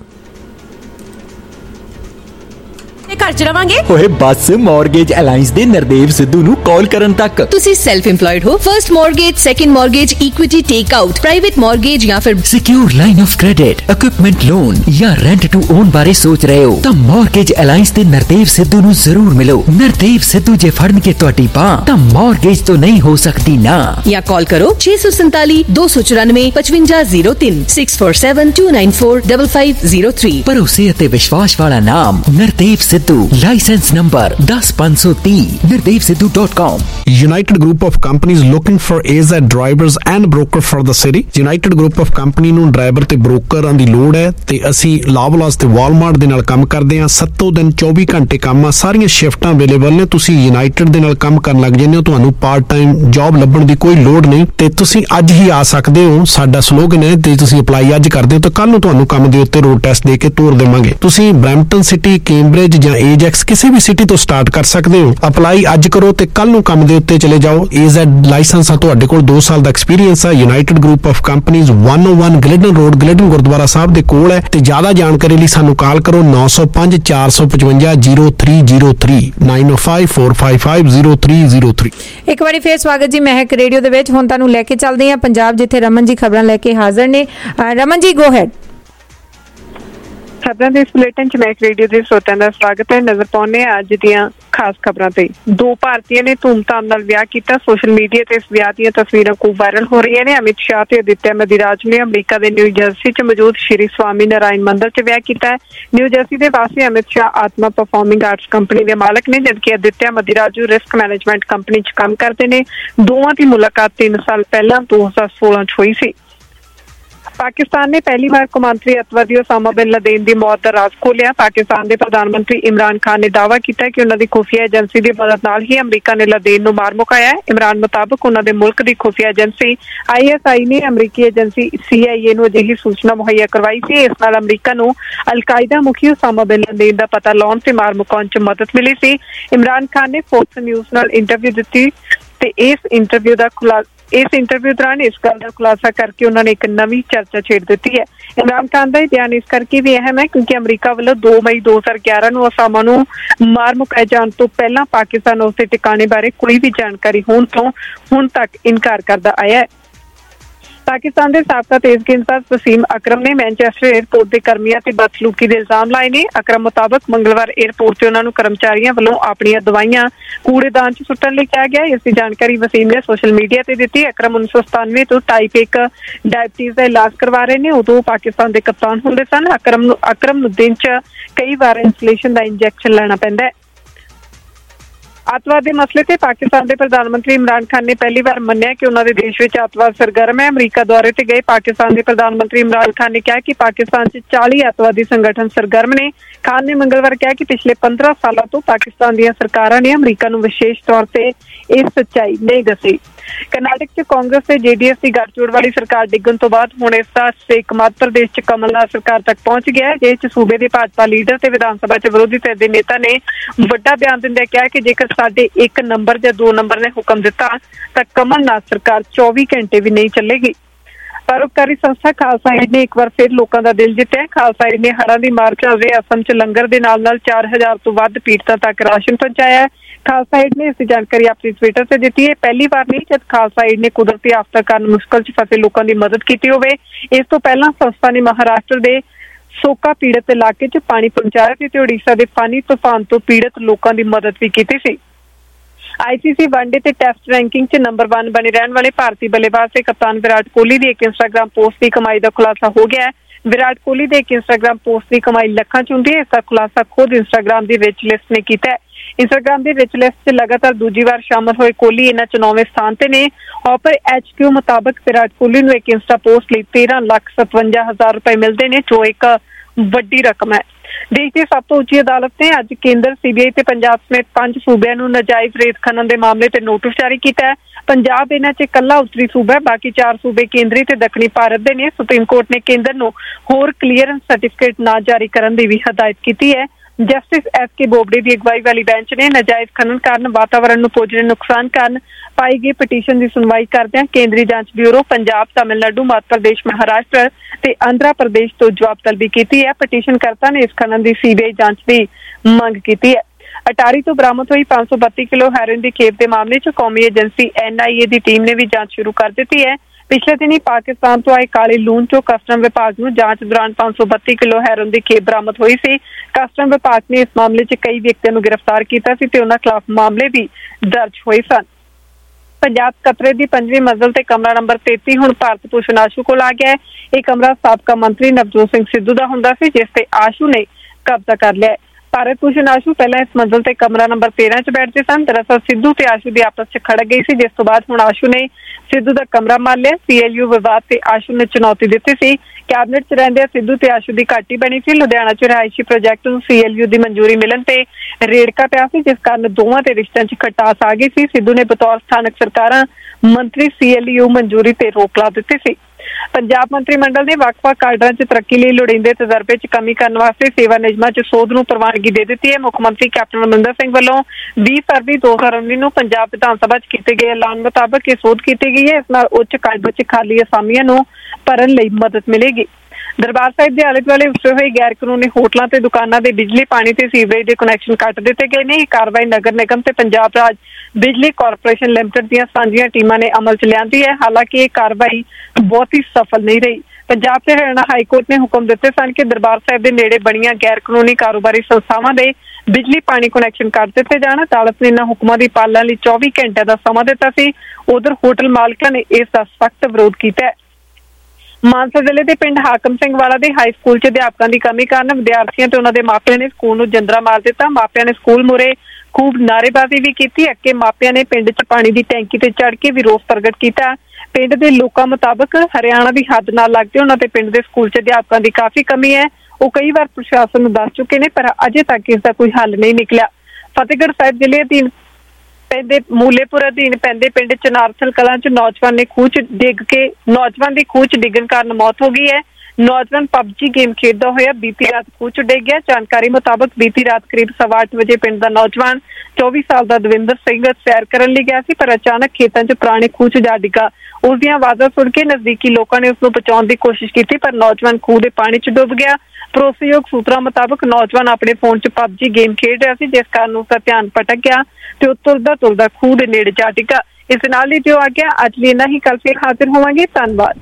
ਘਰ ਚ ਰਵਾਂਗੇ ਓਏ ਬਸ ਮਾਰਗੇਜ ਅਲਾਈਅੰਸ ਦੇ ਨਰਦੇਵ ਸਿੱਧੂ ਨੂੰ ਕਾਲ ਕਰਨ ਤੱਕ। ਤੁਸੀਂ ਸੈਲਫ ਇੰਪਲੋਇਡ ਹੋ, first mortgage, second mortgage, equity take out, private mortgage ਜਾਂ ਫਿਰ secure line of credit, equipment loan ਜਾਂ ਰੈਂਟ ਟੂ ਓਨ ਬਾਰੇ ਸੋਚ ਰਹੇ ਹੋ ਤਾਂ ਮਾਰਗੇਜ ਅਲਾਈਅੰਸ ਦੇ ਨਰਦੇਵ ਸਿੱਧੂ ਨੂੰ ਜ਼ਰੂਰ ਮਿਲੋ। ਨਰਦੇਵ ਸਿੱਧੂ ਜੇ ਫੜਨਗੇ ਤੁਹਾਡੀ ਬਾਂਹ ਤਾਂ ਮਾਰਗੇਜ ਤੋਂ ਨਹੀਂ ਹੋ ਸਕਦੀ ਨਾ। ਜਾਂ ਕਾਲ ਕਰੋ ਛੇ ਸੌ ਸੰਤਾਲੀ ਦੋ ਸੌ ਚੁਰਾਨਵੇਂ ਪਚਵੰਜਾ ਜ਼ੀਰੋ ਤਿੰਨ six four seven two nine four five five zero three. ਭਰੋਸੇ ਅਤੇ ਵਿਸ਼ਵਾਸ ਵਾਲਾ ਨਾਮ ਨਰਦੇਵ ਸਿੱਧੂ। ਲਾइसेंस नंबर दस पाँच सौ तीन Nardev Sidhu dot com. United Group of Companies looking for A Z drivers and broker for the city। United Group of Company ਨੂੰ ਡਰਾਈਵਰ ਤੇ ਬ੍ਰੋਕਰਾਂ ਦੀ ਲੋੜ ਹੈ ਤੇ ਅਸੀਂ ਲਾਵਲਾਸ ਤੇ ਵਾਲਮਾਰਟ ਦੇ ਨਾਲ ਕੰਮ ਕਰਦੇ ਹਾਂ। ਸੱਤੋਂ ਦਿਨ ਚੌਵੀ ਘੰਟੇ ਕੰਮ ਆ, ਸਾਰੀਆਂ ਸ਼ਿਫਟਾਂ ਅਵੇਲੇਬਲ ਨੇ। ਤੁਸੀਂ ਯੂਨਾਈਟਿਡ ਦੇ ਨਾਲ ਕੰਮ ਕਰਨ ਲੱਗ ਜਾਂਦੇ ਹੋ, ਤੁਹਾਨੂੰ ਪਾਰਟ ਟਾਈਮ ਜੌਬ ਲੱਭਣ ਦੀ ਕੋਈ ਲੋੜ ਨਹੀਂ ਤੇ ਤੁਸੀਂ ਅੱਜ ਹੀ ਆ ਸਕਦੇ ਹੋ। ਸਾਡਾ ਸਲੋਗਨ ਹੈ ਤੇ ਤੁਸੀਂ ਅਪਲਾਈ ਅੱਜ ਕਰਦੇ ਹੋ ਤਾਂ ਕੱਲ ਨੂੰ ਤੁਹਾਨੂੰ ਕੰਮ ਦੇ ਉੱਤੇ ਰੋਡ ਟੈਸਟ ਦੇ ਕੇ ਤੋਰ ਦੇਵਾਂਗੇ। ਤੁਸੀਂ ਬਰੈਂਪਟਨ ਸਿਟੀ, ਕੈਂਬਰਿਜ ਜਾਂ ਏਜੈਕਸ ਕਿਸੇ ਵੀ ਸਿਟੀ ਤੋਂ ਸਟਾਰਟ ਕਰ ਸਕਦੇ ਹੋ। ਅਪਲਾਈ ਅੱਜ ਕਰੋ ਤੇ ਕੱਲ ਨੂੰ ਕੰਮ ਦੇ ਉੱਤੇ ਚਲੇ ਜਾਓ। A Z ਲਾਇਸੈਂਸ ਆ, ਤੁਹਾਡੇ ਕੋਲ ਦੋ ਸਾਲ ਦਾ ਐਕਸਪੀਰੀਅੰਸ ਆ। ਯੂਨਾਈਟਿਡ ਗਰੁੱਪ ਆਫ ਕੰਪਨੀਜ਼ ਇੱਕ ਸੌ ਇੱਕ ਗਲਿਡਨ ਰੋਡ, ਗਲਿਡਨ ਗੁਰਦੁਆਰਾ ਸਾਹਿਬ ਦੇ ਕੋਲ ਹੈ ਤੇ ਜ਼ਿਆਦਾ ਜਾਣਕਾਰੀ ਲਈ ਸਾਨੂੰ ਕਾਲ ਕਰੋ ਨੌ ਸੌ ਪੰਜ ਚਾਰ ਸੌ ਪਚਵੰਜਾ zero three zero three nine oh five four five five zero three zero three. ਇੱਕ ਵਾਰੀ ਫੇਰ ਸਵਾਗਤ ਜੀ ਮਹਿਕ ਰੇਡੀਓ ਦੇ ਵਿੱਚ। ਹੁਣ ਤੁਹਾਨੂੰ ਲੈ ਕੇ ਚੱਲਦੇ ਹਾਂ ਪੰਜਾਬ, ਜਿੱਥੇ ਰਮਨ ਜੀ ਖਬਰਾਂ ਲੈ ਕੇ ਹਾਜ਼ਰ ਨੇ। Raman ji go ahead. ਖਬਰਾਂ ਦੇ ਇਸ ਬੁਲੇਟਿਨ ਚ ਮਹਿਕ ਰੇਡੀਓ ਦੇ ਸਰੋਤਿਆਂ ਦਾ ਸਵਾਗਤ ਹੈ। ਨਜ਼ਰ ਪਾਉਂਦੇ ਹਾਂ ਅੱਜ ਦੀਆਂ ਖਾਸ ਖਬਰਾਂ ਤੇ। ਦੋ ਭਾਰਤੀਆਂ ਨੇ ਧੂਮਧਾਮ ਨਾਲ ਵਿਆਹ ਕੀਤਾ। ਸੋਸ਼ਲ ਮੀਡੀਆ ਤੇ ਇਸ ਵਿਆਹ ਦੀਆਂ ਤਸਵੀਰਾਂ ਖੂਬ ਵਾਇਰਲ ਹੋ ਰਹੀਆਂ ਨੇ। ਅਮਿਤ ਸ਼ਾਹ ਤੇ ਅਦਿੱਤਿਆ ਮਦੀਰਾਜ ਨੇ ਅਮਰੀਕਾ ਦੇ ਨਿਊ ਜਰਸੀ ਚ ਮੌਜੂਦ ਸ਼੍ਰੀ ਸਵਾਮੀ ਨਾਰਾਇਣ ਮੰਦਿਰ ਚ ਵਿਆਹ ਕੀਤਾ ਹੈ। ਨਿਊ ਜਰਸੀ ਦੇ ਵਾਸੀ ਅਮਿਤ ਸ਼ਾਹ ਆਤਮਾ ਪਰਫਾਰਮਿੰਗ ਆਰਟਸ ਕੰਪਨੀ ਦੇ ਮਾਲਕ ਨੇ, ਜਦਕਿ Aditya Madiraju risk management company ਚ ਕੰਮ ਕਰਦੇ ਨੇ। ਦੋਵਾਂ ਦੀ ਮੁਲਾਕਾਤ ਤਿੰਨ ਸਾਲ ਪਹਿਲਾਂ ਦੋ ਹਜ਼ਾਰ ਸੋਲਾਂ ਚ ਹੋਈ ਸੀ। ਪਾਕਿਸਤਾਨ ਨੇ ਪਹਿਲੀ ਵਾਰ ਕੌਮਾਂਤਰੀ ਅੱਤਵਾਦੀ ਉਸਾਮਾ ਬਿਨ ਲਾਦੇਨ ਦੀ ਮੌਤ ਦਾ ਰਾਜ਼ ਖੋਲ੍ਹਿਆ। ਪਾਕਿਸਤਾਨ ਦੇ ਪ੍ਰਧਾਨ ਮੰਤਰੀ ਇਮਰਾਨ ਖਾਨ ਨੇ ਦਾਅਵਾ ਕੀਤਾ ਕਿ ਉਹਨਾਂ ਦੀ ਖੁਫੀਆ ਏਜੰਸੀ ਦੀ ਮਦਦ ਨਾਲ ਹੀ ਅਮਰੀਕਾ ਨੇ ਲਾਦੇਨ ਨੂੰ ਮਾਰ ਮੁਕਾਇਆ ਹੈ। ਇਮਰਾਨ ਮੁਤਾਬਕ ਉਹਨਾਂ ਦੇ ਮੁਲਕ ਦੀ ਖੁਫੀਆ ਏਜੰਸੀ ਆਈ ਐਸ ਆਈ ਨੇ ਅਮਰੀਕੀ ਏਜੰਸੀ ਸੀ ਆਈ ਏ ਨੂੰ ਅਜਿਹੀ ਸੂਚਨਾ ਮੁਹੱਈਆ ਕਰਵਾਈ ਸੀ। ਇਸ ਨਾਲ ਅਮਰੀਕਾ ਨੂੰ ਅਲ-ਕਾਇਦਾ ਮੁਖੀ ਉਸਾਮਾ ਬਿਨ ਲਾਦੇਨ ਦਾ ਪਤਾ ਲਾਉਣ ਤੇ ਮਾਰ ਮੁਕਾਉਣ ਚ ਮਦਦ ਮਿਲੀ ਸੀ। ਇਮਰਾਨ ਖਾਨ ਨੇ ਫੋਕਸ ਨਿਊਜ਼ ਨਾਲ ਇੰਟਰਵਿਊ ਦਿੱਤੀ ਤੇ ਇਸ ਇੰਟਰਵਿਊ ਦਾ इस इंटरव्यू दौरान इस गल का खुलासा करके उन्होंने एक नवी चर्चा छेड़ दी है। इमरान खान का बयान इस करके भी अहम है क्योंकि अमरीका वालों दो मई दो हज़ार ग्यारह ਨੂੰ ਅਸਾਮਾ ਨੂੰ ਮਾਰ ਮੁਕਾਏ ਜਾਣ ਤੋਂ ਪਹਿਲਾਂ ਪਾਕਿस्तान ਉਸ ਦੇ ਟਿਕਾਣੇ ਬਾਰੇ ਕੋਈ ਵੀ ਜਾਣਕਾਰੀ ਹੋਣ ਤੋਂ ਹੁਣ तक इनकार करता आया है। पाकिस्तान के साबका तेज गेंदबाज वसीम अकरम ने मैनचेस्टर एयरपोर्ट के कर्मियों से बदसलूकी के इल्जाम लाए ने। अकरम मुताबिक मंगलवार एयरपोर्ट से उन्होंने कर्मचारियों वालों अपन दवाइयां कूड़ेदान च सुट्टन लई कहा गया। इसकी जानकारी वसीम ने सोशल मीडिया से दी। अकरम उन्नीस सौ सतानवे तो टाइप एक डायबिटीज का इलाज करवा रहे हैं। उदों पाकिस्तान के कप्तान होंगे सन। अकरम अकरम दिन च कई बार इंसुलेशन का इंजैक्शन लेना पैंदा है। अतवाद के मसले से पाकिस्तान के प्रधानमंत्री इमरान खान ने पहली बार मन्निया कि उन्होंने देश में अतवाद सरगर्म है। अमरीका दौरे से गए पाकिस्तान के प्रधानमंत्री इमरान खान ने कहा कि पाकिस्तान से चालीस अतवादी संगठन सरगर्म ने। खान ने मंगलवार कहा कि पिछले पंद्रह सालों तो पाकिस्तान दी सरकारां ने अमरीका नूं विशेष तौर पर इस सच्चाई नहीं दसी। कर्नाटक च कांग्रेस ते जेडीएस की गठजोड़ वाली सरकार डिग्गण तो बाद हुण इसका स्टेक मध्य प्रदेश च कमलनाथ सरकार तक पहुंच गया है। जिस च सूबे के भाजपा लीडर ते विधान सभा च विरोधी धिर दे नेता ने वड्डा बयान दिंदे कहा कि जेकर साडे एक नंबर या दो नंबर ने हुक्म दिता तां कमलनाथ सरकार चौबीस घंटे भी नहीं चलेगी। परोपकारी संस्था खालसा एड ने एक बार फिर लोगों का दिल जित्या। खालसा एड ने हड़ां दी मार झेल रहे असम च लंगर दे नाल नाल चार हजार तो वध पीड़ितां तक राशन पहुंचाया है। खालसा एड ने इसकी जानकारी अपनी ट्विटर से दी है। पहली बार नहीं जब खालसा एड ने कुदरती आफत कारण मुश्किल च फसे लोगों की मदद की होवे। इस तो पहला संस्था ने महाराष्ट्र के सोका पीड़ित इलाके च पानी पहुंचाया सी ते ओडिशा के फानी तूफान तो पीड़ित लोगों की मदद भी की सी। आईसीसी वनडे ते टेस्ट रैंकिंग च नंबर वन बने रहने वाले भारतीय बल्लेबाज से कप्तान विराट कोहली की एक इंस्टाग्राम पोस्ट की कमाई का खुलासा हो गया है। विराट कोहली की एक इंस्टाग्राम पोस्ट की कमाई लखां च हुंदी है। इसका खुलासा खुद इंस्टाग्राम की रिच लिस्ट ने किया है। इंस्टाग्राम की रिच लिस्ट से लगातार दूजी बार शामिल हुए कोहली इन्हां च नौवें स्थान ते ने। ऑपर एच क्यू मुताबिक विराट कोहली नूं एक इंस्टा पोस्ट लई तेरह लाख सतवंजा हजार रुपए मिलते हैं जो एक वड्डी रकम है। देश की सब तो उच्ची अदालत ने अज केंद्र सीबीआई ते पंजाब समेत पांच सूबे नूं नाजायज रेत खनन के मामले ते नोटिस जारी किया है। पंजाब इन्हां च कल्ला उत्तरी सूबा है, बाकी चार सूबे केंद्री ते दक्षिणी भारत दे ने। सुप्रीम कोर्ट ने केंद्र नूं होर क्लीयरेंस सर्टिफिकेट ना जारी करन दी भी हदायत की है। जस्टिस एस के बोबडे की अगवाई वाली बेंच ने नाजायज खनन कारण वातावरण नूं पुज्जणे नुकसान कारण पाई गई पटीशन की सुनवाई करदे केंद्रीय जांच ब्यूरो पंजाब, तमिलनाडु, मध्य प्रदेश, महाराष्ट्र ते आंध्र प्रदेश तो जवाब तलबी की है। पटीशनकर्ता ने इस खनन की सीबीआई जांच की मंग की है। अटारी तो बरामद हुई पांच सौ बत्ती किलो हैरोइन की खेप के मामले च कौमी एजेंसी एन आई ए की टीम ने भी जांच शुरू कर दी है। पिछले दिन ही पाकिस्तान तो आए काले लून चो कस्टम विभाग नूं जांच दौरान पांच सौ बत्ती किलो हैरोइन की खेप बरामद हुई सी। कस्टम विभाग ने इस मामले च कई व्यक्तियों को गिरफ्तार किया सी ते उन्हां खिलाफ मामले भी दर्ज हुए सन। पंजाब कतरे की पंजवीं मंजिल ते कमरा नंबर तेती हुण भारत भूषण आशू कोल आ गया है। यह कमरा साबका मंत्री नवजोत सिंह सिद्धू का हुंदा सी जिस ते आशू ने कब्जा कर लिया है। भारत भूषण आशू पहला इस मंजिल ते कमरा नंबर तेरह च बैठते सन। दरअसल सिद्धू ते आशू की आपस च खड़क गई सी जिस तो बाद हुण आशू ने सिद्धू का कमरा मार लिया। सीएलयू विवाद से आशू ने चुनौती दी सी। कैबिनेट च रहिंदे सिद्धू ते आशू की घाटी बनी सी। लुधियाना च रिहायशी प्रोजैक्ट नूं सीएलयू की मंजूरी मिलन ते रेड़का पिया सी जिस कारण दोवां दे रिश्तिਆਂ च खटास आ गई सी। सिद्धू ने बतौर स्थानक सरकारां मंत्री सीएलयू मंजूरी ते रोक ला दी सी। पंजाब मंत्रिमंडल ने वक्-वक् काडरां च तरक्की लई लोड़ींदे तजर्बे च कमी करने वास्ते सेवा नियमां च सोध नूं प्रवानगी दे दी है। मुख मंत्री कैप्टन अमरिंदर सिंह वल्लों बीस फरवरी दो हज़ार उन्नीस नूं पंजाब विधान सभा च कीते गए ऐलान मुताबक यह सोध की गई है। इस नाल उच्च काडर च खाली असामियां नूं भरन लई मदद मिलेगी। दरबार साहिब के आले दुआले उसे हुए गैर कानूनी होटलों ते दुकानों के बिजली पानी ते सीवरेज के कनैक्शन कट दिते गए हैं। कार्रवाई नगर निगम ते पंजाब राज बिजली कॉरपोरेशन लिमिटेड दी सांझियां टीमां ने अमल च लियांदी है। हालांकि यह कार्रवाई बहुत ही सफल नहीं रही। पंजाब ते हरियाणा हाईकोर्ट ने हुक्म दिते सन कि दरबार साहिब के नेड़े बणियां गैर कानूनी कारोबारी संस्थावां दे बिजली पानी कनैक्शन कट दिते जाण। अदालत ने इन्हां हुक्मां दी पालना लई चौबीस घंटे का समा दिता सी। उधर होटल मालकां ने इसका सख्त विरोध किया है। मानसा जिले के पिंड हाकम सिंह वाला दे हाई स्कूल च अध्यापकों की कमी कारण विद्यार्थियों ते उन्हां दे मापिਆਂ ने स्कूल नूं जंदरा मार दिता। मापिਆਂ ने स्कूल मुरे खूब नारेबाजी भी की। अगे मापिਆਂ ने पिंड च पानी की टैंकी ते चढ़ के भी रोस प्रगट किया। पिंड के लोगों मुताबक हरियाणा की हद नाल लगदे उन्हां दे पिंड के स्कूल च अध्यापकों की काफ़ी कमी है। वो कई बार प्रशासन नूं दस चुके हैं पर अजे तक इसका कोई हल नहीं निकलिया। फतेहगढ़ साहिब जिले अधीन पैंदे मूलेपुर अधीन पैंदे पिंड चनारथल कलां च नौजवान ने खूह च डिग के नौजवान की खूह च डिगण कारण मौत हो गई है। ਨੌਜਵਾਨ ਪਬਜੀ ਗੇਮ ਖੇਡਦਾ ਹੋਇਆ ਬੀਤੀ ਰਾਤ ਖੂਹ ਚ ਡਿੱਗ ਗਿਆ। ਜਾਣਕਾਰੀ ਮੁਤਾਬਕ ਬੀਤੀ ਰਾਤ ਕਰੀਬ ਸਵਾ ਅੱਠ ਵਜੇ ਪਿੰਡ ਦਾ ਨੌਜਵਾਨ ਚੌਵੀ ਸਾਲ ਦਾ ਦਵਿੰਦਰ ਸਿੰਘ ਸੈਰ ਕਰਨ ਲਈ ਗਿਆ ਸੀ, ਪਰ ਅਚਾਨਕ ਖੇਤਾਂ ਚ ਪੁਰਾਣੇ ਖੂਹ ਚ ਜਾ ਡਿੱਗਾ। ਉਸ ਦੀਆਂ ਆਵਾਜ਼ਾਂ ਸੁਣ ਕੇ ਨਜ਼ਦੀਕੀ ਲੋਕਾਂ ਨੇ ਉਸ ਨੂੰ ਬਚਾਉਣ ਦੀ ਕੋਸ਼ਿਸ਼ ਕੀਤੀ, ਪਰ ਨੌਜਵਾਨ ਖੂਹ ਦੇ ਪਾਣੀ ਚ ਡੁੱਬ ਗਿਆ। ਭਰੋਸੇਯੋਗ ਸੂਤਰਾਂ ਮੁਤਾਬਕ ਨੌਜਵਾਨ ਆਪਣੇ ਫੋਨ ਚ ਪਬਜੀ ਗੇਮ ਖੇਡ ਰਿਹਾ ਸੀ, ਜਿਸ ਕਾਰਨ ਉਸਦਾ ਧਿਆਨ ਭਟਕ ਗਿਆ ਤੇ ਉਹ ਤੁਰਦਾ ਤੁਰਦਾ ਖੂਹ ਦੇ ਨੇੜੇ ਜਾ ਡਿੱਗਾ। ਇਸ ਨਾਲ ਹੀ ਜੋ ਆ ਗਿਆ। ਅੱਜ ਲਈ ਇੰਨਾ ਹੀ, ਕੱਲ ਫਿਰ ਹਾਜ਼ਰ ਹੋਵਾਂਗੇ। ਧੰਨਵਾਦ।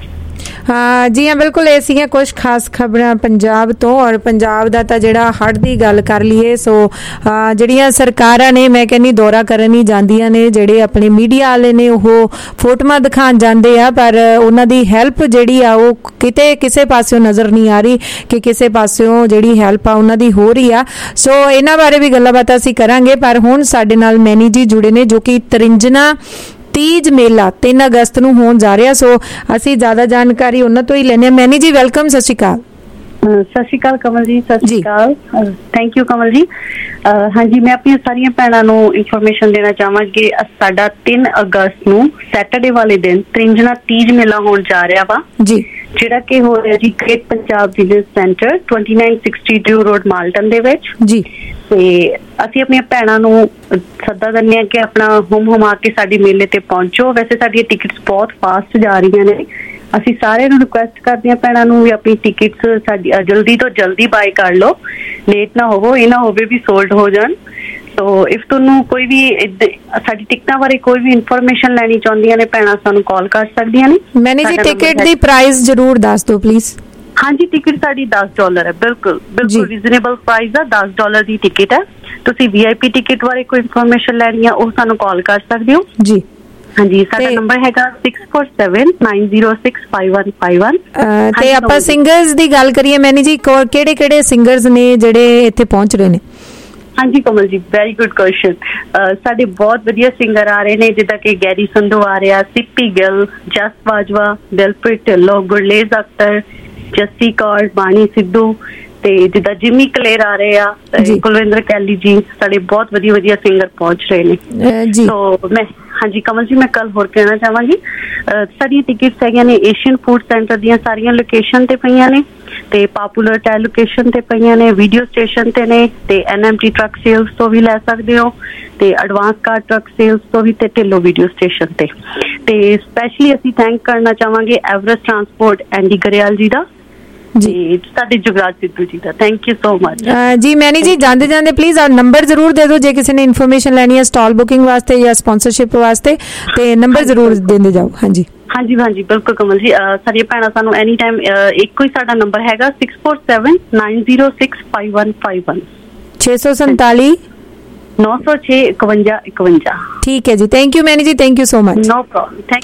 ਹਾਂ ਜੀ ਹਾਂ, ਬਿਲਕੁਲ ਇਹ ਸੀਗੀਆਂ ਕੁਝ ਖਾਸ ਖਬਰਾਂ ਪੰਜਾਬ ਤੋਂ। ਔਰ ਪੰਜਾਬ ਦਾ ਤਾਂ ਜਿਹੜਾ ਹੜ੍ਹ ਦੀ ਗੱਲ ਕਰ ਲਈਏ, ਸੋ ਜਿਹੜੀਆਂ ਸਰਕਾਰਾਂ ਨੇ, ਮੈਂ ਕਹਿੰਦੀ ਦੌਰਾ ਕਰਨ ਹੀ ਜਾਂਦੀਆਂ ਨੇ, ਜਿਹੜੇ ਆਪਣੇ ਮੀਡੀਆ ਵਾਲੇ ਨੇ ਉਹ ਫੋਟੋਆਂ ਦਿਖਾਉਣ ਜਾਂਦੇ ਆ, ਪਰ ਉਹਨਾਂ ਦੀ ਹੈਲਪ ਜਿਹੜੀ ਆ ਉਹ ਕਿਤੇ ਕਿਸੇ ਪਾਸਿਓਂ ਨਜ਼ਰ ਨਹੀਂ ਆ ਰਹੀ ਕਿ ਕਿਸੇ ਪਾਸਿਓਂ ਜਿਹੜੀ ਹੈਲਪ ਆ ਉਹਨਾਂ ਦੀ ਹੋ ਰਹੀ ਆ। ਸੋ ਇਹਨਾਂ ਬਾਰੇ ਵੀ ਗੱਲਾਂ ਬਾਤਾਂ ਅਸੀਂ ਕਰਾਂਗੇ, ਪਰ ਹੁਣ ਸਾਡੇ ਨਾਲ ਮੈਨੀ ਜੀ ਜੁੜੇ ਨੇ ਜੋ ਕਿ ਤ੍ਰਿੰਜਨਾ ਤੀਜ ਮੇਲਾ ਤਿੰਨ ਅਗਸਤ ਨੂੰ ਹੋਣ ਜਾ ਰਿਹਾ। ਸੋ ਅਸੀਂ ਜ਼ਿਆਦਾ ਜਾਣਕਾਰੀ ਉਹਨਾਂ ਤੋਂ ਹੀ ਲੈਣੇ ਆ। ਮੈਨੀ ਜੀ ਵੈਲਕਮ, ਸਤਿ ਸ਼੍ਰੀ ਅਕਾਲ। ਸਤਿ ਸ਼੍ਰੀ ਅਕਾਲ ਕਮਲ ਜੀ। ਸਤਿ ਸ਼੍ਰੀ ਅਕਾਲ, ਥੈਂਕ ਯੂ ਕਮਲ ਜੀ। ਹਾਂਜੀ, ਮੈਂ ਆਪਣੀਆਂ ਸਾਰੀਆਂ ਭੈਣਾਂ ਨੂੰ ਇਨਫੋਰਮੇਸ਼ਨ ਦੇਣਾ ਚਾਹਾਂਗੀ ਕਿ ਸਾਡਾ ਤਿੰਨ ਅਗਸਤ ਨੂੰ ਸੈਟਰਡੇ ਵਾਲੇ ਦਿਨ ਤ੍ਰਿੰਜਨਾ ਤੀਜ ਮੇਲਾ ਹੋਣ ਜਾ ਰਿਹਾ ਵਾ ਜੀ, ਜਿਹੜਾ ਕਿ ਹੋ ਰਿਹਾ ਜੀ great Punjab village centre twenty nine sixty two road Malton ਦੇ ਵਿੱਚ ਜੀ। ਤੇ ਅਸੀਂ ਆਪਣੀਆਂ ਭੈਣਾਂ ਨੂੰ ਸੱਦਾ ਦਿੰਦੇ ਹਾਂ ਕਿ ਆਪਣਾ ਹੁਮ ਹੁਮਾ ਕੇ ਸਾਡੇ ਮੇਲੇ ਤੇ ਪਹੁੰਚੋ। ਵੈਸੇ ਸਾਡੀਆਂ ਟਿਕਟਸ ਬਹੁਤ ਫਾਸਟ ਜਾ ਰਹੀਆਂ ਨੇ। ਅਸੀਂ ਸਾਰਿਆਂ ਨੂੰ ਰਿਕੁਐਸਟ ਕਰਦੇ ਹਾਂ ਭੈਣਾਂ ਨੂੰ ਵੀ ਆਪਣੀ ਟਿਕਟਸ ਸਾਡੀ ਜਲਦੀ ਤੋਂ ਜਲਦੀ ਬਾਏ ਕਰ ਲਓ, ਲੇਟ ਨਾ ਹੋਵੋ, ਇਹ ਨਾ ਹੋਵੇ ਵੀ ਸੋਲਡ ਹੋ ਜਾਣ। ਸੋ ਇਫ ਤੁਹਾਨੂੰ ਕੋਈ ਵੀ ਸਾਡੀ ਟਿਕਟਾਂ ਬਾਰੇ ਕੋਈ ਵੀ ਇਨਫੋਰਮੇਸ਼ਨ ਲੈਣੀ ਚਾਹੁੰਦੀਆਂ ਨੇ ਭੈਣਾਂ, ਸਾਨੂੰ ਕਾਲ ਕਰ ਸਕਦੀਆਂ ਨੇ। ਮੈਨੇ ਜੀ ਟਿਕਟ ਦੀ ਪ੍ਰਾਈਸ ਜ਼ਰੂਰ ਦੱਸ ਦਿਓ ਪਲੀਜ਼। ਹਾਂਜੀ, ਟਿਕਟ ਸਾਡੀ ਦਸ ਡਾਲਰ ਹੈ। ਬਿਲਕੁਲ ਬਿਲਕੁਲ ਰੀਜ਼ਨੇਬਲ ਪ੍ਰਾਈਸ ਆ। ਦਸ ਡਾਲਰ ਦੀ ਟਿਕਟ ਹੈ। ਤੁਸੀਂ ਵੀ ਆਈ ਪੀ ਟਿਕਟ ਬਾਰੇ ਕੋਈ ਇਨਫੋਰਮੇਸ਼ਨ ਲੈਣੀ ਆ ਉਹ ਸਾਨੂੰ ਕਾਲ ਕਰ ਸਕਦੇ ਹੋ ਜੀ। ਹਾਂਜੀ, ਸਾਡਾ ਨੰਬਰ ਹੈਗਾ six four seven nine zero six five one five one. ਤੇ ਆਪਾਂ ਸਿੰਗਰਸ ਦੀ ਗੱਲ ਕਰੀਏ ਮੈਨੀ ਜੀ, ਕਿਹੜੇ ਕਿਹੜੇ ਸਿੰਗਰਸ ਨੇ ਜਿਹੜੇ ਇੱਥੇ ਪਹੁੰਚ ਰਹੇ ਨੇ? ਹਾਂਜੀ Kamal ji, very good question. ਸਾਡੇ ਬਹੁਤ ਵਧੀਆ ਸਿੰਗਰ ਆ ਰਹੇ ਨੇ, ਜਿੱਦਾਂ ਕਿ ਗੈਰੀ ਸੰਧੂ ਆ ਰਿਹਾ, ਸਿੱਪੀ ਗਿੱਲ, ਜਸ ਬਾਜਵਾ, ਦਿਲਪ੍ਰੀਤ ਢਿੱਲੋਂ, ਗੁਰਲੇਜ਼ ਅਖਤਰ, ਜੱਸੀ ਕੌਰ, ਬਾਣੀ ਸਿੱਧੂ ਤੇ ਜਿੱਦਾਂ ਜਿਮੀ ਕਲੇਰ ਆ ਰਹੇ ਆ, ਕੁਲਵਿੰਦਰ ਕੈਲੀ ਜੀ। ਸਾਡੇ ਬਹੁਤ ਵਧੀਆ ਵਧੀਆ ਸਿੰਗਰ ਪਹੁੰਚ ਰਹੇ ਨੇ। ਸੋ ਮੈਂ ਹਾਂਜੀ ਕਮਲ ਜੀ, ਮੈਂ ਕੱਲ ਹੋਰ ਕਹਿਣਾ ਚਾਹਾਂਗੀ, ਸਾਡੀਆਂ ਟਿਕਟਸ ਹੈਗੀਆਂ ਨੇ ਏਸ਼ੀਅਨ ਫੂਡ ਸੈਂਟਰ ਦੀਆਂ ਸਾਰੀਆਂ ਲੋਕੇਸ਼ਨ ਤੇ ਪਈਆਂ ਨੇ, ਤੇ ਪਾਪੂਲਰ ਟਾਇਰ ਲੋਕੇਸ਼ਨ ਤੇ ਪਈਆਂ ਨੇ, ਵੀਡੀਓ ਸਟੇਸ਼ਨ ਤੇ ਨੇ, ਤੇ N M T truck sales ਤੋਂ ਵੀ ਲੈ ਸਕਦੇ ਹੋ, ਤੇ ਐਡਵਾਂਸ ਕਾਰ ਟਰੱਕ ਸੇਲਸ ਤੋਂ ਵੀ, ਤੇ ਢਿੱਲੋਂ ਵੀਡੀਓ ਸਟੇਸ਼ਨ ਤੇ। ਤੇ ਸਪੈਸ਼ਲੀ ਅਸੀਂ ਥੈਂਕ ਕਰਨਾ ਚਾਹਾਂਗੇ ਐਵਰੈਸਟ ਟਰਾਂਸਪੋਰਟ ਐਂਡੀ ਗਰੇਵਾਲ ਜੀ ਦਾ ਜੀ, ਸਾਡੇ ਜੁਗਰਾਜ ਸਿੱਧੂ ਜੀ ਦਾ। ਥੈਂਕ ਯੂ ਸੋ ਮਚ ਜੀ। ਮੈਨੀ ਜੀ ਜਾਂਦੇ ਜਾਂਦੇ ਪਲੀਜ਼ ਨੰਬਰ ਜ਼ਰੂਰ ਦੇ ਦਿਓ ਜੇ ਕਿਸੇ ਨੇ ਇਨਫੋਰਮੇਸ਼ਨ ਲੈਣੀ ਹੈ ਸਟਾਲ ਬੁਕਿੰਗ ਵਾਸਤੇ ਜਾਂ ਸਪਾਂਸਰਸ਼ਿਪ ਵਾਸਤੇ, ਤੇ ਨੰਬਰ ਜ਼ਰੂਰ ਦਿੰਦੇ ਜਾਓ। ਹਾਂਜੀ ਹਾਂਜੀ ਹਾਂਜੀ ਬਿਲਕੁਲ ਕਮਲ ਜੀ। ਸਾਡੀਆਂ ਭੈਣਾਂ ਸਾਨੂੰ ਐਨੀ ਟਾਈਮ ਇੱਕੋ ਹੀ ਸਾਡਾ ਨੰਬਰ ਹੈਗਾ six four seven nine zero six five one five one ਛੇ ਸੌ ਸੰਤਾਲੀ ਨੌ ਸੌ ਛੇ ਇਕਵੰਜਾ ਇਕਵੰਜਾ। ਠੀਕ ਹੈ ਜੀ, thank you Mani ji, thank you so much. No problem, thank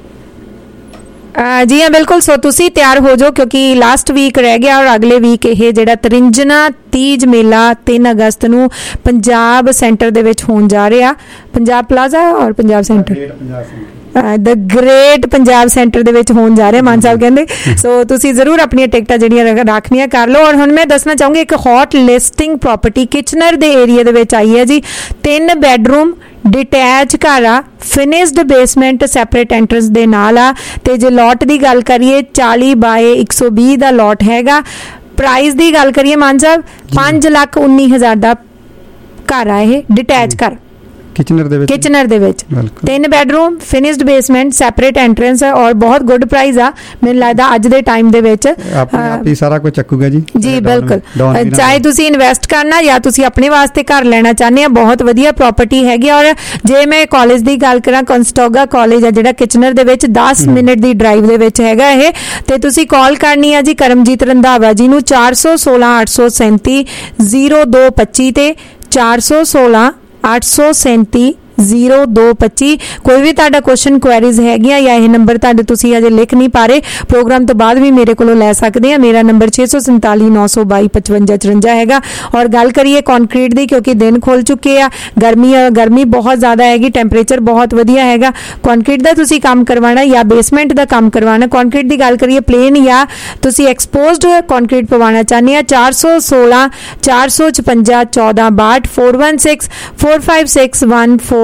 ਜੀ ਹਾਂ ਬਿਲਕੁਲ। ਸੋ ਤੁਸੀਂ ਤਿਆਰ ਹੋ ਜਾਓ ਕਿਉਂਕਿ ਲਾਸਟ ਵੀਕ ਰਹਿ ਗਿਆ, ਔਰ ਅਗਲੇ ਵੀਕ ਇਹ ਜਿਹੜਾ ਤ੍ਰਿੰਜਨਾ ਤੀਜ ਮੇਲਾ ਤਿੰਨ ਅਗਸਤ ਨੂੰ ਪੰਜਾਬ ਸੈਂਟਰ ਦੇ ਵਿੱਚ ਹੋਣ ਜਾ ਰਿਹਾ। ਪੰਜਾਬ ਪਲਾਜ਼ਾ ਔਰ Punjab centre, the great Punjab centre ਦੇ ਵਿੱਚ ਹੋਣ ਜਾ ਰਿਹਾ, ਮਾਨ ਸਾਹਿਬ ਕਹਿੰਦੇ। ਸੋ ਤੁਸੀਂ ਜ਼ਰੂਰ ਆਪਣੀਆਂ ਟਿਕਟਾਂ ਜਿਹੜੀਆਂ ਰੱਖਣੀਆਂ ਕਰ ਲਓ। ਔਰ ਹੁਣ ਮੈਂ ਦੱਸਣਾ ਚਾਹੂੰਗੀ ਇੱਕ ਹੌਟ ਲਿਸਟਿੰਗ ਪ੍ਰਾਪਰਟੀ ਕਿਚਨਰ ਦੇ ਏਰੀਆ ਦੇ ਵਿੱਚ ਆਈ ਹੈ ਜੀ। ਤਿੰਨ ਬੈਡਰੂਮ ਡਿਟੈਚ ਘਰ ਆ, ਫਿਨਿਸ਼ਡ ਬੇਸਮੈਂਟ ਸੈਪਰੇਟ ਐਂਟਰੈਂਸ ਦੇ ਨਾਲ ਆ, ਤੇ ਜੇ ਲੋਟ ਦੀ ਗੱਲ ਕਰੀਏ ਚਾਲੀ ਬਾਏ ਇੱਕ ਸੌ ਵੀਹ ਦਾ ਲੋਟ ਹੈਗਾ। ਪ੍ਰਾਈਸ ਦੀ ਗੱਲ ਕਰੀਏ ਮਾਨ ਸਾਹਿਬ, ਪੰਜ ਲੱਖ ਉੱਨੀ ਹਜ਼ਾਰ ਦਾ ਘਰ ਆ ਇਹ, ਡਿਟੈਚ ਘਰ ਕਿਚਨਰ ਦੇ ਵਿੱਚ ਕਿਚਨਰ ਦੇ ਵਿੱਚ ਤਿੰਨ bedroom finished basement separate entrance ਹੈ, ਔਰ ਬਹੁਤ ਗੁੱਡ ਪ੍ਰਾਈਸ ਆ। ਮੈਨੂੰ ਲੱਗਦਾ ਅੱਜ ਦੇ ਟਾਈਮ ਦੇ ਵਿੱਚ ਆਪਣੇ ਆਪ ਹੀ ਸਾਰਾ ਕੁਝ ਚੱਕੂਗਾ ਜੀ ਜੀ। ਬਿਲਕੁਲ, ਚਾਹੇ ਤੁਸੀਂ ਇਨਵੈਸਟ ਕਰਨਾ ਜਾਂ ਤੁਸੀਂ ਆਪਣੇ ਵਾਸਤੇ ਘਰ ਲੈਣਾ ਚਾਹੁੰਦੇ ਆ, ਬਹੁਤ ਵਧੀਆ ਪ੍ਰਾਪਰਟੀ ਹੈਗੀ। ਔਰ ਜੇ ਮੈਂ ਕਾਲਜ ਦੀ ਗੱਲ ਕਰਾਂ, ਕੰਸਟੋਗਾ ਕਾਲਜ ਆ ਜਿਹੜਾ ਕਿਚਨਰ ਦੇ ਵਿੱਚ ਦਸ ਮਿੰਟ ਦੀ ਡਰਾਈਵ ਦੇ ਵਿੱਚ ਹੈਗਾ ਇਹ। ਤੇ ਤੁਸੀਂ ਕਾਲ ਕਰਨੀ ਆ ਜੀ ਕਰਮਜੀਤ ਰੰਧਾਵਾ ਜੀ ਨੂੰ ਚਾਰ ਸੌ ਸੋਲਾਂ ਅੱਠ ਸੌ ਸੈਂਤੀ ਜ਼ੀਰੋ ਦੋ ਪੱਚੀ ਤੇ ਚਾਰ ਸੌ ਸੋਲਾਂ ਅੱਠ ਸੌ ਸੈਂਤੀ ਜ਼ੀਰੋ ਦੋ ਪੱਚੀ। ਕੋਈ ਵੀ ਤੁਹਾਡਾ ਕੁਐਸਚਨ ਕੁਐਰੀਜ਼ ਹੈਗੀਆਂ ਜਾਂ ਇਹ ਨੰਬਰ ਤੁਹਾਡੇ ਤੁਸੀਂ ਅਜੇ ਲਿਖ ਨਹੀਂ ਪਾ ਰਹੇ, ਪ੍ਰੋਗਰਾਮ ਤੋਂ ਬਾਅਦ ਵੀ ਮੇਰੇ ਕੋਲੋਂ ਲੈ ਸਕਦੇ ਆ। ਮੇਰਾ ਨੰਬਰ ਛੇ ਸੌ ਸੰਤਾਲੀ ਨੌ ਸੌ ਬਾਈ ਪਚਵੰਜਾ ਚੁਰੰਜਾ ਹੈਗਾ। ਔਰ ਗੱਲ ਕਰੀਏ ਕੰਕਰੀਟ ਦੀ, ਕਿਉਂਕਿ ਦਿਨ ਖੁੱਲ ਚੁੱਕੇ ਆ, ਗਰਮੀ ਗਰਮੀ ਬਹੁਤ ਜ਼ਿਆਦਾ ਹੈਗੀ, ਟੈਂਪਰੇਚਰ ਬਹੁਤ ਵਧੀਆ ਹੈਗਾ। ਕੰਕਰੀਟ ਦਾ ਤੁਸੀਂ ਕੰਮ ਕਰਵਾਉਣਾ ਜਾਂ ਬੇਸਮੈਂਟ ਦਾ ਕੰਮ ਕਰਵਾਉਣਾ, ਕੰਕਰੀਟ ਦੀ ਗੱਲ ਕਰੀਏ ਪਲੇਨ ਜਾਂ ਤੁਸੀਂ ਐਕਸਪੋਜ਼ਡ ਕੰਕਰੀਟ ਪਵਾਉਣਾ ਚਾਹੁੰਦੇ ਆ, ਚਾਰ ਸੌ ਸੋਲਾਂ ਚਾਰ ਸੌ ਛਪੰਜਾ ਚੌਦਾਂ ਬਾਹਠ four one six four five six one four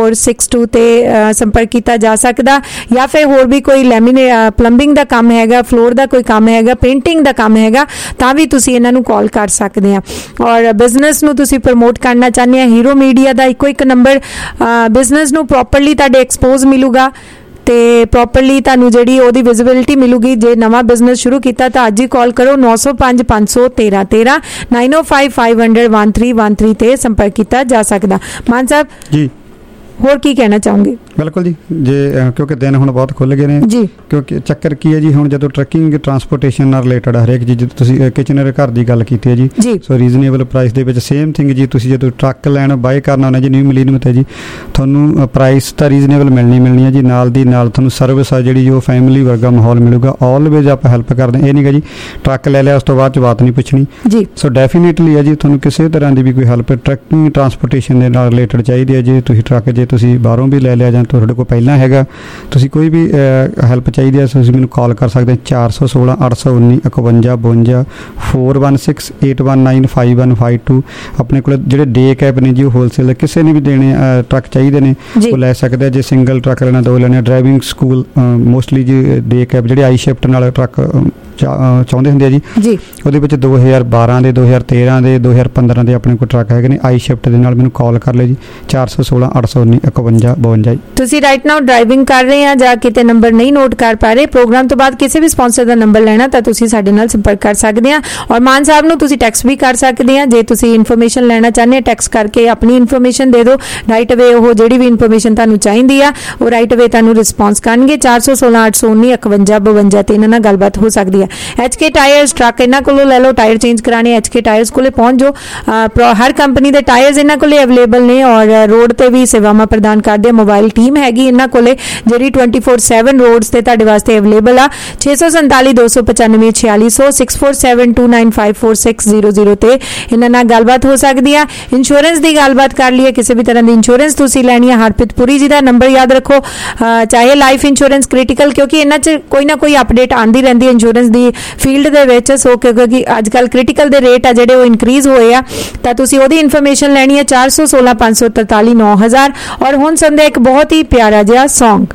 four six two ते संपर्क किया जा सकता, या फिर होर भी कोई लैमीने प्लंबिंग का काम हैगा, फ्लोर का कोई काम हैगा, पेंटिंग का काम हैगा, तां भी तुसीं इन्हां नूं कॉल कर सकते हैं। और बिजनेस नूं तुसीं प्रमोट करना चाहते हैं, हीरो मीडिया का इको एक नंबर बिजनेस नूं प्रॉपरली तुहाडे एक्सपोज मिलूगा ते प्रॉपरली तुहानूं जिहड़ी ओहदी विजिबिलिटी मिलूगी। जे नवा बिजनेस शुरू किया तो अज ही कॉल करो नौ सौ पाँच पाँच सौ तेरह तेरह नाइन ओ five five hundred one three one three ते संपर्क किया जा सकता। मान साहब जी होर की कहना चाहूँगी? बिल्कुल जी, जे क्योंकि दिन हुण बहुत खुल गए ने जी, क्योंकि चक्कर की है जी, हुण जदों ट्रकिंग ट्रांसपोर्टेशन नाल रिलेटेड हरेक चीज़ तुसीं किचनर घर की गल कीती है जी, सो रीजनेबल प्राइस दे विच सेम थिंग जी। तुसीं जदों ट्रक लैण बाय करना होना जी न्यू मिलीनियम ते जी, तुहानूं प्राइस तां रीजनेबल मिलनी मिलनी है जी, नाल दी नाल तुहानूं सर्विस आ जिहड़ी वो फैमिली वर्गा माहौल मिलूगा। ऑलवेज आप हैल्प करदे, ये नहीं गा जी ट्रक लै लिया उस तो बाद बात नहीं पुछनी जी। सो डेफिनेटली है जी, तुहानूं किसी तरह की भी कोई हैल्प ट्रकिंग ट्रांसपोर्टेशन दे नाल रिलेटेड चाहिए है जी। तुसीं ट्रक जे तुसीं बाहरों भी लै लिया जां तुहाडे कोल पहला हैगा, तुसीं कोई भी हैल्प चाहिए है तुसीं मैनूं कॉल कर सकते हैं चार सौ सोलह अठ सौ उन्नी इकवंजा बवंजा four one six eight one nine five one five two. अपने को जिहड़े डे कैब ने जी होलसेल किसी ने भी देने ट्रक चाहिए ने वो लै सकते हैं। जे सिंगल ट्रक लेना दो लेने, ड्राइविंग स्कूल मोस्टली जी डे कैब जिहड़े आई शिफ्ट नाल ट्रक चाਹੁੰਦੇ ਹੁੰਦੇ ਆ ਜੀ ਜੀ, ਉਹਦੇ ਵਿੱਚ ਦੋ ਹਜ਼ਾਰ ਬਾਰਾਂ ਦੇ ਦੋ ਹਜ਼ਾਰ ਤੇਰਾਂ ਦੇ ਦੋ ਹਜ਼ਾਰ ਪੰਦਰਾਂ ਦੇ ਆਪਣੇ ਕੋਲ ਟਰੱਕ ਹੈਗੇ ਨੇ ਆਈ ਸ਼ਿਫਟ ਦੇ ਨਾਲ। ਮੈਨੂੰ ਕਾਲ ਕਰ ਲਿਓ ਜੀ ਚਾਰ ਸੌ ਸੋਲਾਂ ਅੱਠ ਸੌ ਉੱਨੀ ਇਕਵੰਜਾ ਬਵੰਜਾ। ਤੁਸੀਂ ਰਾਈਟ ਨਾਓ ਡਰਾਈਵਿੰਗ ਕਰ ਰਹੇ ਆ ਜਾਂ ਕਿਤੇ ਨੰਬਰ ਨਹੀਂ ਨੋਟ ਕਰ ਪਾ ਰਹੇ, ਪ੍ਰੋਗਰਾਮ ਤੋਂ ਬਾਅਦ ਕਿਸੇ ਵੀ ਸਪਾਂਸਰ ਦਾ ਨੰਬਰ ਲੈਣਾ ਤਾਂ ਤੁਸੀਂ ਸਾਡੇ ਨਾਲ ਸੰਪਰਕ ਕਰ ਸਕਦੇ ਆ। ਔਰ ਮਾਨ ਸਾਹਿਬ ਨੂੰ ਤੁਸੀਂ ਟੈਕਸ ਵੀ ਕਰ ਸਕਦੇ ਆ, ਜੇ ਤੁਸੀਂ ਇਨਫੋਰਮੇਸ਼ਨ ਲੈਣਾ ਚਾਹੁੰਦੇ ਟੈਕਸ ਕਰਕੇ ਆਪਣੀ ਇਨਫੋਰਮੇਸ਼ਨ ਦੇ ਦਿਓ। ਰਾਈਟ ਅਵੇ ਉਹ ਜਿਹੜੀ ਵੀ ਇਨਫੋਰਮੇਸ਼ਨ ਤੁਹਾਨੂੰ ਚਾਹੀਦੀ ਆ ਉਹ ਰਾਈਟ ਅਵੇ ਤੁਹਾਨੂੰ ਰਿਸਪੌਂਸ ਕਰਨਗੇ। ਚਾਰ ਸੌ ਸੋਲਾਂ ਅੱਠ ਸੌ ਉੱਨੀ ਇਕਵੰਜਾ ਬਵੰਜਾ ਤੇ ਇਹਨਾਂ ਨਾਲ ਗੱਲਬਾਤ ਹੋ ਸਕਦੀ ਹੈ। एच के टायर्स ट्रक इन्हां कोलों लै लो, टायर चेंज कराने एच के टायर्स कोले पहुंच जाओ। हर कंपनी के टायर्स इन्हां कोले अवेलेबल ने और रोड ते भी सेवावां प्रदान करदे। मोबाइल टीम हैगी इन्हां कोले जिहड़ी ट्वेंटी फोर सैवन रोड्स ते तुहाडे वास्ते अवेलेबल आ। छे सौ संताली दो सौ पचानवे छियाली सौ six four seven two nine five four six zero zero ते इन्हां नाल गलबात हो सकदी आ। इंश्योरेंस की गलबात कर लईए, किसी भी तरह की इंश्योरेंस तुसीं लैनी है हरप्रीत पुरी जी का नंबर याद रखो, चाहे लाइफ इंश्योरेंस क्रिटिकल, क्योंकि इन्हां च कोई ना कोई अपडेट आती रहती है इंश्योरेंस की फील्ड ਦੇ ਵਿੱਚ। ਸੋ ਕਿਉਂਕਿ ਅੱਜ ਕੱਲ ਕ੍ਰਿਟੀਕਲ ਦੇ ਰੇਟ ਆ ਜਿਹੜੇ ਉਹ ਇਨਕਰੀਜ਼ ਹੋਏ ਆ, ਤਾਂ ਤੁਸੀਂ ਉਹਦੀ ਇਨਫੋਰਮੇਸ਼ਨ ਲੈਣੀ ਹੈ ਚਾਰ ਸੌ ਸੋਲਾਂ ਪੰਜ ਸੌ ਤਰਤਾਲੀ ਨੌ ਹਜ਼ਾਰ। ਔਰ ਹੁਣ ਸੁਣਦੇ ਇੱਕ ਬਹੁਤ ਹੀ ਪਿਆਰਾ ਜਿਹਾ ਸੌਂਗ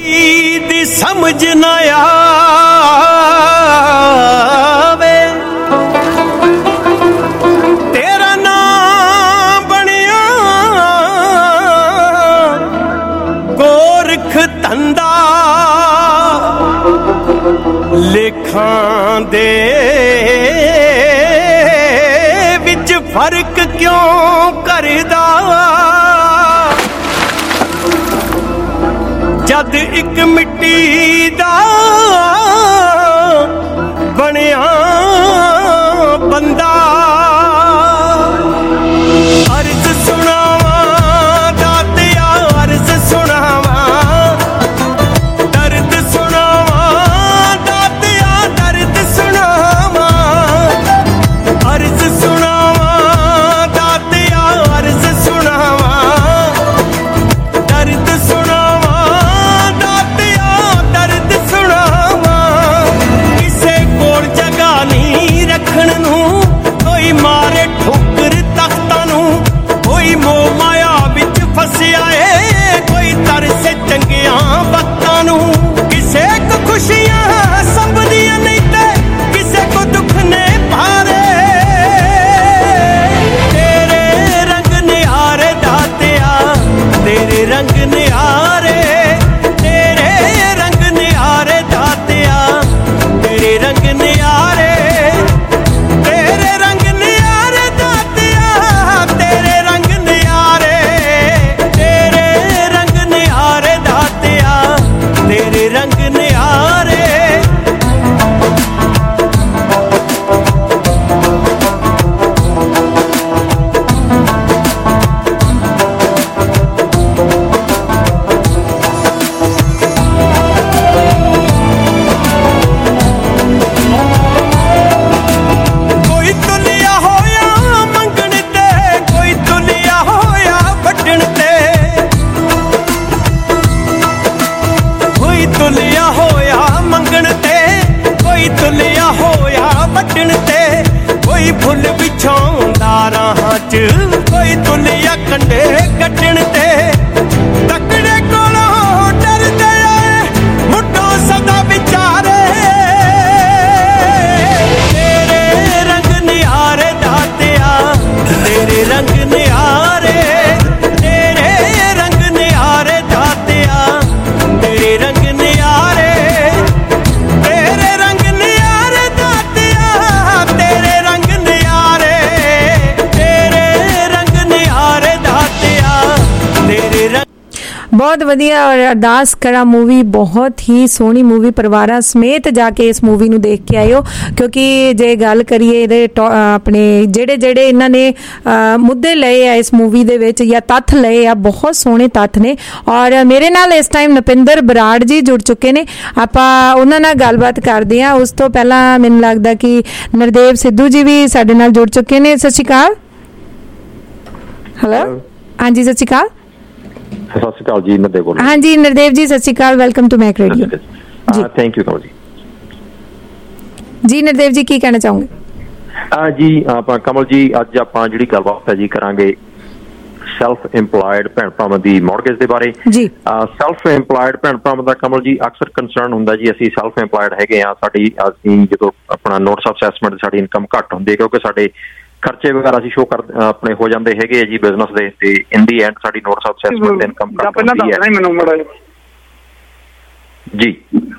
ਦੀ ਸਮਝ ਨਾ ਆਵੇ ਤੇਰਾ ਨਾਮ ਬਣਿਆ ਗੋਰਖ ਧੰਦਾ ਲੇਖਾਂ ਦੇ ਵਿੱਚ ਫਰਕ ਕਿਉਂ ਕਰਦਾ ਜਦ ਇੱਕ ਮਿੱਟੀ ਦਾ ਬਣਿਆ ਬੰਦਾ। ਅਰਜ਼ ਸੁਣਾਵਾਂ ਦਾਤਿਆ ਅਰਜ਼ ਸੁਣਾਵਾਂ ਦਰਦ ਸੁਣਾਵਾਂ ਦਾਤਿਆ ਦਰਦ ਸੁਣਾਵਾਂ ਅਰਜ਼ ਸੁਣਾਵਾਂ ਦਾਤਿਆ ਅਰਜ਼ ਸੁਣਾਵਾਂ ਦਰਦ ਸੁਣਾਵਾਂ ਦਾਤਿਆ ਦਰਦ ਸੁਣਾਵਾਂ। ਕਿਸੇ ਕੋਲ ਜਗ੍ਹਾ ਨਹੀਂ ਰੱਖਣ ਨੂੰ ਬਹੁਤ ਵਧੀਆ। ਔਰ ਅਰਦਾਸ ਕਰਾ ਮੂਵੀ ਬਹੁਤ ਹੀ ਸੋਹਣੀ ਮੂਵੀ, ਪਰਿਵਾਰਾਂ ਸਮੇਤ ਜਾ ਕੇ ਇਸ ਮੂਵੀ ਨੂੰ ਦੇਖ ਕੇ ਆਇਓ, ਕਿਉਂਕਿ ਜੇ ਗੱਲ ਕਰੀਏ ਇਹਦੇ ਆਪਣੇ ਜਿਹੜੇ ਜਿਹੜੇ ਇਹਨਾਂ ਨੇ ਮੁੱਦੇ ਲਏ ਆ ਇਸ ਮੂਵੀ ਦੇ ਵਿੱਚ ਜਾਂ ਤੱਥ ਲਏ ਆ, ਬਹੁਤ ਸੋਹਣੇ ਤੱਥ ਨੇ। ਔਰ ਮੇਰੇ ਨਾਲ ਇਸ ਟਾਈਮ ਨਪਿੰਦਰ ਬਰਾੜ ਜੀ ਜੁੜ ਚੁੱਕੇ ਨੇ, ਆਪਾਂ ਉਹਨਾਂ ਨਾਲ ਗੱਲਬਾਤ ਕਰਦੇ ਹਾਂ। ਉਸ ਤੋਂ ਪਹਿਲਾਂ ਮੈਨੂੰ ਲੱਗਦਾ ਕਿ ਨਰਦੇਵ ਸਿੱਧੂ ਜੀ ਵੀ ਸਾਡੇ ਨਾਲ ਜੁੜ ਚੁੱਕੇ ਨੇ। ਸਤਿ ਸ਼੍ਰੀ ਅਕਾਲ। ਹੈਲੋ, ਹਾਂਜੀ ਸਤਿ ਸ਼੍ਰੀ ਅਕਾਲ। ਸਤਿ ਸ਼੍ਰੀ ਅਕਾਲ ਜੀ, ਨਰਦੇਵ ਬੋਲ। ਹਾਂਜੀ ਨਰਦੇਵ ਜੀ ਸਤਿ ਸ਼੍ਰੀ ਅਕਾਲ, ਵੈਲਕਮ ਟੂ ਮੈਕ ਰੇਡੀਓ ਜੀ। Thank you Kamal ji. ਜੀ ਨਰਦੇਵ ਜੀ ਕੀ ਕਹਿਣਾ ਚਾਹੋਗੇ? ਆ ਜੀ ਆਪਾਂ ਕਮਲ ਜੀ ਅੱਜ ਆਪਾਂ ਜਿਹੜੀ ਗੱਲਬਾਤ ਹੈ ਜੀ ਕਰਾਂਗੇ ਸੈਲਫ ਇੰਪਲਾਇਡ ਭੈਣ ਭਰਾਵਾਂ ਦੀ ਮੌਰਗੇਜ ਦੇ ਬਾਰੇ ਜੀ। ਸੈਲਫ ਇੰਪਲਾਇਡ ਭੈਣ ਭਰਾਵਾਂ ਦਾ ਕਮਲ ਜੀ ਅਕਸਰ ਕੰਸਰਨ ਹੁੰਦਾ ਜੀ, ਅਸੀਂ ਸੈਲਫ ਇੰਪਲਾਇਡ ਹੈਗੇ ਆ, ਸਾਡੀ ਅਸੀਂ ਜਦੋਂ ਆਪਣਾ ਨੋਟਿਸ ਆਫ ਅਸੈਸਮੈਂਟ ਸਾਡੀ ਇਨਕਮ ਘੱਟ ਹੁੰਦੀ ਹੈ ਕਿਉਂਕਿ ਸਾਡੇ ਖਰਚੇ ਵਗੈਰਾ ਅਸੀਂ ਸ਼ੋ ਕਰ ਆਪਣੇ ਹੋ ਜਾਂਦੇ ਹੈਗੇ ਆ ਜੀ ਬਿਜ਼ਨਸ ਦੇ, ਤੇ ਇਨ ਦੀ ਐਂਡ ਸਾਡੀ ਨੋਟਿਸ ਆਫ ਅਸੈਸਮੈਂਟ ਤੇ ਇਨਕਮ ਘੱਟ ਹੁੰਦੀ ਹੈ ਜੀ।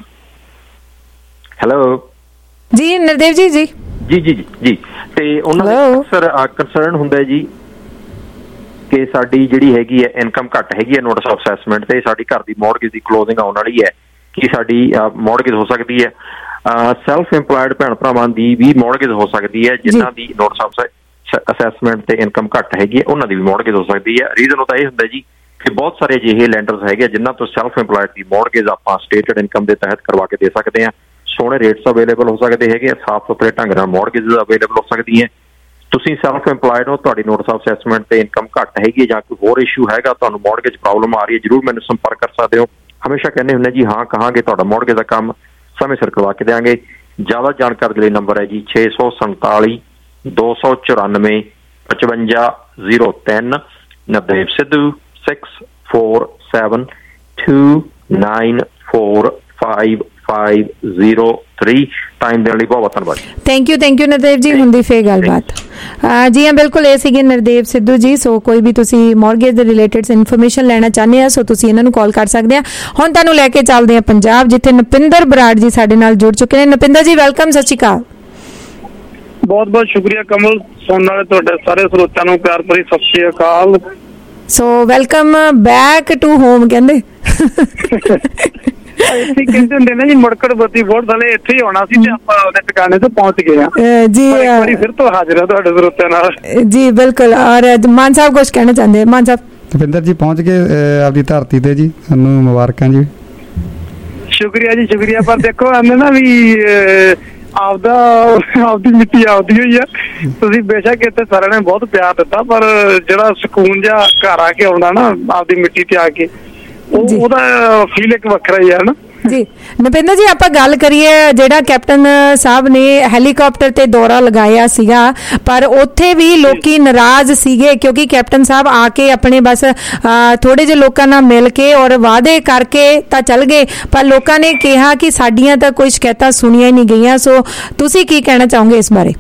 ਹੈਲੋ ਜੀ ਨਰਦੇਵ ਜੀ ਜੀ ਜੀ ਜੀ ਜੀ ਤੇ ਉਹਨਾਂ ਦਾ ਅਕਸਰ ਕੰਸਰਨ ਹੁੰਦਾ ਜੀ ਕਿ ਸਾਡੀ ਜਿਹੜੀ ਹੈਗੀ ਹੈ ਇਨਕਮ ਘੱਟ ਹੈਗੀ ਹੈ ਨੋਟਿਸ ਆਫ ਅਸੈਸਮੈਂਟ ਤੇ, ਸਾਡੀ ਘਰ ਦੀ ਮੌਰਗੇਜ ਦੀ ਕਲੋਜ਼ਿੰਗ ਆਉਣ ਵਾਲੀ ਹੈ, ਕਿ ਸਾਡੀ ਮੌਰਗੇਜ ਹੋ ਸਕਦੀ ਹੈ। ਸੈਲਫ ਇੰਪਲਾਇਡ ਭੈਣ ਭਰਾਵਾਂ ਦੀ ਵੀ ਮੌਰਗੇਜ ਹੋ ਸਕਦੀ ਹੈ, ਜਿਨ੍ਹਾਂ ਦੀ ਨੋਟਿਸ ਆਫ ਅਸੈਸਮੈਂਟ ਤੇ ਇਨਕਮ ਘੱਟ ਹੈਗੀ ਹੈ ਉਹਨਾਂ ਦੀ ਵੀ ਮੌਰਗੇਜ ਹੋ ਸਕਦੀ ਹੈ। ਰੀਜ਼ਨ ਉਹਦਾ ਇਹ ਹੁੰਦਾ ਜੀ ਕਿ ਬਹੁਤ ਸਾਰੇ ਅਜਿਹੇ ਲੈਂਡਰਸ ਹੈਗੇ ਜਿਨ੍ਹਾਂ ਤੋਂ ਸੈਲਫ ਇੰਪਲਾਇਡ ਦੀ ਮੌਰਗੇਜ ਆਪਾਂ ਸਟੇਟਡ ਇਨਕਮ ਦੇ ਤਹਿਤ ਕਰਵਾ ਕੇ ਦੇ ਸਕਦੇ ਹਾਂ। ਸੋਹਣੇ ਰੇਟਸ ਅਵੇਲੇਬਲ ਹੋ ਸਕਦੇ ਹੈਗੇ, ਸਾਫ਼ ਸੁਥਰੇ ਢੰਗ ਨਾਲ ਮੌਰਗੇਜ ਅਵੇਲੇਬਲ ਹੋ ਸਕਦੀ ਹੈ। ਤੁਸੀਂ ਸੈਲਫ ਇੰਪਲਾਇਡ ਹੋ, ਤੁਹਾਡੀ ਨੋਟਿਸ ਆਫ ਅਸੈਸਮੈਂਟ ਤੇ ਇਨਕਮ ਘੱਟ ਹੈਗੀ ਹੈ ਜਾਂ ਕੋਈ ਹੋਰ ਇਸ਼ੂ ਹੈਗਾ, ਤੁਹਾਨੂੰ ਮੌਰਗੇਜ ਪ੍ਰੋਬਲਮ ਆ ਰਹੀ ਹੈ, ਜ਼ਰੂਰ ਮੈਨੂੰ ਸੰਪਰਕ ਕਰ ਸਕਦੇ ਹੋ। ਹਮੇਸ਼ਾ ਕਹਿੰਦੇ ਹੁੰਦੇ ਜੀ ਹਾਂ ਕਹਾਂਗੇ ਤੁਹਾਡਾ ਮੌਰਗੇਜ ਦਾ ਕੰਮ ਸਮੇਂ ਸਿਰ ਕਰਵਾ ਕੇ ਦੇਵਾਂਗੇ। ਜ਼ਿਆਦਾ ਜਾਣਕਾਰੀ ਦੇ ਲਈ ਨੰਬਰ ਹੈ ਜੀ ਛੇ ਸੌ ਸੰਤਾਲੀ ਦੋ ਸੌ ਚੁਰਾਨਵੇਂ ਪਚਵੰਜਾ ਜ਼ੀਰੋ ਤਿੰਨ। Navdev Sidhu six four seven two nine four five five zero three. Time ਦੇਣ ਲਈ ਬਹੁਤ ਬਹੁਤ ਧੰਨਵਾਦ। Thank you thank you Nardev ji. ਹੁੰਦੀ ਫੇਰ ਗੱਲਬਾਤ। ਜੀ ਹਾਂ ਬਿਲਕੁਲ, ਇਹ ਸੀਗੇ ਨਰਦੇਵ ਸਿੱਧੂ ਜੀ। ਸੋ ਕੋਈ ਵੀ ਤੁਸੀਂ ਮੌਰਗੇਜ ਦੇ ਰਿਲੇਟਡ ਇਨਫੋਰਮੇਸ਼ਨ ਲੈਣਾ ਚਾਹੁੰਦੇ ਆ ਸੋ ਤੁਸੀਂ ਇਹਨਾਂ ਨੂੰ ਕਾਲ ਕਰ ਸਕਦੇ ਆ। ਹੁਣ ਤੁਹਾਨੂੰ ਲੈ ਕੇ ਚੱਲਦੇ ਆ ਪੰਜਾਬ, ਜਿੱਥੇ ਨਪਿੰਦਰ ਬਰਾੜ ਜੀ ਸਾਡੇ ਨਾਲ ਜੁੜ ਚੁੱਕੇ ਨੇ। ਨਪਿੰਦਰ ਜੀ ਵੈਲਕਮ, ਸਤਿ ਸ਼੍ਰੀ ਅਕਾਲ। ਬਹੁਤ ਬਹੁਤ ਸ਼ੁਕਰੀਆ ਕਮਲ, ਸੁਣਨ ਵਾਲੇ ਤੁਹਾਡੇ ਸਾਰੇ ਸਰੋਤਿਆਂ ਨੂੰ ਪਿਆਰ ਭਰੀ ਸਤਿ ਸ਼੍ਰੀ ਅਕਾਲ। So welcome back to home ਕਹਿੰਦੇ ਇੱਥੇ ਕਹਿੰਦੇ ਹੁੰਦੇ ਨੇ ਜੀ ਮੁੜਕੜ ਬੱਤੀ ਬਹੁਤ ਸਾਲੇ ਇੱਥੇ ਹੀ ਆਉਣਾ ਸੀ ਤੇ ਆਪਾਂ ਉਹਦੇ ਟਿਕਾਣੇ ਤੇ ਪਹੁੰਚ ਗਏ ਆ ਜੀ। ਵਾਰੀ ਫਿਰ ਤੋਂ ਹਾਜ਼ਰ ਆ ਤੁਹਾਡੇ ਸਰੋਤਿਆਂ ਨਾਲ ਜੀ ਬਿਲਕੁਲ। ਔਰ ਮਾਨ ਸਾਹਿਬ ਕੁਝ ਕਹਿਣਾ ਚਾਹੁੰਦੇ? ਮਾਨ ਸਾਹਿਬ। ਨਪਿੰਦਰ ਜੀ ਪਹੁੰਚ ਗਏ ਆਪਣੀ ਧਰਤੀ ਤੇ ਜੀ, ਤੁਹਾਨੂੰ ਮੁਬਾਰਕਾਂ ਜੀ। ਸ਼ੁਕਰੀਆ ਜੀ ਸ਼ੁਕਰੀਆ। ਪਰ ਦੇਖੋ ਆਂਦੇ ਨਾ ਵੀ ਆਪਦਾ ਆਪਦੀ ਮਿੱਟੀ ਆਪਦੀ ਹੋਈ ਆ। ਤੁਸੀਂ ਬੇਸ਼ੱਕ ਇੱਥੇ ਸਾਰਿਆਂ ਨੇ ਬਹੁਤ ਪਿਆਰ ਦਿੱਤਾ, ਪਰ ਜਿਹੜਾ ਸਕੂਨ ਜਿਹਾ ਘਰ ਆ ਕੇ ਆਉਣਾ ਨਾ ਆਪਦੀ ਮਿੱਟੀ ਤੇ ਆ ਕੇ, ਉਹ ਉਹਦਾ ਫੀਲ ਇੱਕ ਵੱਖਰਾ ਹੀ ਆ ਨਾ ਜੀ। ਨਪਿੰਦਰ ਜੀ ਆਪਾਂ ਗੱਲ ਕਰੀਏ, ਜਿਹੜਾ ਕੈਪਟਨ ਸਾਹਿਬ ਨੇ ਹੈਲੀਕਾਪਟਰ ਤੇ ਦੌਰਾ ਲਗਾਇਆ ਸੀਗਾ, ਪਰ ਉੱਥੇ ਵੀ ਲੋਕੀ ਨਾਰਾਜ਼ ਸੀਗੇ ਕਿਉਂਕਿ ਕੈਪਟਨ ਸਾਹਿਬ ਆ ਕੇ ਆਪਣੇ ਬਸ ਥੋੜੇ ਜਿਹੇ ਲੋਕਾਂ ਨਾਲ ਮਿਲ ਕੇ ਔਰ ਵਾਅਦੇ ਕਰਕੇ ਤਾਂ ਚੱਲ ਗਏ, ਪਰ ਲੋਕਾਂ ਨੇ ਕਿਹਾ ਕਿ ਸਾਡੀਆਂ ਤਾਂ ਕੋਈ ਸ਼ਿਕਾਇਤਾਂ ਸੁਣੀਆਂ ਹੀ ਨਹੀਂ ਗਈਆਂ। ਸੋ ਤੁਸੀਂ ਕੀ ਕਹਿਣਾ ਚਾਹੋਗੇ ਇਸ ਬਾਰੇ?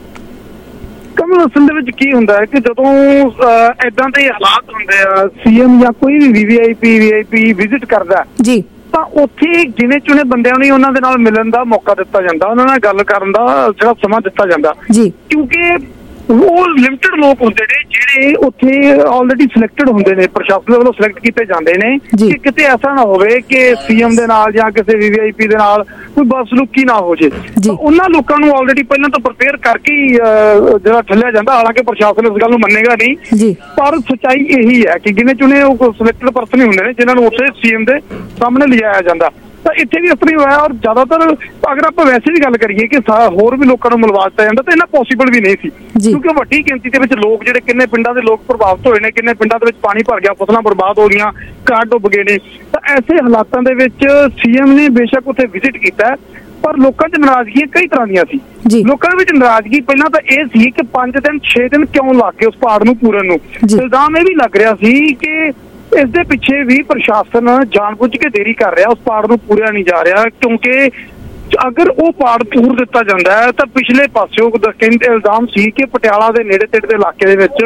ਕਮਲ ਅਸਲ ਦੇ ਵਿੱਚ ਕੀ ਹੁੰਦਾ ਹੈ ਕਿ ਜਦੋਂ ਏਦਾਂ ਦੇ ਹਾਲਾਤ ਹੁੰਦੇ ਆ, ਸੀਐਮ ਜਾਂ ਕੋਈ ਵੀ ਵੀਵੀਆਈਪੀ ਵੀਆਈਪੀ ਵਿਜ਼ਿਟ ਕਰਦਾ ਜੀ, ਤਾਂ ਉੱਥੇ ਗਿਣੇ ਚੁਣੇ ਬੰਦਿਆਂ ਨੂੰ ਉਹਨਾਂ ਦੇ ਨਾਲ ਮਿਲਣ ਦਾ ਮੌਕਾ ਦਿੱਤਾ ਜਾਂਦਾ, ਉਹਨਾਂ ਨਾਲ ਗੱਲ ਕਰਨ ਦਾ ਜਿਹੜਾ ਸਮਾਂ ਦਿੱਤਾ ਜਾਂਦਾ ਜੀ, ਕਿਉਂਕਿ ਉਹ ਲਿਮਟਿਡ ਲੋਕ ਹੁੰਦੇ ਨੇ ਜਿਹੜੇ ਉੱਥੇ ਆਲਰੇਡੀ ਸਿਲੈਕਟਡ ਹੁੰਦੇ ਨੇ, ਪ੍ਰਸ਼ਾਸਨ ਵੱਲੋਂ ਸਿਲੈਕਟ ਕੀਤੇ ਜਾਂਦੇ ਨੇ ਕਿ ਕਿਤੇ ਐਸਾ ਨਾ ਹੋਵੇ ਕਿ ਸੀਐਮ ਦੇ ਨਾਲ ਜਾਂ ਕਿਸੇ ਵੀਵੀਆਈਪੀ ਦੇ ਨਾਲ ਕੋਈ ਬਦਸਲੂਕੀ ਨਾ ਹੋ ਜੇ। ਉਹਨਾਂ ਲੋਕਾਂ ਨੂੰ ਆਲਰੇਡੀ ਪਹਿਲਾਂ ਤੋਂ ਪ੍ਰਪੇਅਰ ਕਰਕੇ ਜਿਹੜਾ ਠੱਲਿਆ ਜਾਂਦਾ, ਹਾਲਾਂਕਿ ਪ੍ਰਸ਼ਾਸਨ ਇਸ ਗੱਲ ਨੂੰ ਮੰਨੇਗਾ ਨਹੀਂ, ਪਰ ਸੱਚਾਈ ਇਹੀ ਹੈ ਕਿ ਗਿਣੇ ਚੁਣੇ ਉਹ ਸਿਲੈਕਟਡ ਪਰਸਨ ਹੀ ਹੁੰਦੇ ਨੇ ਜਿਨ੍ਹਾਂ ਨੂੰ ਉੱਥੇ ਸੀਐਮ ਦੇ ਸਾਹਮਣੇ ਲਿਜਾਇਆ ਜਾਂਦਾ। ਤਾਂ ਇੱਥੇ ਵੀ ਇਸ ਤਰ੍ਹਾਂ ਹੋਇਆ। ਔਰ ਜ਼ਿਆਦਾਤਰ ਅਗਰ ਆਪਾਂ ਵੈਸੇ ਵੀ ਗੱਲ ਕਰੀਏ ਕਿ ਹੋਰ ਵੀ ਲੋਕਾਂ ਨੂੰ ਮਿਲਵਾ ਦਿੱਤਾ ਜਾਂਦਾ ਤਾਂ ਇਹਨਾਂ ਪੋਸੀਬਲ ਵੀ ਨਹੀਂ ਸੀ, ਕਿਉਂਕਿ ਵੱਡੀ ਗਿਣਤੀ ਦੇ ਵਿੱਚ ਲੋਕ ਜਿਹੜੇ ਕਿੰਨੇ ਪਿੰਡਾਂ ਦੇ ਲੋਕ ਪ੍ਰਭਾਵਿਤ ਹੋਏ ਨੇ, ਕਿੰਨੇ ਪਿੰਡਾਂ ਦੇ ਵਿੱਚ ਪਾਣੀ ਭਰ ਗਿਆ, ਫਸਲਾਂ ਬਰਬਾਦ ਹੋ ਗਈਆਂ, ਘਰ ਡੁੱਬ ਗਏ ਨੇ। ਤਾਂ ਐਸੇ ਹਾਲਾਤਾਂ ਦੇ ਵਿੱਚ ਸੀਐਮ ਨੇ ਬੇਸ਼ੱਕ ਉੱਥੇ ਵਿਜ਼ਿਟ ਕੀਤਾ, ਪਰ ਲੋਕਾਂ 'ਚ ਨਾਰਾਜ਼ਗੀਆਂ ਕਈ ਤਰ੍ਹਾਂ ਦੀਆਂ ਸੀ। ਲੋਕਾਂ ਦੇ ਵਿੱਚ ਨਾਰਾਜ਼ਗੀ ਪਹਿਲਾਂ ਤਾਂ ਇਹ ਸੀ ਕਿ ਪੰਜ ਦਿਨ ਛੇ ਦਿਨ ਕਿਉਂ ਲੱਗ ਗਏ ਉਸ ਪਹਾੜ ਨੂੰ ਪੂਰਨ ਨੂੰ। ਇਲਜ਼ਾਮ ਇਹ ਵੀ ਲੱਗ ਰਿਹਾ ਸੀ ਕਿ ਇਸ ਦੇ ਪਿੱਛੇ ਵੀ ਪ੍ਰਸ਼ਾਸਨ ਜਾਣਬੁੱਝ ਕੇ ਦੇਰੀ ਕਰ ਰਿਹਾ, ਉਸ ਪਾੜ ਨੂੰ ਪੂਰਿਆ ਨਹੀਂ ਜਾ ਰਿਹਾ, ਕਿਉਂਕਿ ਅਗਰ ਉਹ ਪਾੜ ਪੂਰ ਦਿੱਤਾ ਜਾਂਦਾ ਹੈ ਤਾਂ ਪਿਛਲੇ ਪਾਸਿਓਂ ਕਹਿੰਦੇ ਇਲਜ਼ਾਮ ਸੀ ਕਿ ਪਟਿਆਲਾ ਦੇ ਨੇੜੇ ਤੇੜੇ ਦੇ ਇਲਾਕੇ ਦੇ ਵਿੱਚ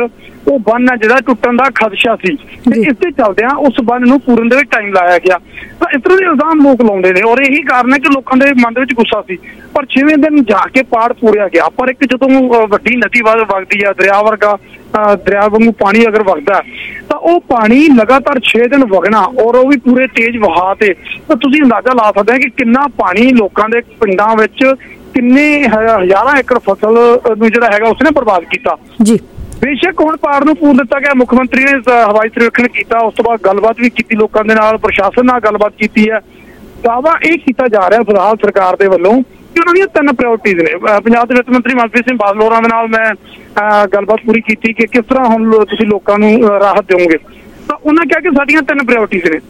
ਉਹ ਬੰਨ ਆ ਜਿਹੜਾ ਟੁੱਟਣ ਦਾ ਖਦਸ਼ਾ ਸੀ ਤੇ ਇਸ ਦੇ ਚੱਲਦਿਆਂ ਉਸ ਬੰਨ ਨੂੰ ਪੂਰਨ ਦੇ ਵਿੱਚ ਟਾਈਮ ਲਾਇਆ ਗਿਆ। ਤਾਂ ਇਸ ਤਰ੍ਹਾਂ ਦੇ ਇਲਜ਼ਾਮ ਲੋਕ ਲਾਉਂਦੇ ਨੇ ਔਰ ਇਹੀ ਕਾਰਨ ਹੈ ਕਿ ਲੋਕਾਂ ਦੇ ਮਨ ਦੇ ਵਿੱਚ ਗੁੱਸਾ ਸੀ। ਪਰ ਛੇਵੇਂ ਦਿਨ ਜਾ ਕੇ ਪਾੜ ਪੂਰਿਆ ਗਿਆ। ਪਰ ਇੱਕ ਜਦੋਂ ਵੱਡੀ ਨਦੀ ਵੱਲ ਵਗਦੀ ਆ, ਦਰਿਆ ਵਰਗਾ ਦਰਿਆ ਵਾਂਗੂ ਪਾਣੀ ਅਗਰ ਵਗਦਾ ਤਾਂ ਉਹ ਪਾਣੀ ਲਗਾਤਾਰ ਛੇ ਦਿਨ ਵਗਣਾ ਔਰ ਉਹ ਵੀ ਪੂਰੇ ਤੇਜ਼ ਵਹਾਅ ਤੇ, ਤਾਂ ਤੁਸੀਂ ਅੰਦਾਜ਼ਾ ਲਾ ਸਕਦੇ ਹੋ ਕਿ ਕਿੰਨਾ ਪਾਣੀ ਲੋਕਾਂ ਦੇ ਪਿੰਡਾਂ ਵਿੱਚ ਕਿੰਨੇ ਹਜ਼ਾਰਾਂ ਏਕੜ ਫਸਲ ਨੂੰ ਜਿਹੜਾ ਹੈਗਾ ਉਸਨੇ ਬਰਬਾਦ ਕੀਤਾ ਜੀ। ਬੇਸ਼ੱਕ ਹੁਣ ਪਾੜ ਨੂੰ ਪੂਰ ਦਿੱਤਾ ਗਿਆ, ਮੁੱਖ ਮੰਤਰੀ ਨੇ ਹਵਾਈ ਸਰਵੇਖਣ ਕੀਤਾ, ਉਸ ਤੋਂ ਬਾਅਦ ਗੱਲਬਾਤ ਵੀ ਕੀਤੀ ਲੋਕਾਂ ਦੇ ਨਾਲ, ਪ੍ਰਸ਼ਾਸਨ ਨਾਲ ਗੱਲਬਾਤ ਕੀਤੀ ਹੈ। ਦਾਅਵਾ ਇਹ ਕੀਤਾ ਜਾ ਰਿਹਾ ਫਿਲਹਾਲ ਸਰਕਾਰ ਦੇ ਵੱਲੋਂ ਕਿ ਉਹਨਾਂ ਦੀਆਂ ਤਿੰਨ ਪ੍ਰਾਇਓਰਟੀਜ਼ ਨੇ। ਪੰਜਾਬ ਦੇ ਵਿੱਤ ਮੰਤਰੀ ਮਨਪ੍ਰੀਤ ਸਿੰਘ ਬਾਦਲ ਹੋਰਾਂ ਦੇ ਨਾਲ ਮੈਂ ਗੱਲਬਾਤ ਪੂਰੀ ਕੀਤੀ ਕਿ ਕਿਸ ਤਰ੍ਹਾਂ ਹੁਣ ਤੁਸੀਂ ਲੋਕਾਂ ਨੂੰ ਰਾਹਤ ਦਿਓਗੇ। ਤਾਂ ਉਹਨਾਂ ਕਿਹਾ ਕਿ ਸਾਡੀਆਂ ਤਿੰਨ ਪ੍ਰਾਇਓਰਟੀਜ਼ ਨੇ।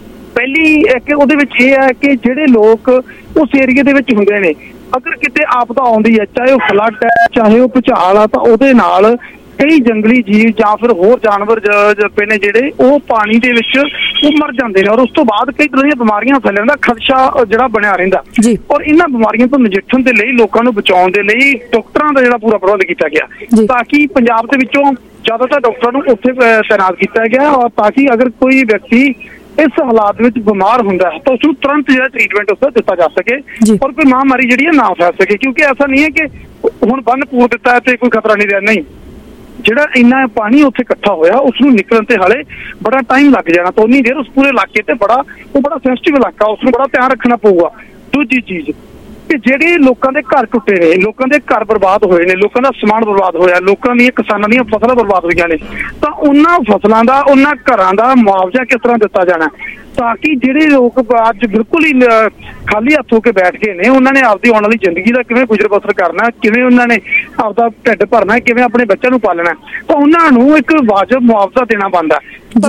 ਪਹਿਲੀ ਇੱਕ ਉਹਦੇ ਵਿੱਚ ਇਹ ਹੈ ਕਿ ਜਿਹੜੇ ਲੋਕ ਉਸ ਏਰੀਏ ਦੇ ਵਿੱਚ ਹੁੰਦੇ ਨੇ, ਅਗਰ ਕਿਤੇ ਆਪਦਾ ਆਉਂਦੀ ਹੈ, ਚਾਹੇ ਉਹ ਫਲੱਡ ਹੈ, ਚਾਹੇ ਉਹ ਭੁਚਾਲ ਆ, ਤਾਂ ਉਹਦੇ ਨਾਲ ਕਈ ਜੰਗਲੀ ਜੀਵ ਜਾਂ ਫਿਰ ਹੋਰ ਜਾਨਵਰ ਪਏ ਨੇ ਜਿਹੜੇ ਉਹ ਪਾਣੀ ਦੇ ਵਿੱਚ ਉਹ ਮਰ ਜਾਂਦੇ ਨੇ ਔਰ ਉਸ ਤੋਂ ਬਾਅਦ ਕਈ ਤਰ੍ਹਾਂ ਦੀਆਂ ਬਿਮਾਰੀਆਂ ਫੈਲਣ ਦਾ ਖਦਸ਼ਾ ਜਿਹੜਾ ਬਣਿਆ ਰਹਿੰਦਾ। ਔਰ ਇਹਨਾਂ ਬਿਮਾਰੀਆਂ ਤੋਂ ਨਜਿੱਠਣ ਦੇ ਲਈ, ਲੋਕਾਂ ਨੂੰ ਬਚਾਉਣ ਦੇ ਲਈ ਡਾਕਟਰਾਂ ਦਾ ਜਿਹੜਾ ਪੂਰਾ ਪ੍ਰਬੰਧ ਕੀਤਾ ਗਿਆ ਤਾਂ ਕਿ ਪੰਜਾਬ ਦੇ ਵਿੱਚੋਂ ਜ਼ਿਆਦਾਤਰ ਡਾਕਟਰਾਂ ਨੂੰ ਉੱਥੇ ਤੈਨਾਤ ਕੀਤਾ ਗਿਆ ਔਰ ਤਾਂ ਕਿ ਅਗਰ ਕੋਈ ਵਿਅਕਤੀ ਇਸ ਹਾਲਾਤ ਵਿੱਚ ਬਿਮਾਰ ਹੁੰਦਾ ਹੈ ਤਾਂ ਉਸ ਨੂੰ ਤੁਰੰਤ ਜਿਹੜਾ ਟ੍ਰੀਟਮੈਂਟ ਉਸਦਾ ਦਿੱਤਾ ਜਾ ਸਕੇ ਔਰ ਕੋਈ ਮਹਾਂਮਾਰੀ ਜਿਹੜੀ ਹੈ ਨਾ ਫੈਲ ਸਕੇ। ਕਿਉਂਕਿ ਐਸਾ ਨਹੀਂ ਹੈ ਕਿ ਹੁਣ ਬੰਨ ਪੂਰ ਦਿੱਤਾ ਹੈ ਤੇ ਕੋਈ ਖਤਰਾ ਨਹੀਂ ਰਿਹਾ, ਨਹੀਂ। ਜਿਹੜਾ ਇੰਨਾ ਪਾਣੀ ਉੱਥੇ ਇਕੱਠਾ ਹੋਇਆ ਉਸ ਨੂੰ ਨਿਕਲਣ ਤੇ ਹਾਲੇ ਬੜਾ ਟਾਈਮ ਲੱਗ ਜਾਣਾ, ਤਾਂ ਉਨੀ ਦੇਰ ਉਸ ਪੂਰੇ ਇਲਾਕੇ ਤੇ ਬੜਾ ਉਹ ਬੜਾ ਸੈਂਸਿਟਿਵ ਇਲਾਕਾ, ਉਸ ਨੂੰ ਬੜਾ ਧਿਆਨ ਰੱਖਣਾ ਪਊਗਾ। ਦੂਜੀ ਚੀਜ਼ ਕਿ ਜਿਹੜੇ ਲੋਕਾਂ ਦੇ ਘਰ ਟੁੱਟੇ ਨੇ, ਲੋਕਾਂ ਦੇ ਘਰ ਬਰਬਾਦ ਹੋਏ ਨੇ, ਲੋਕਾਂ ਦਾ ਸਮਾਨ ਬਰਬਾਦ ਹੋਇਆ, ਲੋਕਾਂ ਦੀਆਂ ਕਿਸਾਨਾਂ ਦੀਆਂ ਫਸਲਾਂ ਬਰਬਾਦ ਹੋਈਆਂ ਨੇ, ਤਾਂ ਉਹਨਾਂ ਫਸਲਾਂ ਦਾ, ਉਹਨਾਂ ਘਰਾਂ ਦਾ ਮੁਆਵਜ਼ਾ ਕਿਸ ਤਰ੍ਹਾਂ ਦਿੱਤਾ ਜਾਣਾ ਤਾਂ ਕਿ ਜਿਹੜੇ ਲੋਕ ਅੱਜ ਬਿਲਕੁਲ ਹੀ ਖਾਲੀ ਹੱਥ ਹੋ ਕੇ ਬੈਠ ਗਏ ਨੇ, ਉਹਨਾਂ ਨੇ ਆਪਦੀ ਆਉਣ ਵਾਲੀ ਜ਼ਿੰਦਗੀ ਦਾ ਕਿਵੇਂ ਗੁਜ਼ਰ ਬਸਰ ਕਰਨਾ, ਕਿਵੇਂ ਉਹਨਾਂ ਨੇ ਆਪਦਾ ਢਿੱਡ ਭਰਨਾ, ਕਿਵੇਂ ਆਪਣੇ ਬੱਚਿਆਂ ਨੂੰ ਪਾਲਣਾ, ਤਾਂ ਉਹਨਾਂ ਨੂੰ ਇੱਕ ਵਾਜਬ ਮੁਆਵਜ਼ਾ ਦੇਣਾ ਬਣਦਾ।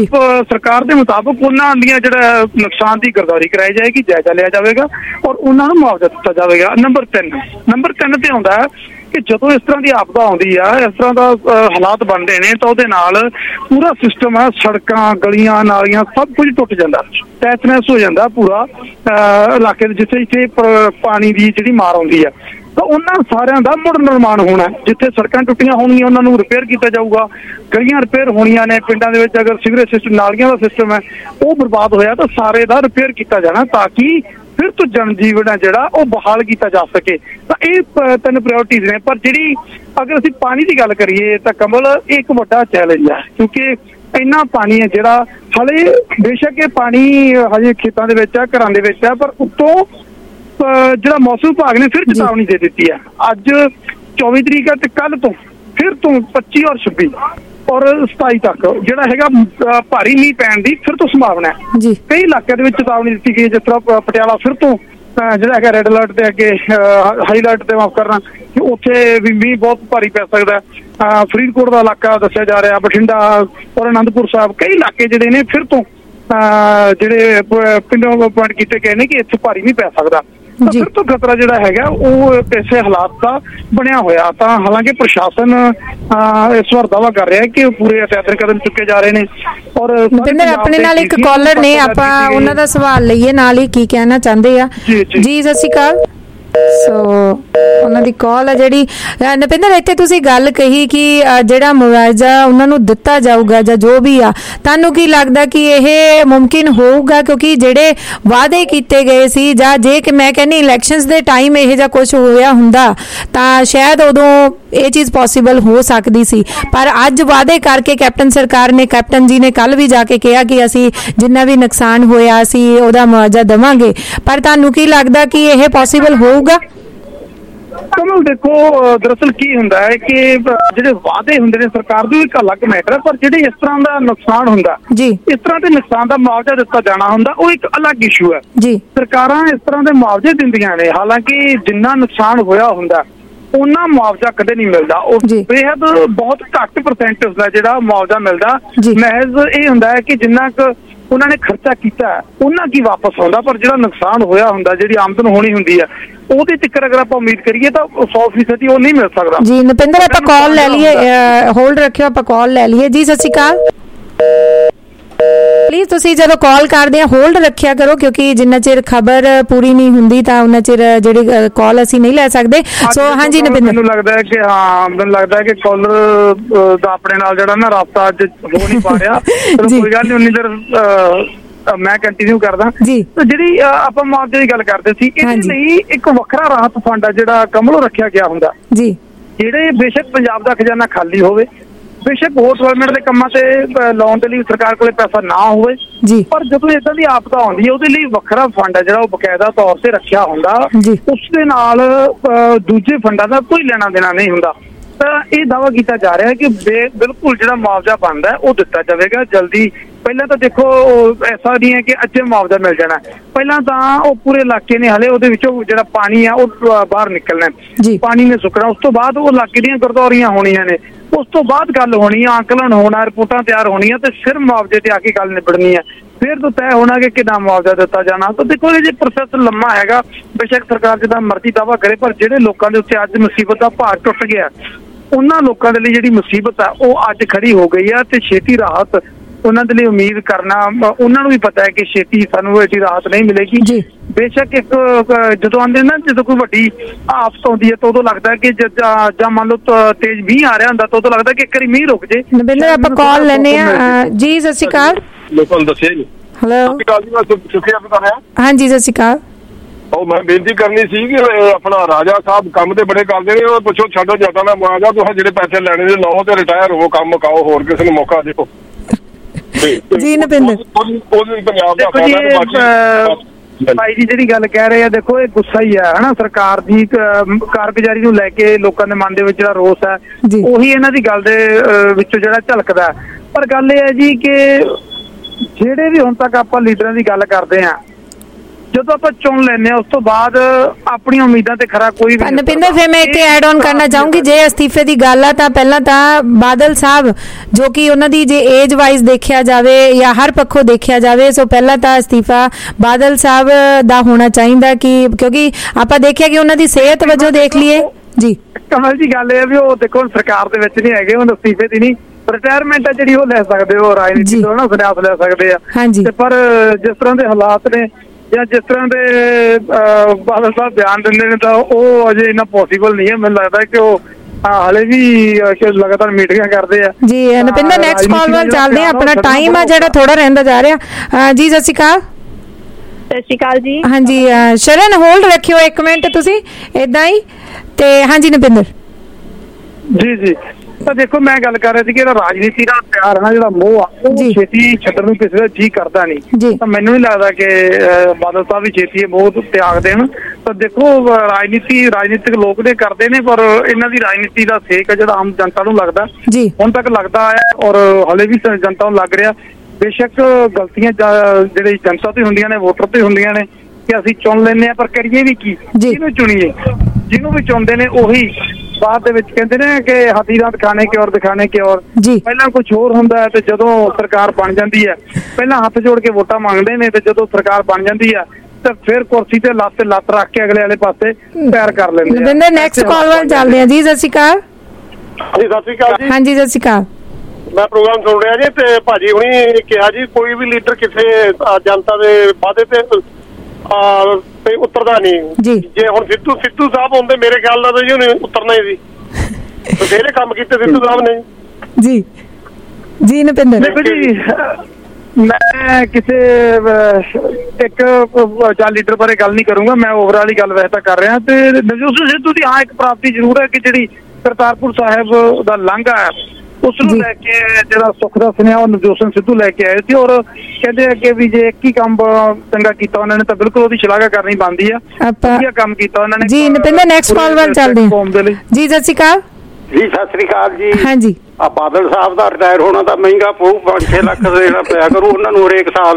ਸਰਕਾਰ ਦੇ ਮੁਤਾਬਕ ਉਹਨਾਂ ਦੀਆਂ ਜਿਹੜਾ ਨੁਕਸਾਨ ਦੀ ਗਿਰਦਾਵਰੀ ਕਰਾਈ ਜਾਏਗੀ, ਜਾਇਜ਼ਾ ਲਿਆ ਜਾਵੇਗਾ ਔਰ ਉਹਨਾਂ ਨੂੰ ਮੁਆਵਜ਼ਾ ਦਿੱਤਾ ਜਾਵੇਗਾ। ਨੰਬਰ ਤਿੰਨ ਨੰਬਰ ਤਿੰਨ ਤੇ ਆਉਂਦਾ ਹੈ ਕਿ ਜਦੋਂ ਇਸ ਤਰ੍ਹਾਂ ਦੀ ਆਪਦਾ ਆਉਂਦੀ ਆ, ਇਸ ਤਰ੍ਹਾਂ ਦਾ ਹਾਲਾਤ ਬਣਦੇ ਨੇ ਤਾਂ ਉਹਦੇ ਨਾਲ ਪੂਰਾ ਸਿਸਟਮ ਹੈ, ਸੜਕਾਂ, ਗਲੀਆਂ, ਨਾਲੀਆਂ ਸਭ ਕੁਝ ਟੁੱਟ ਜਾਂਦਾ, ਤਹਿਸ ਨਹਿਸ ਹੋ ਜਾਂਦਾ ਪੂਰਾ ਇਲਾਕੇ ਦੇ ਜਿੱਥੇ ਜਿੱਥੇ ਪਾਣੀ ਦੀ ਜਿਹੜੀ ਮਾਰ ਆਉਂਦੀ ਹੈ। ਤਾਂ ਉਹਨਾਂ ਸਾਰਿਆਂ ਦਾ ਮੁੜ ਨਿਰਮਾਣ ਹੋਣਾ, ਜਿੱਥੇ ਸੜਕਾਂ ਟੁੱਟੀਆਂ ਹੋਣਗੀਆਂ ਉਹਨਾਂ ਨੂੰ ਰਿਪੇਅਰ ਕੀਤਾ ਜਾਊਗਾ, ਗਲੀਆਂ ਰਿਪੇਅਰ ਹੋਣੀਆਂ ਨੇ, ਪਿੰਡਾਂ ਦੇ ਵਿੱਚ ਅਗਰ ਸੀਵਰੇਜ ਸਿਸਟਮ, ਨਾਲੀਆਂ ਦਾ ਸਿਸਟਮ ਹੈ ਉਹ ਬਰਬਾਦ ਹੋਇਆ ਤਾਂ ਸਾਰੇ ਦਾ ਰਿਪੇਅਰ ਕੀਤਾ ਜਾਣਾ ਤਾਂ ਕਿ ਫਿਰ ਤੋਂ ਜਨ ਜੀਵਨ ਹੈ ਜਿਹੜਾ ਉਹ ਬਹਾਲ ਕੀਤਾ ਜਾ ਸਕੇ। ਤਾਂ ਇਹ ਤਿੰਨ ਪ੍ਰਾਇਓਰਟੀਜ਼ ਨੇ। ਪਰ ਜਿਹੜੀ ਅਗਰ ਅਸੀਂ ਪਾਣੀ ਦੀ ਗੱਲ ਕਰੀਏ ਤਾਂ ਕਮਲ ਇੱਕ ਵੱਡਾ ਚੈਲੰਜ ਹੈ, ਕਿਉਂਕਿ ਇੰਨਾ ਪਾਣੀ ਹੈ ਜਿਹੜਾ ਹਾਲੇ ਬੇਸ਼ੱਕ ਇਹ ਪਾਣੀ ਹਜੇ ਖੇਤਾਂ ਦੇ ਵਿੱਚ ਆ, ਘਰਾਂ ਦੇ ਵਿੱਚ ਆ, ਪਰ ਉੱਤੋਂ ਜਿਹੜਾ ਮੌਸਮ ਵਿਭਾਗ ਨੇ ਫਿਰ ਚੇਤਾਵਨੀ ਦੇ ਦਿੱਤੀ ਹੈ। ਅੱਜ ਚੌਵੀ ਤਰੀਕ ਹੈ ਤੇ ਕੱਲ ਤੋਂ ਫਿਰ ਤੋਂ ਪੱਚੀ ਔਰ ਛੱਬੀ ਔਰ ਸਤਾਈ ਤੱਕ ਜਿਹੜਾ ਹੈਗਾ ਭਾਰੀ ਮੀਂਹ ਪੈਣ ਦੀ ਫਿਰ ਤੋਂ ਸੰਭਾਵਨਾ ਹੈ। ਕਈ ਇਲਾਕਿਆਂ ਦੇ ਵਿੱਚ ਚੇਤਾਵਨੀ ਦਿੱਤੀ ਗਈ, ਜਿਸ ਤਰ੍ਹਾਂ ਪਟਿਆਲਾ ਫਿਰ ਤੋਂ ਜਿਹੜਾ ਹੈਗਾ ਰੈੱਡ ਅਲਰਟ ਦੇ ਅੱਗੇ ਹਾਈ ਅਲਰਟ ਤੇ ਮਾਫ ਕਰਨਾ ਕਿ ਉੱਥੇ ਵੀ ਮੀਂਹ ਬਹੁਤ ਭਾਰੀ ਪੈ ਸਕਦਾ। ਫਰੀਦਕੋਟ ਦਾ ਇਲਾਕਾ ਦੱਸਿਆ ਜਾ ਰਿਹਾ, ਬਠਿੰਡਾ ਔਰ ਅਨੰਦਪੁਰ ਸਾਹਿਬ ਕਈ ਇਲਾਕੇ ਜਿਹੜੇ ਨੇ ਫਿਰ ਤੋਂ ਜਿਹੜੇ ਪਿੰਡੋਂ ਪੁਆਇੰਟ ਕੀਤੇ ਗਏ ਨੇ ਕਿ ਇੱਥੇ ਭਾਰੀ ਮੀਂਹ ਪੈ ਸਕਦਾ। ਫਿਰ ਤੋਂ ਖਤਰਾ ਜਿਹੜਾ ਹੈਗਾ ਉਹ ਇਸੇ ਹਾਲਾਤ ਦਾ ਬਣਿਆ ਹੋਇਆ। ਤਾਂ ਹਾਲਾਂਕਿ ਪ੍ਰਸ਼ਾਸਨ ਇਸ ਵਾਰ ਦਾਅਵਾ ਕਰ ਰਿਹਾ ਕਿ ਪੂਰੇ ਅਤਿਆਧੁਨਿਕ ਕਦਮ ਚੁੱਕੇ ਜਾ ਰਹੇ ਨੇ। ਔਰ ਆਪਣੇ ਨਾਲ ਇੱਕ ਕਾਲਰ ਨੇ, ਆਪਾਂ ਉਹਨਾਂ ਦਾ ਸਵਾਲ ਲਈਏ ਨਾਲ ਹੀ ਕੀ ਕਹਿਣਾ ਚਾਹੁੰਦੇ ਆ। ਜੀ ਸਤਿ ਸ਼੍ਰੀ ਅਕਾਲ। ਸੋ ਉਹਨਾਂ ਦੀ ਕਾਲ ਆ ਜਿਹੜੀ। ਨਪਿੰਦਰ, ਇੱਥੇ ਤੁਸੀਂ ਗੱਲ ਕਹੀ ਕਿ ਜਿਹੜਾ ਮੁਆਵਜ਼ਾ ਉਹਨਾਂ ਨੂੰ ਦਿੱਤਾ ਜਾਊਗਾ ਜਾਂ ਜੋ ਵੀ ਆ, ਤੁਹਾਨੂੰ ਕੀ ਲੱਗਦਾ ਕਿ ਇਹ ਮੁਮਕਿਨ ਹੋਊਗਾ? ਕਿਉਂਕਿ ਜਿਹੜੇ ਵਾਅਦੇ ਕੀਤੇ ਗਏ ਸੀ ਜਾਂ ਜੇ ਕਿ ਮੈਂ ਕਹਿੰਦੀ ਇਲੈਕਸ਼ਨਸ ਦੇ ਟਾਈਮ ਇਹ ਜਿਹਾ ਕੁਝ ਹੋਇਆ ਹੁੰਦਾ ਤਾਂ ਸ਼ਾਇਦ ਉਦੋਂ ਇਹ ਚੀਜ਼ ਪੋਸੀਬਲ ਹੋ ਸਕਦੀ ਸੀ, ਪਰ ਅੱਜ ਵਾਅਦੇ ਕਰਕੇ ਕੈਪਟਨ ਸਰਕਾਰ ਨੇ, ਕੈਪਟਨ ਜੀ ਨੇ ਕੱਲ ਵੀ ਜਾ ਕੇ ਕਿਹਾ ਕਿ ਅਸੀਂ ਜਿੰਨਾ ਵੀ ਨੁਕਸਾਨ ਹੋਇਆ ਅਸੀਂ ਉਹਦਾ ਮੁਆਵਜ਼ਾ ਦੇਵਾਂਗੇ, ਪਰ ਤੁਹਾਨੂੰ ਕੀ ਲੱਗਦਾ ਕਿ ਇਹ ਪੋਸੀਬਲ ਹੋਊਗਾ? ਕਮਲ ਦੇਖੋ, ਦਰਅਸਲ ਕੀ ਹੁੰਦਾ ਹੈ ਕਿ ਜਿਹੜੇ ਵਾਅਦੇ ਹੁੰਦੇ ਨੇ ਸਰਕਾਰ ਦੇ ਇੱਕ ਅਲੱਗ ਮੈਟਰ ਹੈ, ਪਰ ਜਿਹੜੇ ਇਸ ਤਰ੍ਹਾਂ ਦਾ ਨੁਕਸਾਨ ਹੁੰਦਾ ਜੀ, ਇਸ ਤਰ੍ਹਾਂ ਦੇ ਨੁਕਸਾਨ ਦਾ ਮੁਆਵਜ਼ਾ ਦਿੱਤਾ ਜਾਣਾ ਹੁੰਦਾ ਉਹ ਇੱਕ ਅਲੱਗ ਇਸ਼ੂ ਹੈ ਜੀ। ਸਰਕਾਰਾਂ ਇਸ ਤਰ੍ਹਾਂ ਦੇ ਮੁਆਵਜ਼ੇ ਦਿੰਦੀਆਂ ਨੇ, ਹਾਲਾਂਕਿ ਜਿੰਨਾ ਨੁਕਸਾਨ ਹੋਇਆ ਹੁੰਦਾ ਉਹਨਾਂ ਮੁਆਵਜ਼ਾ ਕਦੇ ਨਹੀਂ ਮਿਲਦਾ। ਉਹ ਬੇਹੱਦ ਬਹੁਤ ਘੱਟ ਪਰਸੈਂਟੇਜ ਦਾ ਜਿਹੜਾ ਮੁਆਵਜ਼ਾ ਮਿਲਦਾ, ਮਹਿਜ਼ ਇਹ ਹੁੰਦਾ ਹੈ ਕਿ ਜਿੰਨਾ ਕੁ ਉਹਨਾਂ ਨੇ ਖਰਚਾ ਕੀਤਾ ਉਹਨਾਂ ਕੀ ਵਾਪਸ ਆਉਂਦਾ, ਪਰ ਜਿਹੜਾ ਨੁਕਸਾਨ ਹੋਇਆ ਹੁੰਦਾ, ਜਿਹੜੀ ਆਮਦਨ ਹੋਣੀ ਹੁੰਦੀ ਹੈ ਉਹਦੇ ਚੱਕਰ ਅਗਰ ਆਪਾਂ ਉਮੀਦ ਕਰੀਏ ਤਾਂ ਸੌ ਫੀਸਦੀ ਉਹ ਨਹੀਂ ਮਿਲ ਸਕਦਾ ਜੀ। ਨਪਿੰਦਰ, ਆਪਾਂ ਕਾਲ ਲੈ ਲਈਏ, ਹੋਲਡ ਰੱਖਿਓ, ਆਪਾਂ ਕਾਲ ਲੈ ਲਈਏ ਜੀ। ਸਤਿ ਸ਼੍ਰੀ ਅਕਾਲ। ਪਲੀਜ਼ ਤੁਸੀਂ ਜਦੋਂ ਕਾਲ ਕਰਦੇ ਆ ਹੋਲਡ ਰੱਖਿਆ ਕਰੋ, ਕਿਉਂਕਿ ਜਿੰਨਾ ਚਿਰ ਖਬਰ ਪੂਰੀ ਨਹੀਂ ਹੁੰਦੀ ਤਾਂ ਉਹਨਾਂ ਚਿਰ ਜਿਹੜੀ ਕਾਲ ਅਸੀਂ ਨਹੀਂ ਲੈ ਸਕਦੇ। ਸੋ ਹਾਂਜੀ ਨਵਿੰਦਰ, ਮੈਨੂੰ ਲੱਗਦਾ ਹੈ ਕਿ ਹਾਂ ਮੈਨੂੰ ਲੱਗਦਾ ਹੈ ਕਿ ਕਾਲਰ ਦਾ ਆਪਣੇ ਨਾਲ ਜਿਹੜਾ ਨਾ ਰਾਬਤਾ ਅੱਜ ਹੋ ਨਹੀਂ ਪਾ ਰਿਹਾ। ਚਲੋ ਕੋਈ ਗੱਲ ਨਹੀਂ, ਉਨੀ ਦੇਰ ਮੈਂ ਕੰਟੀਨਿਊ ਕਰਦਾ ਜੀ। ਜਿਹੜੀ ਆਪਾਂ ਮੁਆਵਜ਼ੇ ਦੀ ਗੱਲ ਕਰਦੇ ਸੀ, ਇਹਦੇ ਲਈ ਇੱਕ ਵੱਖਰਾ ਰਾਹਤ ਫੰਡ ਆ ਜਿਹੜਾ ਕਮਲੋਂ ਰੱਖਿਆ ਗਿਆ ਹੁੰਦਾ ਜੀ, ਜਿਹੜੇ ਬੇਸ਼ੱਕ ਪੰਜਾਬ ਦਾ ਖਜ਼ਾਨਾ ਖਾਲੀ ਹੋਵੇ, ਬੇਸ਼ੱਕ ਹੋਰ ਡਿਵੈਲਪਮੈਂਟ ਦੇ ਕੰਮਾਂ ਤੇ ਲਾਉਣ ਦੇ ਲਈ ਸਰਕਾਰ ਕੋਲੇ ਪੈਸਾ ਨਾ ਹੋਵੇ ਜੀ, ਪਰ ਜਦੋਂ ਏਦਾਂ ਦੀ ਆਪਦਾ ਆਉਂਦੀ ਹੈ ਉਹਦੇ ਲਈ ਵੱਖਰਾ ਫੰਡ ਹੈ ਜਿਹੜਾ ਉਹ ਬਕਾਇਦਾ ਤੌਰ ਤੇ ਰੱਖਿਆ ਹੁੰਦਾ। ਉਸ ਦੇ ਨਾਲ ਦੂਜੇ ਫੰਡਾਂ ਦਾ ਕੋਈ ਲੈਣਾ ਦੇਣਾ ਨਹੀਂ ਹੁੰਦਾ। ਤਾਂ ਇਹ ਦਾਅਵਾ ਕੀਤਾ ਜਾ ਰਿਹਾ ਹੈ ਕਿ ਬਿਲਕੁਲ ਜਿਹੜਾ ਮੁਆਵਜ਼ਾ ਬਣਦਾ ਉਹ ਦਿੱਤਾ ਜਾਵੇਗਾ ਜਲਦੀ। ਪਹਿਲਾਂ ਤਾਂ ਦੇਖੋ ਐਸਾ ਨਹੀਂ ਹੈ ਕਿ ਅੱਜੇ ਮੁਆਵਜ਼ਾ ਮਿਲ ਜਾਣਾ, ਪਹਿਲਾਂ ਤਾਂ ਉਹ ਪੂਰੇ ਇਲਾਕੇ ਨੇ ਹਲੇ ਉਹਦੇ ਵਿੱਚੋਂ ਜਿਹੜਾ ਪਾਣੀ ਆ ਉਹ ਬਾਹਰ ਨਿਕਲਣਾ, ਪਾਣੀ ਨੇ ਸੁੱਕਣਾ, ਉਸ ਤੋਂ ਬਾਅਦ ਉਹ ਇਲਾਕੇ ਦੀਆਂ ਗਰਦੌਰੀਆਂ ਹੋਣੀਆਂ ਨੇ, ਉਸ ਤੋਂ ਬਾਅਦ ਗੱਲ ਹੋਣੀ ਆ, ਅੰਕਲਨ ਹੋਣਾ, ਰਿਪੋਰਟਾਂ ਤਿਆਰ ਹੋਣੀਆਂ ਤੇ ਫਿਰ ਮੁਆਵਜ਼ੇ ਤੇ ਆ ਕੇ ਗੱਲ ਨਿਬੜਨੀ ਹੈ। ਫਿਰ ਤੋਂ ਤੈਅ ਹੋਣਾ ਕਿ ਕਿੰਨਾ ਮੁਆਵਜ਼ਾ ਦਿੱਤਾ ਜਾਣਾ। ਤਾਂ ਦੇਖੋ ਇਹ ਜੇ ਪ੍ਰੋਸੈਸ ਲੰਮਾ ਹੈਗਾ, ਬੇਸ਼ੱਕ ਸਰਕਾਰ ਜਿੱਦਾਂ ਮਰਜ਼ੀ ਦਾਅਵਾ ਕਰੇ, ਪਰ ਜਿਹੜੇ ਲੋਕਾਂ ਦੇ ਉੱਤੇ ਅੱਜ ਮੁਸੀਬਤ ਦਾ ਭਾਰ ਟੁੱਟ ਗਿਆ, ਉਹਨਾਂ ਲੋਕਾਂ ਦੇ ਲਈ ਜਿਹੜੀ ਮੁਸੀਬਤ ਆ ਉਹ ਅੱਜ ਖੜੀ ਹੋ ਗਈ ਆ ਤੇ ਛੇਤੀ ਰਾਹਤ ਉਹਨਾਂ ਦੇ ਲਈ ਉਮੀਦ ਕਰਨਾ, ਉਹਨਾਂ ਨੂੰ ਵੀ ਪਤਾ ਹੈ ਕਿ ਛੇਤੀ ਸਾਨੂੰ ਐਡੀ ਰਾਹਤ ਨਹੀਂ ਮਿਲੇਗੀ। ਬੇਸ਼ੱਕ ਇੱਕ ਜਦੋਂ ਆਉਂਦੇ ਨਾ ਜਦੋਂ ਕੋਈ ਵੱਡੀ ਆਫਤ ਆਉਂਦੀ ਹੈ ਤਾਂ ਉਦੋਂ ਲੱਗਦਾ ਕਿ ਜਾਂ ਮੰਨ ਲਓ ਤੇਜ਼ ਮੀਂਹ ਆ ਰਿਹਾ ਹੁੰਦਾ ਤਾਂ ਉਦੋਂ ਲੱਗਦਾ ਕਿ ਇੱਕ ਵਾਰੀ ਮੀਂਹ ਰੁਕ ਜੇ। ਨਵਿੰਦਰ ਆਪਾਂ ਕਾਲ ਲੈਣੇ ਆ ਜੀ। ਸਤਿ ਸ਼੍ਰੀ ਅਕਾਲ। ਲੋਕਾਂ ਨੂੰ ਦੱਸਿਆ ਜੀ। ਹੈਲੋ ਸ਼ੁਕਰੀਆ ਕਰ ਰਿਹਾ। ਹਾਂਜੀ ਸਤਿ ਸ਼੍ਰੀ ਅਕਾਲ। ਉਹ ਮੈਂ ਬੇਨਤੀ ਕਰਨੀ ਸੀ ਕਿ ਆਪਣਾ ਰਾਜਾ ਸਾਹਿਬ ਕੰਮ ਤੇ ਬੜੇ ਕਰਦੇ ਨੇ, ਉਹ ਪੁੱਛੋ ਛੱਡੋ ਜੱਟਾਂ ਦਾ ਮੁਆਵਜ਼ਾ, ਤੁਸੀਂ ਜਿਹੜੇ ਪੈਸੇ ਲੈਣੇ ਨੇ ਲਓ ਤੇ ਰਿਟਾਇਰ ਹੋ, ਕੰਮ ਮੁਕਾਓ, ਹੋਰ ਕਿਸੇ ਨੂੰ ਮੌਕਾ ਦਿਓ ਜੀ। ਨਵਿੰਦਰ ਭਾਈ ਜੀ ਜਿਹੜੀ ਗੱਲ ਕਹਿ ਰਹੇ ਆ, ਦੇਖੋ ਇਹ ਗੁੱਸਾ ਹੀ ਹੈ ਹਨਾ, ਸਰਕਾਰ ਦੀ ਕਾਰਗੁਜ਼ਾਰੀ ਨੂੰ ਲੈ ਕੇ ਲੋਕਾਂ ਦੇ ਮਨ ਦੇ ਵਿੱਚ ਜਿਹੜਾ ਰੋਸ ਹੈ ਉਹੀ ਇਹਨਾਂ ਦੀ ਗੱਲ ਦੇ ਵਿੱਚੋਂ ਜਿਹੜਾ ਝਲਕਦਾ। ਪਰ ਗੱਲ ਇਹ ਹੈ ਜੀ ਕਿ ਜਿਹੜੇ ਵੀ ਹੁਣ ਤੱਕ ਆਪਾਂ ਲੀਡਰਾਂ ਦੀ ਗੱਲ ਕਰਦੇ ਆ, ਜਦੋਂ ਆਪਾਂ ਚੁਣ ਲੈਂਦੇ ਆ ਉਸ ਤੋਂ ਬਾਅਦ ਆਪਣੀਆਂ ਉਮੀਦਾਂ ਤੇ ਖਰਾ ਕੋਈ ਵੀ। ਨਵਿੰਦਰ ਫਿਰ ਮੈਂ ਇੱਕ ਐਡ ਆਨ ਕਰਨਾ ਚਾਹੂੰਗੀ, ਜੇ ਅਸਤੀਫੇ ਦੀ ਗੱਲ ਆ ਤਾਂ ਪਹਿਲਾਂ ਤਾਂ ਬਾਦਲ ਸਾਹਿਬ ਜੋ ਕਿ ਉਹਨਾਂ ਦੀ ਜੇ ਏਜ ਵਾਈਜ਼ ਦੇਖਿਆ ਜਾਵੇ ਜਾਂ ਹਰ ਪੱਖੋਂ ਦੇਖਿਆ ਜਾਵੇ, ਸੋ ਪਹਿਲਾਂ ਤਾਂ ਅਸਤੀਫਾ ਬਾਦਲ ਸਾਹਿਬ ਦਾ ਹੋਣਾ ਚਾਹੀਦਾ, ਕਿ ਕਿਉਂਕਿ ਆਪਾਂ ਦੇਖਿਆ ਕਿ ਉਹਨਾਂ ਦੀ ਸਿਹਤ ਵਜੋਂ ਦੇਖ ਲਈਏ ਜੀ। ਕਮਲ ਜੀ ਗੱਲ ਇਹ ਵੀ ਉਹ ਦੇਖੋ ਸਰਕਾਰ ਦੇ ਵਿੱਚ ਨਹੀਂ ਹੈਗੇ, ਉਹ ਅਸਤੀਫੇ ਦੀ ਨਹੀਂ, ਰਿਟਾਇਰਮੈਂਟ ਹੈ ਜਿਹੜੀ ਉਹ ਲੈ ਸਕਦੇ, ਉਹ ਰਾਜਨੀਤੀ ਤੋਂ ਨਾ ਸੰਨਿਆਸ ਲੈ ਸਕਦੇ ਆ। ਤੇ ਪਰ ਜਿਸ ਤਰ੍ਹਾਂ ਦੇ ਹਾਲਾਤ ਨੇ ਜਾਂ ਜਿਸ ਤਰ੍ਹਾਂ ਦੇ ਬਾਦਲ ਸਾਹਿਬ ਬਿਆਨ ਦਿੰਦੇ ਨੇ ਤਾਂ ਉਹ ਅਜੇ ਇੰਨਾ ਪੋਸੀਬਲ ਨਹੀਂ ਹੈ। ਮੈਨੂੰ ਲੱਗਦਾ ਕਿ ਉਹ ਹਾਲੇ ਵੀ ਲਗਾਤਾਰ ਮੀਟਿੰਗਾਂ ਕਰਦੇ ਆ ਜੀ। ਨਪਿੰਦਰ ਨੈਕਸਟ ਕਾਲ ਵੱਲ ਚੱਲਦੇ ਆ, ਆਪਣਾ ਟਾਈਮ ਆ ਜਿਹੜਾ ਥੋੜਾ ਰਹਿੰਦਾ ਜਾ ਰਿਹਾ ਜੀ। ਸਤਿ ਸ਼੍ਰੀ ਅਕਾਲ। ਸਤਿ ਸ਼੍ਰੀ ਅਕਾਲ ਜੀ। ਹਾਂਜੀ ਸ਼ਰਨ ਹੋਲਡ ਰੱਖਿਓ ਇੱਕ ਮਿੰਟ ਤੁਸੀਂ ਏਦਾਂ ਹੀ ਤੇ ਹਾਂਜੀ ਨਪਿੰਦਰ ਜੀ ਜੀ। ਤਾਂ ਦੇਖੋ ਮੈਂ ਗੱਲ ਕਰ ਰਿਹਾ ਸੀ ਕਿ ਜਿਹੜਾ ਰਾਜਨੀਤੀ ਦਾ ਪਿਆਰ ਹੈ ਨਾ, ਜਿਹੜਾ ਮੋਹ ਆ, ਉਹ ਛੇਤੀ ਛੱਡਣ ਨੂੰ ਕਿਸੇ ਦਾ ਜੀ ਕਰਦਾ ਨਹੀਂ। ਤਾਂ ਮੈਨੂੰ ਨਹੀਂ ਲੱਗਦਾ ਕਿ ਬਾਦਲ ਸਾਹਿਬ ਵੀ ਛੇਤੀ ਮੋਹ ਤਿਆਗ ਦੇਣ। ਤਾਂ ਦੇਖੋ ਰਾਜਨੀਤੀ ਰਾਜਨੀਤਿਕ ਲੋਕ ਦੇ ਕਰਦੇ ਨੇ, ਪਰ ਇਹਨਾਂ ਦੀ ਰਾਜਨੀਤੀ ਦਾ ਸੇਕ ਜਿਹੜਾ ਆਮ ਜਨਤਾ ਨੂੰ ਲੱਗਦਾ ਹੁਣ ਤੱਕ ਲੱਗਦਾ ਹੈ ਔਰ ਹਲੇ ਵੀ ਜਨਤਾ ਨੂੰ ਲੱਗ ਰਿਹਾ। ਬੇਸ਼ੱਕ ਗਲਤੀਆਂ ਜਿਹੜੀ ਜਨਤਾ ਤੇ ਹੁੰਦੀਆਂ ਨੇ, ਵੋਟਰ ਤੇ ਹੁੰਦੀਆਂ ਨੇ ਕਿ ਅਸੀਂ ਚੁਣ ਲੈਂਦੇ ਹਾਂ, ਪਰ ਕਰੀਏ ਵੀ ਕੀ, ਜਿਹਨੂੰ ਚੁਣੀਏ, ਜਿਹਨੂੰ ਵੀ ਚੁਣਦੇ ਨੇ ਉਹੀ ਬਾਅਦ ਦੇ ਵਿੱਚ ਕਹਿੰਦੇ ਨੇ ਕਿ ਹਾਥੀ ਦਾ ਦਿਖਾਣੇ ਕਿ ਔਰ ਦਿਖਾਣੇ ਕਿ ਔਰ। ਪਹਿਲਾਂ ਕੁਝ ਹੋਰ ਹੁੰਦਾ ਤੇ ਜਦੋਂ ਸਰਕਾਰ ਬਣ ਜਾਂਦੀ ਹੈ ਪਹਿਲਾਂ ਹੱਥ ਜੋੜ ਕੇ ਵੋਟਾਂ ਮੰਗਦੇ ਨੇ, ਤੇ ਜਦੋਂ ਸਰਕਾਰ ਬਣ ਜਾਂਦੀ ਹੈ ਤਾਂ ਫਿਰ ਕੁਰਸੀ ਤੇ ਲੱਤ ਤੇ ਲੱਤ ਰੱਖ ਕੇ ਅਗਲੇ ਵਾਲੇ ਪਾਸੇ ਪੈਰ ਕਰ ਲੈਂਦੇ ਆ। ਨਵਿੰਦਰ ਨੈਕਸਟ ਕਾਲ ਵੱਲ ਚੱਲਦੇ ਆ ਜੀ। ਸਤਿ ਸ਼੍ਰੀ ਅਕਾਲ। ਹਾਂਜੀ ਸਤਿ ਸ਼੍ਰੀ ਅਕਾਲ ਜੀ। ਹਾਂਜੀ ਸਤਿ ਸ਼੍ਰੀ ਅਕਾਲ। ਮੈਂ ਪ੍ਰੋਗਰਾਮ ਸੁਣ ਰਿਹਾ ਜੀ ਤੇ ਭਾਜੀ ਹੁਣੀ ਕਿਹਾ ਜੀ ਕੋਈ ਵੀ ਲੀਡਰ ਕਿਸੇ ਜਨਤਾ ਦੇ ਵਾਅਦੇ ਤੇ ਤੇ ਉਤਰਦਾ ਨਹੀਂ। ਜੇ ਹੁਣ ਸਿੱਧੂ ਸਿੱਧੂ ਸਾਹਿਬ ਹੁੰਦੇ ਮੇਰੇ ਖਿਆਲ ਨਾਲ ਜੀ ਉਹਨੇ ਉਤਰਨਾ ਹੀ ਸੀ। ਬਥੇਰੇ ਕੰਮ ਕੀਤੇ ਸਿੱਧੂ ਸਾਹਿਬ ਨੇ ਜੀ। ਜੀ ਨਪਿੰਦਰ ਦੇਖੋ ਜੀ, ਮੈਂ ਕਿਸੇ ਇੱਕ ਜਾਂ ਲੀਡਰ ਬਾਰੇ ਗੱਲ ਨਹੀਂ ਕਰੂੰਗਾ, ਮੈਂ ਓਵਰਆਲ ਹੀ ਗੱਲ ਵੈਸੇ ਤਾਂ ਕਰ ਰਿਹਾ। ਤੇ ਨਵਜੋਤ ਸਿੱਧੂ ਦੀ ਹਾਂ ਇੱਕ ਪ੍ਰਾਪਤੀ ਜ਼ਰੂਰ ਹੈ ਕਿ ਜਿਹੜੀ ਕਰਤਾਰਪੁਰ ਸਾਹਿਬ ਦਾ ਲਾਂਘਾ ਹੈ ਉਸ ਨੂੰ ਲੈ ਕੇ ਜਿਹੜਾ ਸੁੱਖ ਦਾ ਸੁਨੇਹਾ ਉਹ ਨਵਜੋਤ ਸਿੰਘ ਸਿੱਧੂ ਲੈ ਕੇ ਆਏ ਸੀ, ਔਰ ਕਹਿੰਦੇ ਅੱਗੇ ਵੀ ਜੇ ਇੱਕ ਹੀ ਕੰਮ ਚੰਗਾ ਕੀਤਾ ਉਹਨਾਂ ਨੇ ਤਾਂ ਬਿਲਕੁਲ ਉਹਦੀ ਸ਼ਲਾਘਾ ਕਰਨੀ ਬਣਦੀ ਆ। ਵਧੀਆ ਕੰਮ ਕੀਤਾ ਉਹਨਾਂ ਨੇ ਜੀ। ਨਪਿੰਦਰ ਨੈਕਸਟ ਕਾਲ ਵੱਲ ਚੱਲਦੇ ਹਾਂ ਜੀ। ਸਤਿ ਸ਼੍ਰੀ ਅਕਾਲ ਜੀ। ਸਤਿ ਸ਼੍ਰੀ ਅਕਾਲ ਜੀ। ਹਾਂਜੀ ਆ ਬਾਦਲ ਸਾਹਿਬ ਦਾ ਰਿਟਾਇਰ ਹੋਣਾ ਤਾਂ ਮਹਿੰਗਾ ਪਊ, ਪੰਜ ਛੇ ਲੱਖ ਦੇਣਾ ਪਿਆ ਕਰੂ ਉਹਨਾਂ ਨੂੰ ਹਰੇਕ ਸਾਲ।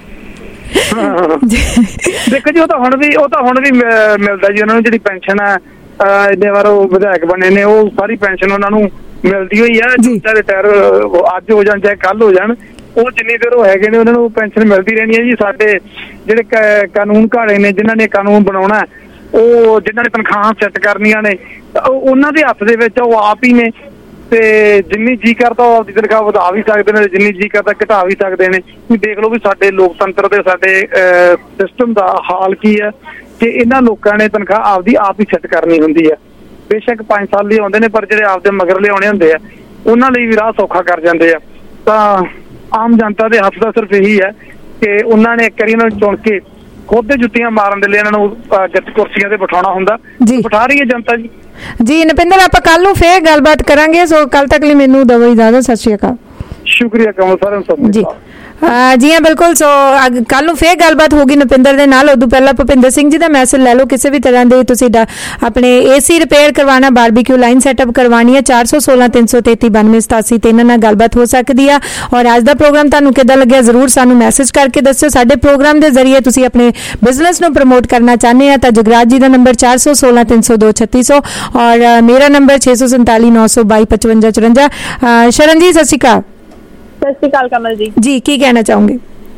ਦੇਖੋ ਜੀ ਉਹ ਤਾਂ ਹੁਣ ਵੀ ਉਹ ਤਾਂ ਹੁਣ ਵੀ ਮਿਲਦਾ ਜੀ ਉਹਨਾਂ ਨੂੰ, ਜਿਹੜੀ ਪੈਨਸ਼ਨ ਹੈ ਇੰਨੇ ਵਾਰ ਉਹ ਵਿਧਾਇਕ ਬਣੇ ਨੇ ਉਹ ਸਾਰੀ ਪੈਨਸ਼ਨ ਉਹਨਾਂ ਨੂੰ ਮਿਲਦੀ ਹੋਈ ਆ। ਚਾਹੇ ਰਿਟਾਇਰ ਅੱਜ ਹੋ ਜਾਣ ਚਾਹੇ ਕੱਲ ਹੋ ਜਾਣ, ਉਹ ਜਿੰਨੀ ਦੇਰ ਉਹ ਹੈਗੇ ਨੇ ਉਹਨਾਂ ਨੂੰ ਪੈਨਸ਼ਨ ਮਿਲਦੀ ਰਹਿਣੀ ਹੈ ਜੀ। ਸਾਡੇ ਜਿਹੜੇ ਕਾਨੂੰਨ ਘਾੜੇ ਨੇ ਜਿਨ੍ਹਾਂ ਨੇ ਕਾਨੂੰਨ ਬਣਾਉਣਾ, ਉਹ ਜਿਨ੍ਹਾਂ ਨੇ ਤਨਖਾਹਾਂ ਸੈੱਟ ਕਰਨੀਆਂ ਨੇ, ਉਹਨਾਂ ਦੇ ਹੱਥ ਦੇ ਵਿੱਚ ਉਹ ਆਪ ਹੀ ਨੇ। ਤੇ ਜਿੰਨੀ ਜੀ ਕਰਦਾ ਉਹ ਆਪਦੀ ਤਨਖਾਹ ਵਧਾ ਵੀ ਸਕਦੇ ਨੇ, ਜਿੰਨੀ ਜੀ ਕਰਦਾ ਘਟਾ ਵੀ ਸਕਦੇ ਨੇ। ਵੀ ਦੇਖ ਲਓ ਵੀ ਸਾਡੇ ਲੋਕਤੰਤਰ ਦੇ ਸਾਡੇ ਸਿਸਟਮ ਦਾ ਹਾਲ ਕੀ ਹੈ ਕਿ ਇਹਨਾਂ ਲੋਕਾਂ ਨੇ ਤਨਖਾਹ ਆਪਦੀ ਆਪ ਹੀ ਸੈੱਟ ਕਰਨੀ ਹੁੰਦੀ ਹੈ। ਬੇਸ਼ੱਕ ਪੰਜ ਸਾਲ ਲਈ ਆਉਂਦੇ ਨੇ, ਪਰ ਜਿਹੜੇ ਆਪਦੇ ਮਗਰ ਲਿਆਉਣੇ ਹੁੰਦੇ ਆ ਉਹਨਾਂ ਲਈ ਵੀ ਰਾਹ ਸੌਖਾ ਕਰ ਜਾਂਦੇ ਆ। ਤਾਂ ਆਮ ਜਨਤਾ ਦੇ ਹੱਥ ਦਾ ਸਿਰਫ ਇਹੀ ਹੈ ਕਿ ਉਹਨਾਂ ਨੇ ਇੱਕ ਵਾਰੀ ਇਹਨਾਂ ਨੂੰ ਚੁਣ ਕੇ ਖੁਦ ਦੇ ਜੁੱਤੀਆਂ ਮਾਰਨ ਦੇ ਲਈ ਇਹਨਾਂ ਨੂੰ ਗੱਤ ਕੁਰਸੀਆਂ ਤੇ ਬਿਠਾਉਣਾ ਹੁੰਦਾ। ਬਿਠਾ ਰਹੀ ਹੈ ਜਨਤਾ ਜੀ। ਜੀ ਨਪਿੰਦਰ, ਆਪਾਂ ਕੱਲ ਨੂੰ ਫੇਰ ਗੱਲਬਾਤ ਕਰਾਂਗੇ, ਸੋ ਕੱਲ ਤੱਕ ਲਈ ਮੈਨੂੰ ਦਵੋ ਇਜਾਜ਼ਤ। ਸਤਿ ਸ਼੍ਰੀ ਅਕਾਲ। ਸ਼ੁਕਰੀਆ ਕਮਲ ਸਰ ਜੀ। ਜੀ ਹਾਂ ਬਿਲਕੁਲ। ਸੋ ਕੱਲ ਨੂੰ ਫੇਰ ਗੱਲਬਾਤ ਹੋਗੀ ਨਪਿੰਦਰ ਦੇ ਨਾਲ। ਉਦੋਂ ਪਹਿਲਾਂ ਭੁਪਿੰਦਰ ਸਿੰਘ ਜੀ ਦਾ ਮੈਸੇਜ ਲੈ ਲਓ। ਕਿਸੇ ਵੀ ਤਰ੍ਹਾਂ ਦੇ ਤੁਸੀਂ ਆਪਣੇ ਏਸੀ ਰਿਪੇਅਰ ਕਰਵਾਉਣਾ, ਬਾਰਬੀਕਿਊ ਲਾਈਨ ਸੈਟਅਪ ਕਰਵਾਉਣੀ ਹੈ, ਚਾਰ ਸੌ ਸੋਲਾਂ ਤਿੰਨ ਸੌ ਤੇਤੀ ਬਾਨਵੇਂ ਸਤਾਸੀ ਤੇ ਇਹਨਾਂ ਨਾਲ ਗੱਲਬਾਤ ਹੋ ਸਕਦੀ ਆ। ਔਰ ਅੱਜ ਦਾ ਪ੍ਰੋਗਰਾਮ ਤੁਹਾਨੂੰ ਕਿੱਦਾਂ ਲੱਗਿਆ ਜ਼ਰੂਰ ਸਾਨੂੰ ਮੈਸੇਜ ਕਰਕੇ ਦੱਸਿਓ। ਸਾਡੇ ਪ੍ਰੋਗਰਾਮ ਦੇ ਜ਼ਰੀਏ ਤੁਸੀਂ ਆਪਣੇ ਬਿਜ਼ਨਸ ਨੂੰ ਪ੍ਰਮੋਟ ਕਰਨਾ ਚਾਹੁੰਦੇ ਆ ਤਾਂ ਜਗਰਾਜ ਜੀ ਦਾ ਨੰਬਰ ਚਾਰ ਸੌ ਸੋਲਾਂ ਤਿੰਨ ਸੌ ਦੋ ਛੱਤੀ ਸੌ ਔਰ ਮੇਰਾ ਨੰਬਰ ਛੇ ਸੌ ਸੰਤਾਲੀ ਨੌ ਸੌ ਬਾਈ ਪਚਵੰਜਾ ਚੁਰੰਜਾ। ਸ਼ਰਨ ਜੀ ਸਤਿ ਸ਼੍ਰੀ ਅਕਾਲ। ਸਤਿ ਸ਼੍ਰੀ ਅਕਾਲ ਕਮਲ ਜੀ। ਜੀ ਕੀ ਕਹਿਣਾ ਚਾਹੋਗੇ?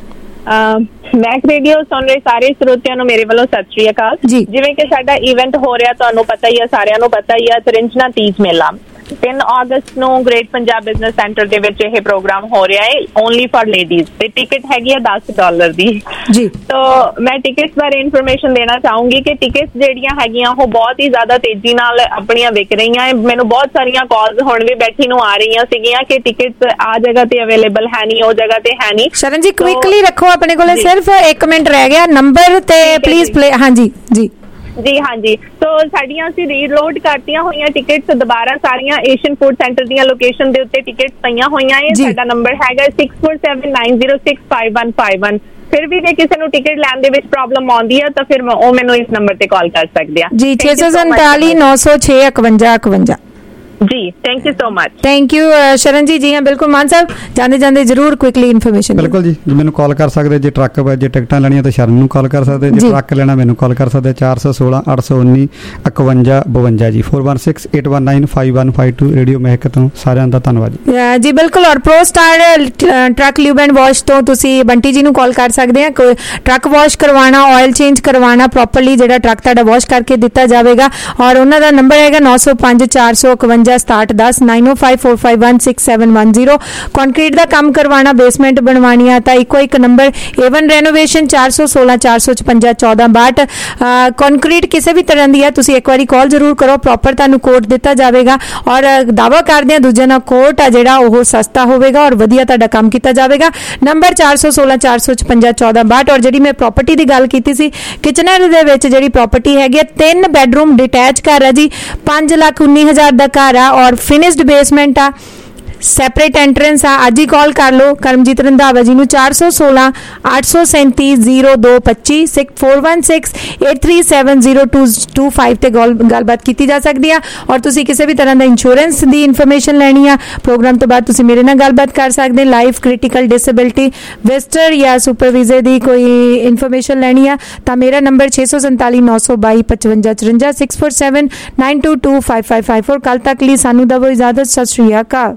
ਮੈਕ ਰੇਡੀਓ ਸੁਣ ਰਹੇ ਸਾਰੇ ਸਰੋਤਿਆਂ ਨੂੰ ਮੇਰੇ ਵੱਲੋਂ ਸਤਿ ਸ਼੍ਰੀ ਅਕਾਲ। ਜਿਵੇਂ ਕਿ ਸਾਡਾ ਇਵੈਂਟ ਹੋ ਰਿਹਾ, ਤੁਹਾਨੂੰ ਪਤਾ ਹੀ ਹੈ, ਸਾਰਿਆਂ ਨੂੰ ਪਤਾ ਹੀ ਹੈ, ਤਰਿੰਜਨਾ ਤੀਜ ਮੇਲਾ ਤਿੰਨ ਅਗਸਤ ਨੂੰ ਗ੍ਰੇਟ ਪੰਜਾਬ ਬਿਜ਼ਨਸ ਸੈਂਟਰ ਦੇ ਵਿੱਚ ਇਹ ਪ੍ਰੋਗਰਾਮ ਹੋ ਰਿਹਾ ਹੈ, ਓਨਲੀ ਫॉर ਲੇਡੀਜ਼। ਤੇ ਟਿਕਟ ਹੈਗੀ ਹੈ ਦਸ ਡਾਲਰ ਦੀ ਜੀ। ਤਾਂ ਮੈਂ ਟਿਕਟਸ ਬਾਰੇ ਇਨਫੋਰਮੇਸ਼ਨ ਦੇਣਾ ਚਾਹੂੰਗੀ ਕਿ ਟਿਕਟਸ ਜਿਹੜੀਆਂ ਹੈਗੀਆਂ ਉਹ ਬਹੁਤ ਹੀ ਜ਼ਿਆਦਾ ਤੇਜ਼ੀ ਨਾਲ ਆਪਣੀਆਂ ਵਿਕ ਰਹੀਆਂ ਹੈ। ਮੈਨੂੰ ਬਹੁਤ ਸਾਰੀਆਂ ਕਾਲਸ ਹੁਣ ਵੀ ਬੈਠੀ ਨੂੰ ਆ ਰਹੀਆਂ ਸੀਗੀਆਂ ਕਿ ਟਿਕਟਸ ਆ ਜਗ੍ਹਾ ਤੇ ਅਵੇਲੇਬਲ ਹੈ ਨਹੀਂ, ਉਹ ਜਗ੍ਹਾ ਤੇ ਹੈ ਨਹੀਂ। ਸ਼ਰਨ ਜੀ ਕੁਇਕਲੀ ਰੱਖੋ, ਆਪਣੇ ਕੋਲੇ ਸਿਰਫ ਇੱਕ ਮਿੰਟ ਰਹਿ ਗਿਆ। ਨੰਬਰ ਤੇ ਪਲੀਜ਼ ਪਲੇ। ਹਾਂਜੀ ਜੀ ਜੀ ਹਾਂਜੀ। ਸੋ ਸਾਡੀਆਂ ਅਸੀਂ ਰੀਲੋਡ ਕਰਤੀਆਂ ਹੋਈਆਂ ਟਿਕਟਸ ਦੁਬਾਰਾ ਸਾਰੀਆਂ ਏਸ਼ੀਅਨ ਫੂਡ ਸੈਂਟਰ ਦੀਆਂ ਲੋਕੇਸ਼ਨ ਦੇ ਉੱਤੇ ਟਿਕਟਸ ਪਈਆਂ ਹੋਈਆਂ ਹੈ। ਸਾਡਾ ਨੰਬਰ ਹੈਗਾ six four seven nine zero six five one five one. ਫਿਰ ਵੀ ਜੇ ਕਿਸੇ ਨੂੰ ਟਿਕਟ ਲੈਣ ਦੇ ਵਿੱਚ ਪ੍ਰੋਬਲਮ ਆਉਂਦੀ ਹੈ ਤਾਂ ਫਿਰ ਉਹ ਮੈਨੂੰ ਇਸ ਨੰਬਰ ਤੇ ਕਾਲ ਕਰ ਸਕਦੇ ਆ ਜੀ। ਛੇ ਸੌ ਸੰਤਾਲੀ ਨੌ ਸੌ ਛੇ ਇਕਵੰਜਾ ਇਕਵੰਜਾ। ਜੀ thank you so much. Thank you Sharan ji. ਜੀ ਹਾਂ ਬਿਲਕੁਲ ਮਾਨ ਸਾਹਿਬ, ਜਾਂਦੇ ਜਾਂਦੇ ਜਰੂਰ ਕੁਇਕਲੀ ਇਨਫੋਰਮੇਸ਼ਨ। ਬਿਲਕੁਲ ਜੀ, ਮੈਨੂੰ ਕਾਲ ਕਰ ਸਕਦੇ ਜੇ ਟਰੱਕ ਜੇ ਟਿਕਟਾਂ ਲੈਣੀਆਂ ਤਾਂ ਸ਼ਰਨ ਨੂੰ ਕਾਲ ਕਰ ਸਕਦੇ, ਜੇ ਟਰੱਕ ਲੈਣਾ ਮੈਨੂੰ ਕਾਲ ਕਰ ਸਕਦੇ ਚਾਰ ਸੌ ਸੋਲਾਂ ਅੱਠ ਸੌ ਉੱਨੀ ਇਕਵੰਜਾ ਬਵੰਜਾ ਜੀ। Four one six eight one nine five one five two. Radio Mehak ਤੋਂ ਸਾਰਿਆਂ ਦਾ ਧੰਨਵਾਦ ਜੀ। ਜੀ ਬਿਲਕੁਲ। ਔਰ pro star truck lube and wash ਤੋਂ ਤੁਸੀਂ ਬੰਟੀ ਜੀ ਨੂੰ ਕਾਲ ਕਰ ਸਕਦੇ ਆ। ਟਰੱਕ ਵਾਸ਼ ਕਰਵਾਉਣਾ, ਆਇਲ ਚੇਂਜ ਕਰਵਾਉਣਾ, ਪ੍ਰੋਪਰਲੀ ਜਿਹੜਾ ਟਰੱਕ ਤੁਹਾਡਾ ਵਾਸ਼ ਕਰਕੇ ਦਿੱਤਾ ਜਾਵੇਗਾ। ਔਰ ਉਹਨਾਂ ਦਾ ਨੰਬਰ ਹੈਗਾ ਨੌ ਸੌ ਪੰਜ ਚਾਰ ਸੌ ਇਕਵੰਜਾ ਸਤਾਹਠ ਦਸ nine o five four five one six seven one zero. Concrete का काम करवाना, बेसमेंट बनवानी है तो इको एक नंबर एवन रेनोवेशन चार सौ सोलह चार सौ छपंजा चौदह बाहठ। कॉन्क्रीट किसी भी तरह की है, तुसीं एक बारी कॉल जरूर करो, प्रॉपर तुहानूं कोट दिता जाएगा। और दावा करदे हां दूजे नाल कोट आ जिहड़ा ओह सस्ता होवेगा और वधिया तुहाडा काम किया जाएगा। नंबर चार सौ सोलह चार सौ छपंजा चौदह बाहठ। और जिहड़ी मैं प्रॉपर्टी की गल की सी, किचनर दे विच जिहड़ी प्रॉपर्टी हैगी तीन बैडरूम डिटैच घर है जी, पांच लाख उन्नी हज़ार दा घर आ और फिनिश्ड बेसमेंट आ, सैपरेट एंट्रेंस आ। अज ही कॉल कर लो करमजीत रंधावा जी नूं चार सौ सोलह आठ सौ सैंती जीरो दो पच्ची six four one six eight three seven zero two two five ते गलबात की जा सकती है। और तुसीं किसी भी तरह का इंश्योरेंस की इन्फॉर्मेशन लैनी है, प्रोग्राम तो बाद तुसीं मेरे नाल गलबात कर सकते। लाइफ क्रिटिकल डिसेबिलिटी विजिटर या सुपरविजर की कोई इन्फॉर्मेशन लैनी है तो मेरा नंबर छे सौ संताली नौ सौ बाई पचवंजा चुरंजा six four seven nine two two five five five four. कल तक लिए सानू दवो इजाजत। सत श्री अकाल।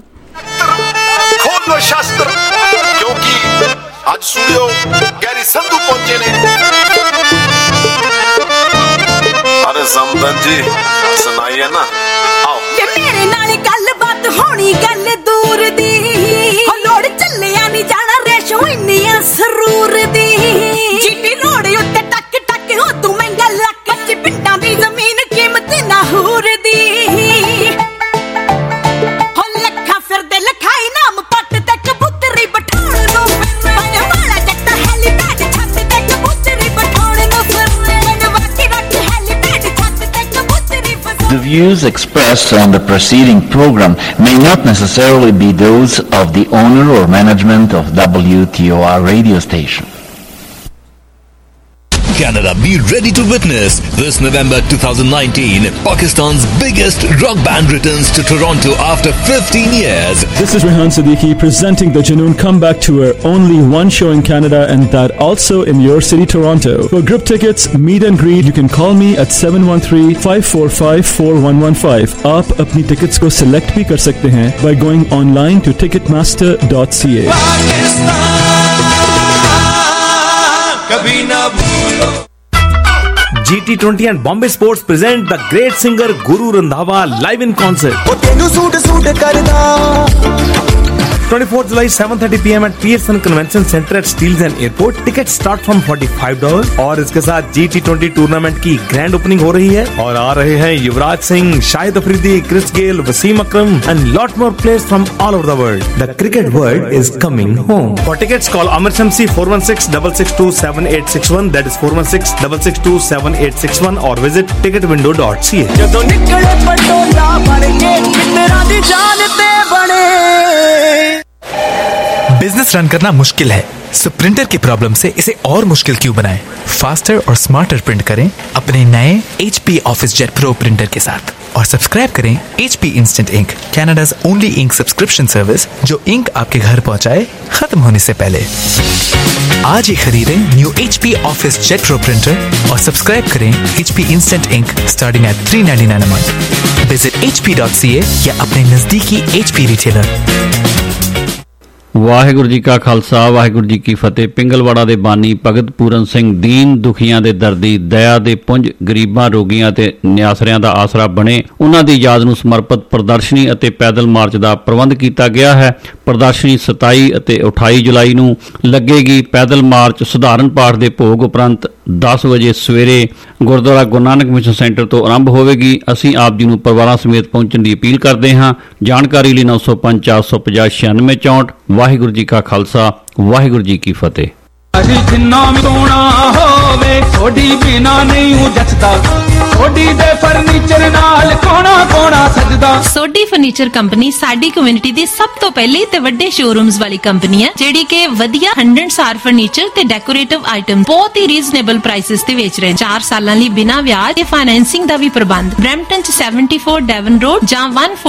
खोलो शास्त्र क्योंकि आज सुनियो गैरी संधू पहुंचे ने। अरे समदन जी सुनाइए ना, आओ। ये मेरे नाल गल बात होनी गल दूर दी, हो लोड़ चलिया नहीं जाना रेशो इन्नियां सरूर दी। जीटी रोड उत्ते टक टक हो तू महंगा लक, कच्ची पिंडां दी जमीन कीमत ना हूर दी। The views expressed on the preceding program may not necessarily be those of the owner or management of W T O R radio station. Canada, be ready to witness this November twenty nineteen Pakistan's biggest rock band returns to Toronto after fifteen years. This is Rehan Siddiqui presenting the Junoon Comeback Tour. Only one show in Canada and that also in your city, Toronto. For group tickets, meet and greet, you can call me at seven one three five four five four one one five. आप अपनी tickets को select भी कर सकते हैं by going online to ticketmaster dot c a. कभी ना भूलो। G T twenty and Bombay Sports present the great singer Guru Randhawa live in concert. twenty-fourth July, seven thirty p m at Pearson Convention Center at Steels and Airport. Tickets start from forty-five dollars. और इसके साथ G T twenty टूर्नामेंट की ग्रैंड ओपनिंग हो रही है और आ रहे हैं Yuvraj Singh, Shahid Afridi, Chris Gayle, Wasim Akram and lot more players from all over the world. The cricket world is coming home. For tickets, call Amar Shamsi four one six, six six two, seven eight six one. That is four one six, six six two, seven eight six one or visit ticket window dot c a. ਜਦੋਂ ਨਿਕਲੇ ਪਟੋਲਾ ਬਣ ਕੇ ਮਿੱਤਰਾਂ ਦੀ ਜਾਨ ਤੇ ਬਣੇ। बिजनेस रन करना मुश्किल है, सो प्रिंटर की प्रॉब्लम से इसे और मुश्किल क्यों बनाएं? फास्टर और स्मार्टर प्रिंट करें अपने नए H P Office Jet Pro printer के साथ और सब्सक्राइब करें H P Instant Ink, Canada's only ink subscription service जो इंक आपके घर पहुंचाए खत्म होने से पहले। आज ही खरीदें new H P Office Jet Pro printer और सब्सक्राइब करें H P Instant Ink starting at three ninety-nine a month। Visit H P dot c a या अपने नजदीकी H P retailer. Waheguru ji ਕਾ ਖਾਲਸਾ ਵਾਹਿਗੁਰੂ ਜੀ ਕੀ ਫਤਿਹ। ਪਿੰਗਲਵਾੜਾ ਦੇ ਬਾਨੀ ਭਗਤ ਪੂਰਨ ਸਿੰਘ ਦੀਨ ਦੁਖੀਆਂ ਦੇ ਦਰਦੀ, ਦਇਆ ਦੇ ਪੁੰਜ, ਗਰੀਬਾਂ, ਰੋਗੀਆਂ ਤੇ ਨਿਆਸਰਿਆਂ ਦਾ ਆਸਰਾ ਬਣੇ, ਉਹਨਾਂ ਦੀ ਯਾਦ ਨੂੰ ਸਮਰਪਿਤ ਪ੍ਰਦਰਸ਼ਨੀ ਅਤੇ ਪੈਦਲ ਮਾਰਚ ਦਾ ਪ੍ਰਬੰਧ ਕੀਤਾ ਗਿਆ ਹੈ। ਪ੍ਰਦਰਸ਼ਨੀ ਸਤਾਈ ਅਤੇ ਅਠਾਈ ਜੁਲਾਈ ਨੂੰ ਲੱਗੇਗੀ। ਪੈਦਲ ਮਾਰਚ ਸਧਾਰਨ ਪਾਠ ਦੇ ਭੋਗ ਉਪਰੰਤ ਦਸ ਵਜੇ ਸਵੇਰੇ ਗੁਰਦੁਆਰਾ ਗੁਰੂ ਨਾਨਕ ਮਿਸ਼ਨ ਸੈਂਟਰ ਤੋਂ ਆਰੰਭ ਹੋਵੇਗੀ। ਅਸੀਂ ਆਪ ਜੀ ਨੂੰ ਪਰਿਵਾਰਾਂ ਸਮੇਤ ਪਹੁੰਚਣ ਦੀ ਅਪੀਲ ਕਰਦੇ ਹਾਂ। ਜਾਣਕਾਰੀ ਲਈ ਨੌ ਸੌ ਪੰਜ ਚਾਰ ਸੌ ਪੰਜਾਹ ਛਿਆਨਵੇਂ ਚੌਂਹਠ। ਵਾਹਿਗੁਰੂ ਜੀ ਕਾ ਖਾਲਸਾ ਵਾਹਿਗੁਰੂ ਜੀ ਕੀ ਫਤਿਹ। ਜਿੰਨਾ ਵੀ ਸੋਹਣਾ ਹੋਵੇ ਥੋੜੀ ਬਿਨਾ ਨਹੀਂ ਜੱਚਦਾ, ਥੋੜੀ ਦੇ ਫਰਨੀਚਰ ਨਾਲ ਕੋਣਾ ਕੋਣਾ ਸਜਦਾ। ਸੋਢੀ ਫਰਨੀਚਰ ਕੰਪਨੀ ਸਾਡੀ ਕਮਿਊਨਿਟੀ ਦੀ ਸਭ ਤੋਂ ਪਹਿਲੀ ਤੇ ਵੱਡੇ ਸ਼ੋਰੂਮਸ ਵਾਲੀ ਕੰਪਨੀ ਹੈ, ਜਿਹੜੀ ਕਿ ਵਧੀਆ ਹੰਡਨਸਾਰ ਫਰਨੀਚਰ ਤੇ ਡੈਕੋਰੇਟਿਵ ਆਈਟਮ ਬਹੁਤ ਹੀ ਰੀਜ਼ਨੇਬਲ ਪ੍ਰਾਈਸਿਸ ਤੇ ਵੇਚ ਰਹੇ। ਚਾਰ ਸਾਲਾਂ ਲਈ ਬਿਨਾਂ ਵਿਆਜ ਤੇ ਫਾਈਨੈਂਸਿੰਗ ਦਾ ਵੀ ਪ੍ਰਬੰਧ। ਬਰੈਂਪਟਨ ਚ seventy-four ਡੈਵਨ ਰੋਡ ਜਾਂ one